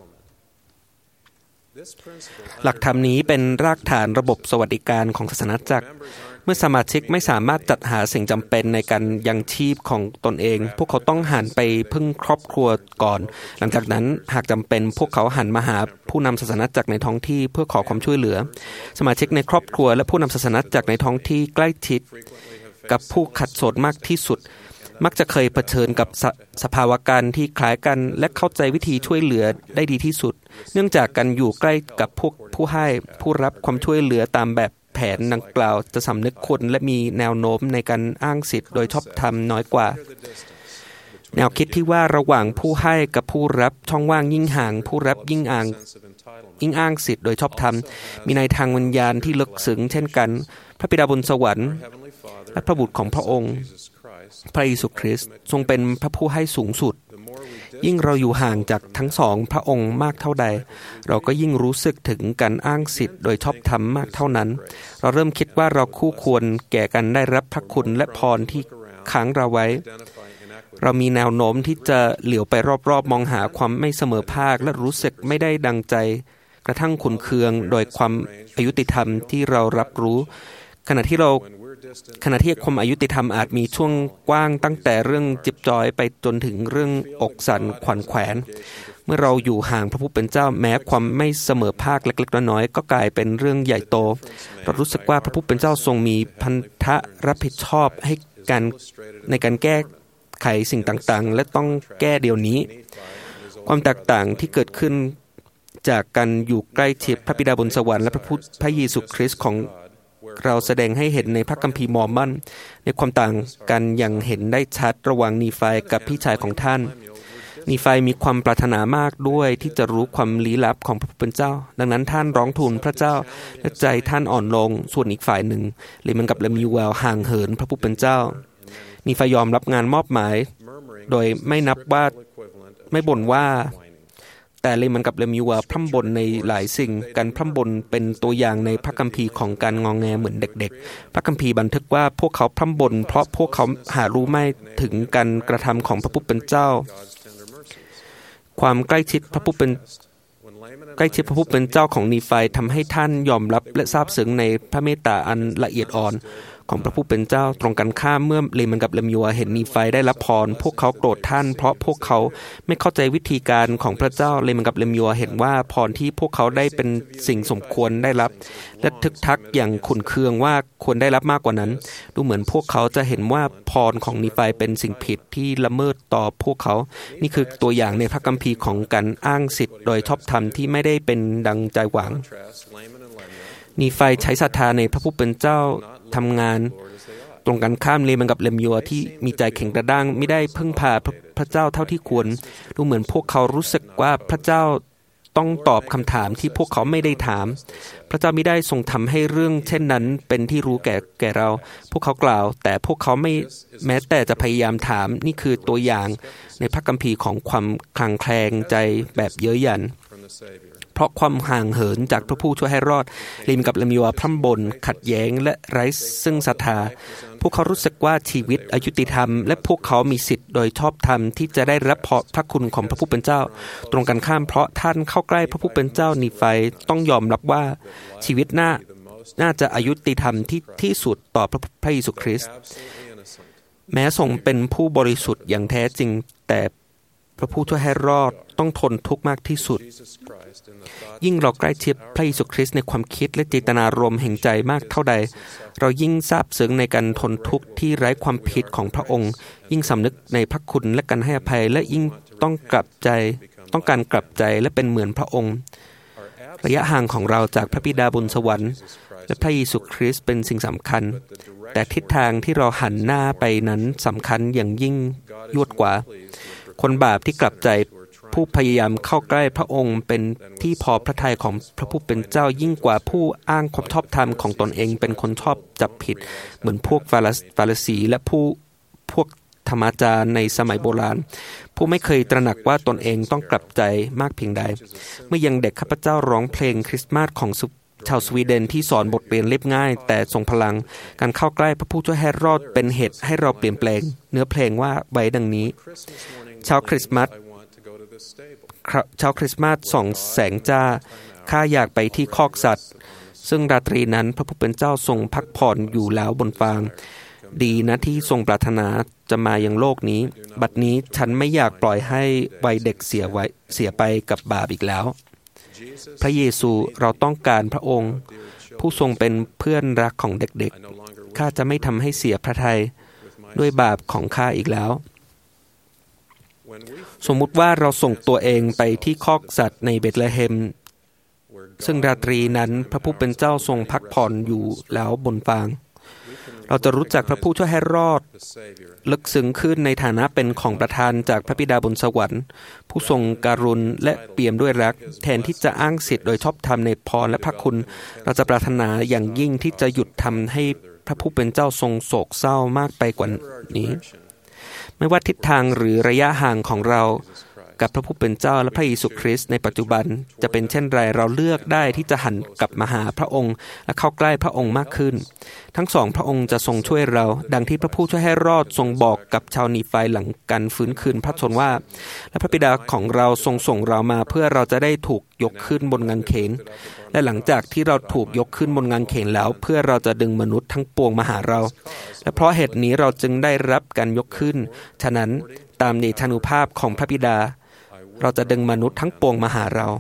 หลักธรรมนี้เป็นรากฐานระบบสวัสดิการของศาสนาจักรเมื่อสมาชิกไม่สามารถจัดหาสิ่งจำเป็นในการยังชีพของตนเองพวกเขาต้องหันไปพึ่งครอบครัวก่อนหลังจากนั้นหากจำเป็นพวกเขาหันมาหาผู้นำศาสนาจักรในท้องที่เพื่อขอความช่วยเหลือสมาชิกในครอบครัวและผู้นำศาสนาจักรในท้องที่ใกล้ชิดกับผู้ขัดสนมากที่สุดมักจะเคยเผชิญกับส, สภาวะการที่คล้ายกันและเข้าใจวิธีช่วยเหลือได้ดีที่สุดเนื่องจากการอยู่ใกล้กับพวกผู้ให้ผู้รับความช่วยเหลือตามแบบแผนดังกล่าวจะสำนึกคนและมีแนวโน้มในการอ้างสิทธิ์โดยชอบธรรมน้อยกว่าแนวคิดที่ว่าระหว่างผู้ให้กับผู้รับช่องว่างยิ่งห่างผู้รับยิ่งอ่างยิ่งอ้างสิทธิ์โดยชอบธรรมมีในทางวิญญาณที่ลึกซึ้งเช่นกันพระบิดาบนสวรรค์และพระบุตรของพระองค์พระเยซูคริสต์ทรงเป็นพระผู้ให้สูงสุดยิ่งเราอยู่ห่างจากทั้งสองพระองค์มากเท่าใดเราก็ยิ่งรู้สึกถึงการอ้างสิทธิ์โดยชอบธรรมมากเท่านั้นเราเริ่มคิดว่าเราคู่ควรแก่กันได้รับพระคุณและพรที่ค้างเราไว้เรามีแนวโน้มที่จะเหลียวไปรอบๆมองหาความไม่เสมอภาคและรู้สึกไม่ได้ดังใจกระทั่งขุ่นเคืองโดยความอยุติธรรมที่เรารับรู้ขณะที่เราขณะที่ความอายุติธรรมอาจมีช่วงกว้างตั้งแต่เรื่องจิบจอยไปจนถึงเรื่องอกสั่นขวัญแขวนเมื่อเราอยู่ห่างพระผู้เป็นเจ้าแม้ความไม่เสมอภาคเล็กๆน้อยๆก็กลายเป็นเรื่องใหญ่โตเรารู้สึกว่าพระผู้เป็นเจ้าทรงมีพันธะรับผิดชอบให้การในการแก้ไขสิ่งต่างๆและต้องแก้เดี๋ยวนี้ความแตกต่างที่เกิดขึ้นจากการอยู่ใกล้ชิดพระบิดาบนสวรรค์และพระพุทธพระเยซูคริสต์ของเราแสดงให้เห็นในพระคัมภีร์มอร์มอนในความต่างกันอย่างเห็นได้ชัดระหว่างนีฟายกับพี่ชายของท่านนีฟายมีความปรารถนามากด้วยที่จะรู้ความลี้ลับของพระผู้เป็นเจ้าดังนั้นท่านร้องทูลพระเจ้าและใจท่านอ่อนลงส่วนอีกฝ่ายหนึ่งเลยมันกับเลมิวลห่างเหินพระผู้เป็นเจ้านีฟายยอมรับงานมอบหมายโดยไม่นับว่าไม่บ่นว่าแต่เลยมันกับเลมิวาพร่ำบ่นในหลายสิ่งการพร่ำบ่นเป็นตัวอย่างในพระคัมภีร์ของการงอแงเหมือนเด็กๆพระคัมภีร์บันทึกว่าพวกเขาพร่ำบ่นเพราะพวกเขาหารู้ไม่ถึงการกระทำของพระผู้เป็นเจ้าความใกล้ชิดพระผู้เป็นใกล้ชิดพระผู้เป็นเจ้าของนีฟายทำให้ท่านยอมรับและซาบซึ้งในพระเมตตาอันละเอียดอ่อนของพระผู้เป็นเจ้าตรงกันข้ามเมื่อเลมันกับเลมิวาเห็นนีฟายได้รับพรพวกเขาโกรธท่านเพราะพวกเขาไม่เข้าใจวิธีการของพระเจ้าเลมันกับเลมิวาเห็นว่าพรที่พวกเขาได้เป็นสิ่งสมควรได้รับและทึกทักอย่างขุ่นเคืองว่าควรได้รับมากกว่านั้นดูเหมือนพวกเขาจะเห็นว่าพรของนีฟายเป็นสิ่งผิดที่ละเมิดต่อพวกเขานี่คือตัวอย่างในพระคัมภีร์ของการอ้างสิทธิ์โดยชอบธรรมที่ไม่ได้เป็นดังใจหวังนีฟายใช้ศรัทธาในพระผู้เป็นเจ้าทำงานตรงกันข้ามเลมันกับเลมยัวที่มีใจแข็งกระด้างไม่ได้พึ่งพาพระเจ้าเท่าที่ควรดูเหมือนพวกเขารู้สึกว่าพระเจ้าต้องตอบคำถามที่พวกเขาไม่ได้ถามพระเจ้าไม่ได้ทรงทำให้เรื่องเช่นนั้นเป็นที่รู้แก่แก่เราพวกเขากล่าวแต่พวกเขาไม่แม้แต่จะพยายามถามนี่คือตัวอย่างในพระคัมภีร์ของความคลางแคลงใจแบบเย้ยหยันเพราะความห่างเหินจากพระผู้ช่วยให้รอดลิมกับเลมิวาพร่ำบ่นขัดแย้งและไร้ซึ่งศรัทธาพวกเขารู้สึกว่าชีวิตอยุติธรรมและพวกเขามีสิทธิ์โดยชอบธรรมที่จะได้รับพระคุณของพระผู้เป็นเจ้าตรงกันข้ามเพราะท่านเข้าใกล้พระผู้เป็นเจ้านีไฟต้องยอมรับว่าชีวิตหน้าน่าจะอายุติธรรมที่ที่สุดต่อพระพระเยซูคริสต์แม้ทรงเป็นผู้บริสุทธิ์อย่างแท้จริงแต่พระผู้ช่วยให้รอดต้องทนทุกข์มากที่สุดยิ่งเราใกล้ชิดพระเยซูคริสต์ในความคิดและเจตนารมณ์แห่งใจมากเท่าใดเรายิ่งซาบซึ้งในการทนทุกข์ที่ไร้ความผิดของพระองค์ยิ่งสำนึกในพระคุณและการให้อภัยและยิ่งต้องกลับใจต้องการกลับใจและเป็นเหมือนพระองค์ระยะห่างของเราจากพระบิดาบนสวรรค์และพระเยซูคริสต์เป็นสิ่งสำคัญแต่ทิศทางที่เราหันหน้าไปนั้นสำคัญอย่างยิ่งยวดกว่าคนบาปที่กลับใจผู้พยายามเข้าใกล้พระองค์เป็นที่พอพระทัยของพระผู้เป็นเจ้ายิ่งกว่าผู้อ้างความชอบธรรมของตนเองเป็นคนชอบจับผิดเหมือนพวกฟาริสีและผู้พวกธรรมาจารย์ในสมัยโบราณผู้ไม่เคยตระหนักว่าตนเองต้องกลับใจมากเพียงใดเมื่อยังเด็กข้าพเจ้าร้องเพลงคริสต์มาสของชาวสวีเดนที่สอนบทเรียนเรียบง่ายแต่ทรงพลังการเข้าใกล้พระผู้ช่วยให้รอดเป็นเหตุให้เราเปลี่ยนแปลงเนื้อเพลงว่าไว้ดังนี้เช้าคริสต์มาสเช้าคริสต์มาสส่องแสงจ้าข้าอยากไปที่คอกสัตว์ซึ่งราตรีนั้นพระผู้เป็นเจ้าทรงพักผ่อนอยู่แล้วบนฟางดีนะที่ทรงปรารถนาจะมายังโลกนี้บัดนี้ฉันไม่อยากปล่อยให้วัยเด็กเสียไว้เสียไปกับบาปอีกแล้วพระเยซูเราต้องการพระองค์ผู้ทรงเป็นเพื่อนรักของเด็กๆข้าจะไม่ทำให้เสียพระทัยด้วยบาปของข้าอีกแล้วสมมุติว่าเราส่งตัวเองไปที่คอกสัตว์ในเบธเลเฮมซึ่งราตรีนั้นพระผู้เป็นเจ้าทรงพักผ่อนอยู่แล้วบนฟางเราจะรู้จักพระผู้ช่วยให้รอดลึกซึ้งขึ้นในฐานะเป็นของประทานจากพระบิดาบนสวรรค์ผู้ทรงการุณและเปี่ยมด้วยรักแทนที่จะอ้างสิทธิ์โดยชอบธรรมในพรและพระคุณเราจะปรารถนาอย่างยิ่งที่จะหยุดทำให้พระผู้เป็นเจ้าทรงโศกเศร้ามากไปกว่านี้ไม่ว่าทิศทางหรือระยะห่างของเรากับพระผู้เป็นเจ้าและพระเยซูคริสต์ในปัจจุบันจะเป็นเช่นไรเราเลือกได้ที่จะหันกลับมาหาพระองค์และเข้าใกล้พระองค์มากขึ้นทั้งสองพระองค์จะทรงช่วยเราดังที่พระผู้ช่วยให้รอดทรงบอกกับชาวนีไฟหลังการฟื้นคืนพระชนว่าและพระบิดาของเราทรงส่งเรามาเพื่อเราจะได้ถูกยกขึ้นบนกางเขนและหลังจากที่เราถูกยกขึ้นบนกางเขนแล้วเพื่อเราจะดึงมนุษย์ทั้งปวงมาหาเราและเพราะเหตุนี้เราจึงได้รับการยกขึ้นฉะนั้นตามเดชานุภาพของพระบิดาเราจะดึงมนุษย์ทั้งปวงมาหาเรา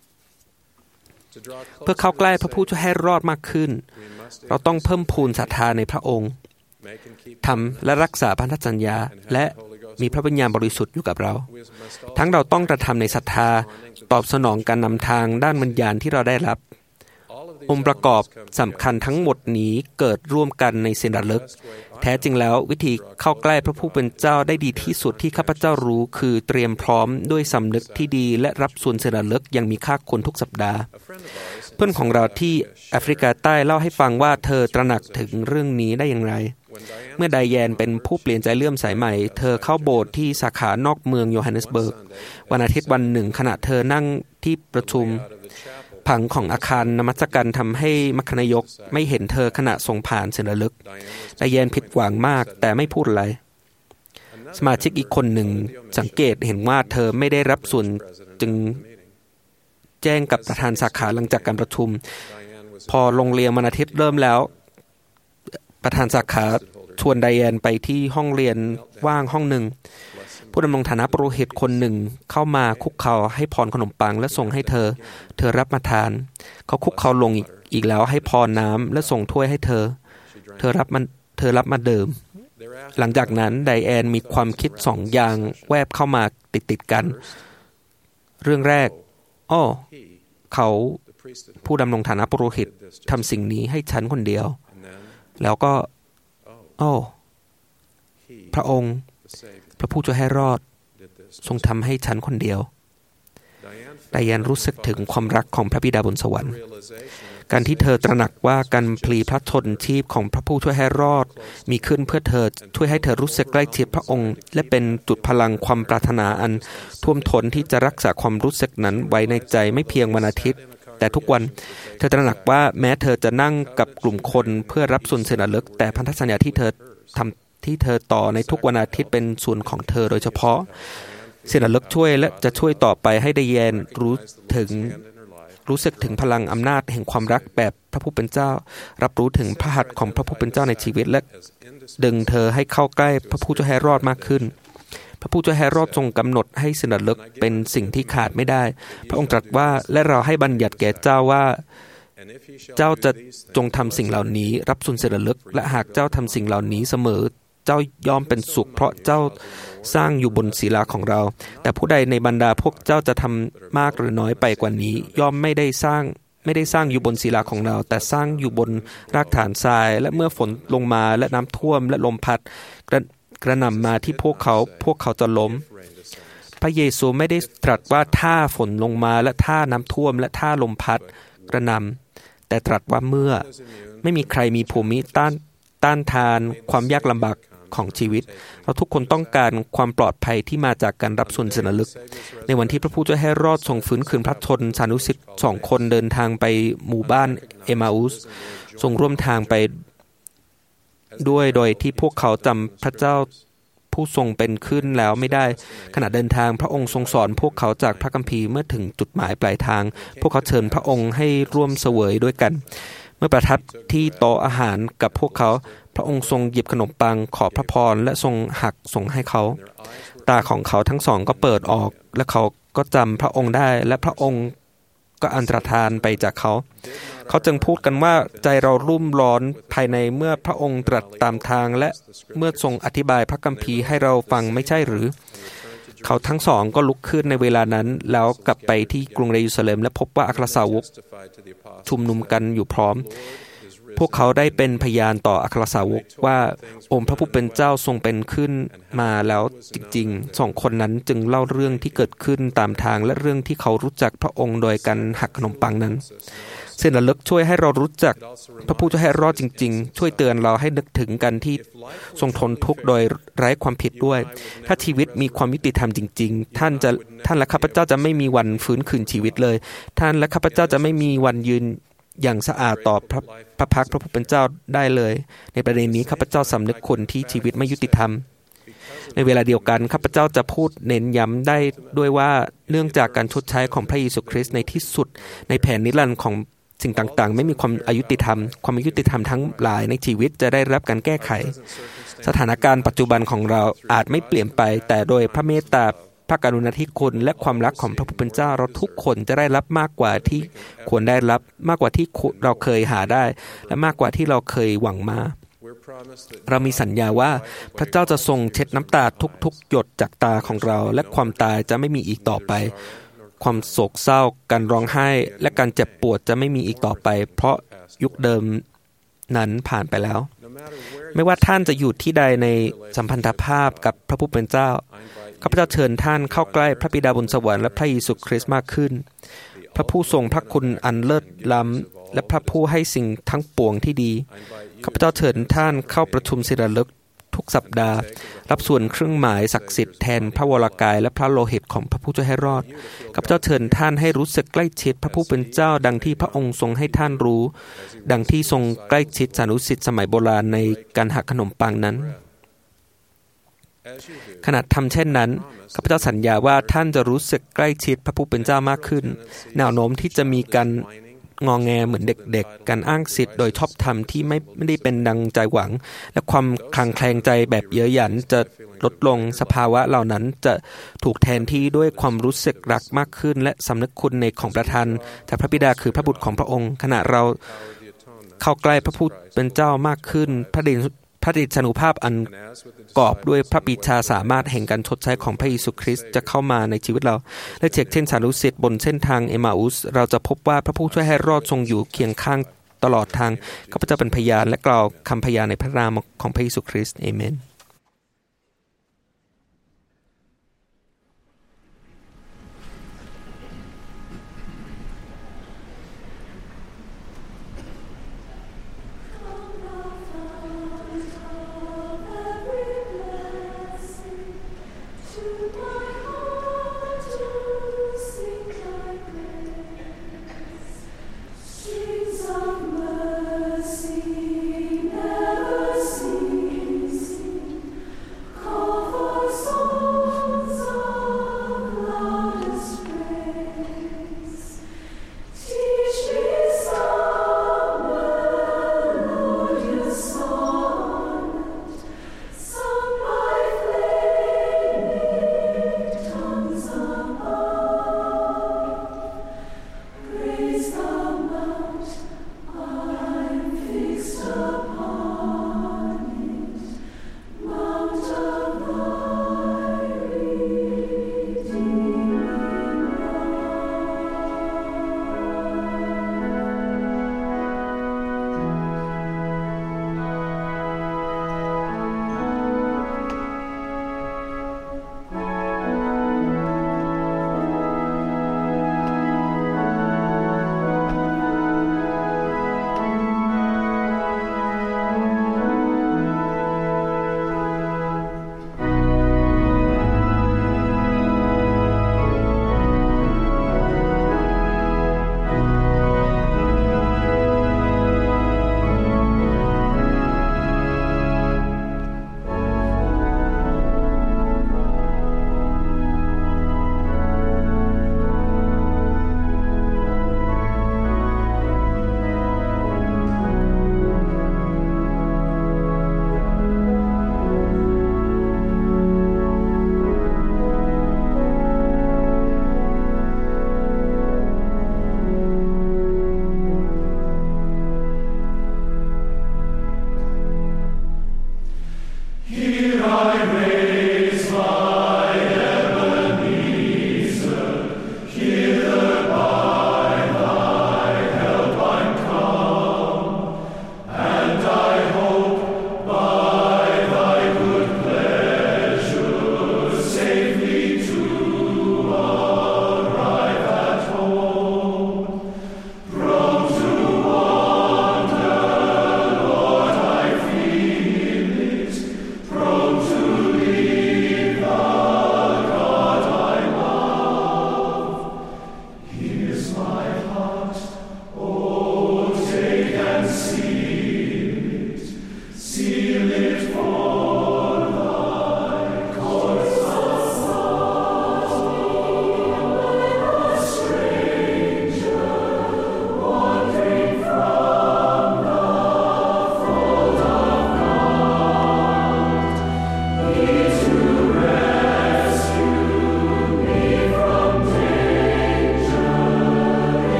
เพื่อเข้าใกล้พระผู้ช่วยให้รอดมากขึ้นเราต้องเพิ่มพูนศรัทธาในพระองค์ทำและรักษาพันธสัญญาและมีพระวิญญาณบริสุทธิ์อยู่กับเราทั้งเราต้องกระทำในศรัทธาตอบสนองการนำทางด้านวิญญาณที่เราได้รับองค์ประกอบสำคัญทั้งหมดนี้เกิดร่วมกันในสิ่งระลึกแท้จริงแล้ววิธีเข้าใกล้พระผู้เป็นเจ้าได้ดีที่สุดที่ข้าพเจ้ารู้คือเตรียมพร้อมด้วยสำนึกที่ดีและรับส่วนสิ่งระลึกอย่างมีค่าคุณทุกสัปดาห์เพื่อนของเราที่แอฟริกาใต้เล่าให้ฟังว่าเธอตระหนักถึงเรื่องนี้ได้อย่างไรเมื่อไดแยนเป็นผู้เปลี่ยนใจเลื่อมใสใหม่เธอเข้าโบสถ์ที่สาขานอกเมืองโยฮันเนสเบิร์กวันอาทิตย์วันหนึ่งขณะเธอนั่งที่ประชุมผังของอาคารนมัสการทำให้มัคคณายกไม่เห็นเธอขณะส่งผ่านเสนอลึกไดแยนผิดหวังมากแต่ไม่พูดอะไรสมาชิกอีกคนหนึ่งสังเกตเห็นว่าเธอไม่ได้รับส่วนจึงแจ้งกับประธานสาขาหลังจากการประชุมพอโรงเรียนวันอาทิตย์เริ่มแล้วประธานสาขาชวนไดแยนไปที่ห้องเรียนว่างห้องหนึ่งผู้ดำรงฐานะปุโรหิตคนหนึ่งเข้ามาคุกเข่าให้พรขนมปังและส่งให้เธอเธอรับมาทานเขาคุกเข่าลงอีกแล้วให้พรน้ำและส่งถ้วยให้เธอเธอรับมันเธอรับมาดื่มหลังจากนั้นไดแอนมีความคิดสองอย่างแวบเข้ามาติดติดกันเรื่องแรกอ้อเขาผู้ดำรงฐานะปุโรหิตทำสิ่งนี้ให้ฉันคนเดียวแล้วก็อ้อพระองค์พระผู้ช่วยให้รอดทรงทำให้ฉันคนเดียวไดแอนรู้สึกถึงความรักของพระบิดาบนสวรรค์การที่เธอตระหนักว่าการพลีพระชนชีพของพระผู้ช่วยให้รอดมีขึ้นเพื่อเธอช่วยให้เธอรู้สึกใกล้ชิดพระองค์และเป็นจุดพลังความปรารถนาอันท่วมท้นที่จะรักษาความรู้สึกนั้นไว้ในใจไม่เพียงวันอาทิตย์แต่ทุกวันเธอตระหนักว่าแม้เธอจะนั่งกับกลุ่มคนเพื่อรับส่วนเสนาลึกแต่พันธสัญญาที่เธอทำที่เธอต่อในทุกวันอาทิตย์เป็นส่วนของเธอโดยเฉพาะเสนาลึกช่วยและจะช่วยต่อไปให้ไดแยนรู้ถึงรู้สึกถึงพลังอำนาจแห่งความรักแบบพระผู้เป็นเจ้ารับรู้ถึงพระหัตถ์ของพระผู้เป็นเจ้าในชีวิตและดึงเธอให้เข้าใกล้พระผู้ช่วยให้รอดมากขึ้นพระผู้ช่วยให้รอดทรงกำหนดให้สิ่งระลึกเป็นสิ่งที่ขาดไม่ได้พระองค์ตรัสว่าและเราให้บัญญัติแก่เจ้าว่าเจ้าจะจงทำสิ่งเหล่านี้รับส่วนสิ่งระลึกและหากเจ้าทำสิ่งเหล่านี้เสมอเจ้ายอมเป็นสุขเพราะเจ้าสร้างอยู่บนศิลาของเราแต่ผู้ใดในบรรดาพวกเจ้าจะทำมากหรือน้อยไปกว่านี้ย่อมไม่ได้สร้างไม่ได้สร้างอยู่บนศิลาของเราแต่สร้างอยู่บนรากฐานทรายและเมื่อฝนลงมาและน้ำท่วมและลมพัดกระกระหน่ำมาที่พวกเขาพวกเขาจะล้มพระเยซูไม่ได้ตรัสว่าถ้าฝนลงมาและถ้าน้ำท่วมและถ้าลมพัดกระหน่ำแต่ตรัสว่าเมื่อไม่มีใครมีภูมิต้านต้านทานความยากลำบากของชีวิตเราทุกคนต้องการความปลอดภัยที่มาจากการรับส่วนสนลึกในวันที่พระผู้ช่วยให้รอดทรงฟื้นคืนพระชนสานุสิษย์สองคนเดินทางไปหมู่บ้านเอมาอุสทรงร่วมทางไปด้วยโดยที่พวกเขาจำพระเจ้าผู้ทรงเป็นขึ้นแล้วไม่ได้ขณะเดินทางพระองค์ทรงสอนพวกเขาจากพระคัมภีร์เมื่อถึงจุดหมายปลายทางพวกเขาเชิญพระองค์ให้ร่วมเสวยด้วยกันเมื่อประทับที่โต๊ะอาหารกับพวกเขาพระองค์ทรงหยิบขนมปังขอพระพรและทรงหักส่งให้เขาตาของเขาทั้งสองก็เปิดออกและเขาก็จำพระองค์ได้และพระองค์ก็อันตรธานไปจากเขาเขาจึงพูดกันว่าใจเรารุ่มร้อนภายในเมื่อพระองค์ตรัสตามทางและเมื่อทรงอธิบายพระคัมภีร์ให้เราฟังไม่ใช่หรือเขาทั้งสองก็ลุกขึ้นในเวลานั้นแล้วกลับไปที่กรุงเยรูซาเล็มและพบว่าอัครสาวกชุมนุมกันอยู่พร้อมพวกเขาได้เป็นพยานต่ออัครสาวกว่าองค์พระผู้เป็นเจ้าทรงเป็นขึ้นมาแล้วจริงๆสองคนนั้นจึงเล่าเรื่องที่เกิดขึ้นตามทางและเรื่องที่เขารู้จักพระองค์โดยการหักขนมปังนั้นเส้นระลึกช่วยให้เรารู้จักพระผู้ช่วยให้รอดจริงๆช่วยเตือนเราให้นึกถึงกันที่ทรงทนทุกข์โดยไร้ความผิดด้วยถ้าชีวิตมีความยุติธรรมจริงๆท่านจะท่านและข้าพเจ้าจะไม่มีวันฟื้นคืนชีวิตเลยท่านและข้าพเจ้าจะไม่มีวันยืนอย่างสะอาดต่อพระพระพักพระผู้เป็นเจ้าได้เลยในประเด็นนี้ข้าพเจ้าสำนึกคนที่ชีวิตไม่ยุติธรรมในเวลาเดียวกันข้าพเจ้าจะพูดเน้นย้ำได้ด้วยว่าเนื่องจากการชดใช้ของพระเยซูคริสต์ในที่สุดในแผนนิรันดร์ของสิ่งต่างๆไม่มีความอายุติธรรมความอายุติธรรมทั้งหลายในชีวิตจะได้รับการแก้ไขสถานการณ์ปัจจุบันของเราอาจไม่เปลี่ยนไปแต่โดยพระเมตตาพระกรุณาธิคุณและความรักของพระผู้เป็นเจ้าเราทุกคนจะได้รับมากกว่าที่ควรได้รับมากกว่าที่เราเคยหาได้และมากกว่าที่เราเคยหวังมาเรามีสัญญาว่าพระเจ้าจะทรงเช็ดน้ำตาทุกๆหยดจากตาของเราและความตายจะไม่มีอีกต่อไปความโศกเศร้าการร้องไห้และการเจ็บปวดจะไม่มีอีกต่อไปเพราะยุคเดิมนั้นผ่านไปแล้วไม่ว่าท่านจะอยู่ที่ใดในสัมพันธภาพกับพระผู้เป็นเจ้าข้าพเจ้าเชิญท่านเข้าใกล้พระบิดาบนสวรรค์และพระเยซูคริสต์มากขึ้นพระผู้ทรงพระคุณอันเลิศล้ำและพระผู้ให้สิ่งทั้งปวงที่ดีข้าพเจ้าเชิญท่านเข้าประชุมศิลาฤกษ์ทุกสัปดาห์รับส่วนเครื่องหมายศักดิ์สิทธิ์แทนพระวรกายและพระโลหิตของพระผู้ช่วยให้รอดข้าพเจ้าเชิญท่านให้รู้สึกใกล้ชิดพระผู้เป็นเจ้าดังที่พระองค์ทรงให้ท่านรู้ดังที่ทรงใกล้ชิดสานุสิษย์สมัยโบราณในการหักขนมปังนั้นขณะทำเช่นนั้นข้าพเจ้าสัญญาว่าท่านจะรู้สึกใกล้ชิดพระผู้เป็นเจ้ามากขึ้นแนวโน้มที่จะมีการงอแงเหมือนเด็กๆการอ้างสิทธิ์โดยชอบธรรมที่ไม่ไม่ได้เป็นดังใจหวังและความคลางแคลงใจแบบเย้ยหยันจะลดลงสภาวะเหล่านั้นจะถูกแทนที่ด้วยความรู้สึกรักมากขึ้นและสำนึกคุณในของประทานจากพระบิดาคือพระบุตรของพระองค์ขณะเราเข้าใกล้พระผู้เป็นเจ้ามากขึ้นพระเดชพระเดชานุภาพอันกอบด้วยพระปิชาสามารถแห่งการชดใช้ของพระเยซูคริสต์จะเข้ามาในชีวิตเราและเช่นเช่นสานุสิษย์บนเส้นทางเอมาอุสเราจะพบว่าพระผู้ช่วยให้รอดทรงอยู่เคียงข้างตลอดทางข้าพเจ้าเป็นพยานและกล่าวคำพยานในพระนามของพระเยซูคริสต์เอเมน Mercy never ceases.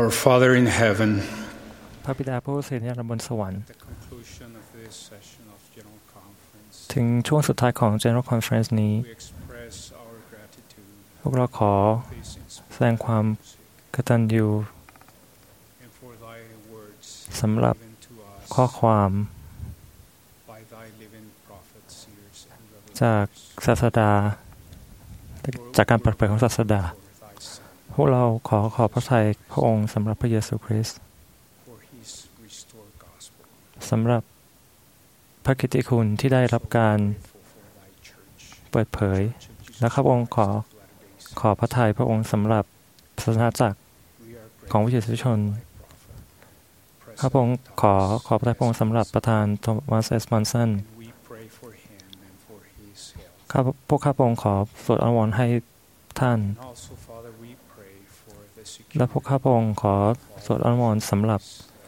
Our Father in heaven, พระบิดาผู้เสด็จบนสวรรค์ถึงช่วงสุดท้ายของ General Conference นี้พวกเราขอแสดงความกตัญญูสำหรับข้อความจากศาสดาจากการเปิดเผยของศาสดาพวกเราขอขอบพระทัยพระองค์สำหรับพระเยซูคริสต์สำหรับพระกิตติคุณที่ได้รับการเปิดเผยและข้าพระองค์ขอขอพระทัยพระองค์สำหรับศาสนาจักรของวิเศษชนข้าพระองค์ขอขอพระทัยพระองค์สำหรับประธานโทมัสเอสมอนสันข้าพวกข้าพระองค์ขอสวดอ้อนวอนให้ท่านและพวกข้าพระองค์ขอสวดอ้อนวอนสำหรับ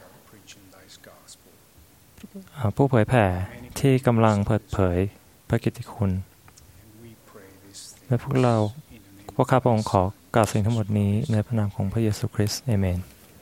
ผู้เผยแผ่ที่กำลังเปิดเผยพระกิตติคุณและพวกเราพวกข้าพระองค์ขอกล่าวสิ่งทั้งหมดนี้ในพระนามของพระเยซูคริสต์อาเมน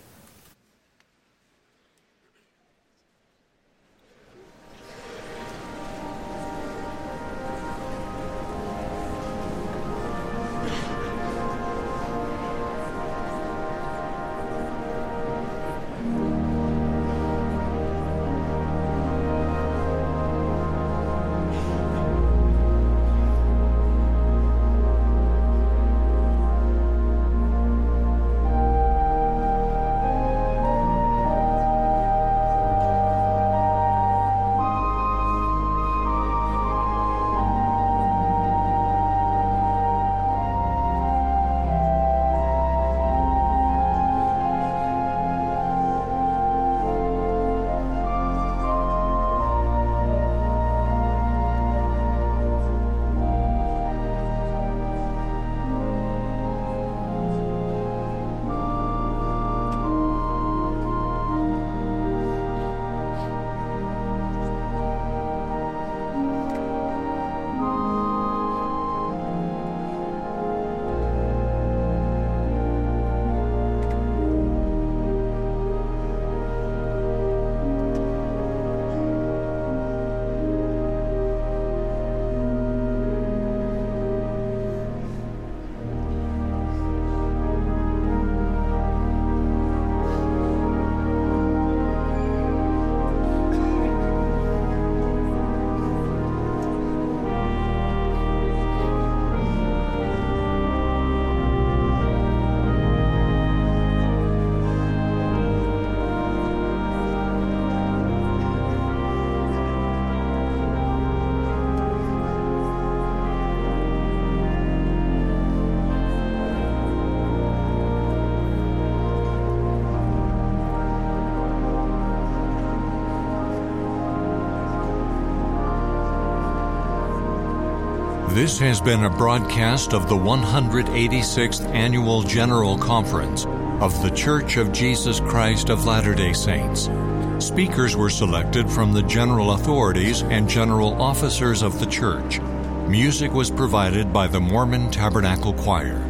This has been a broadcast of the one hundred eighty-sixth Annual General Conference of The Church of Jesus Christ of Latter-day Saints. Speakers were selected from the general authorities and general officers of the church. Music was provided by the Mormon Tabernacle Choir.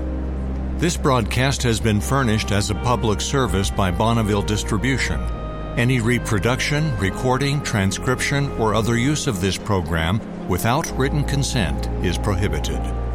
This broadcast has been furnished as a public service by Bonneville Distribution. Any reproduction, recording, transcription, or other use of this program without written consent is prohibited.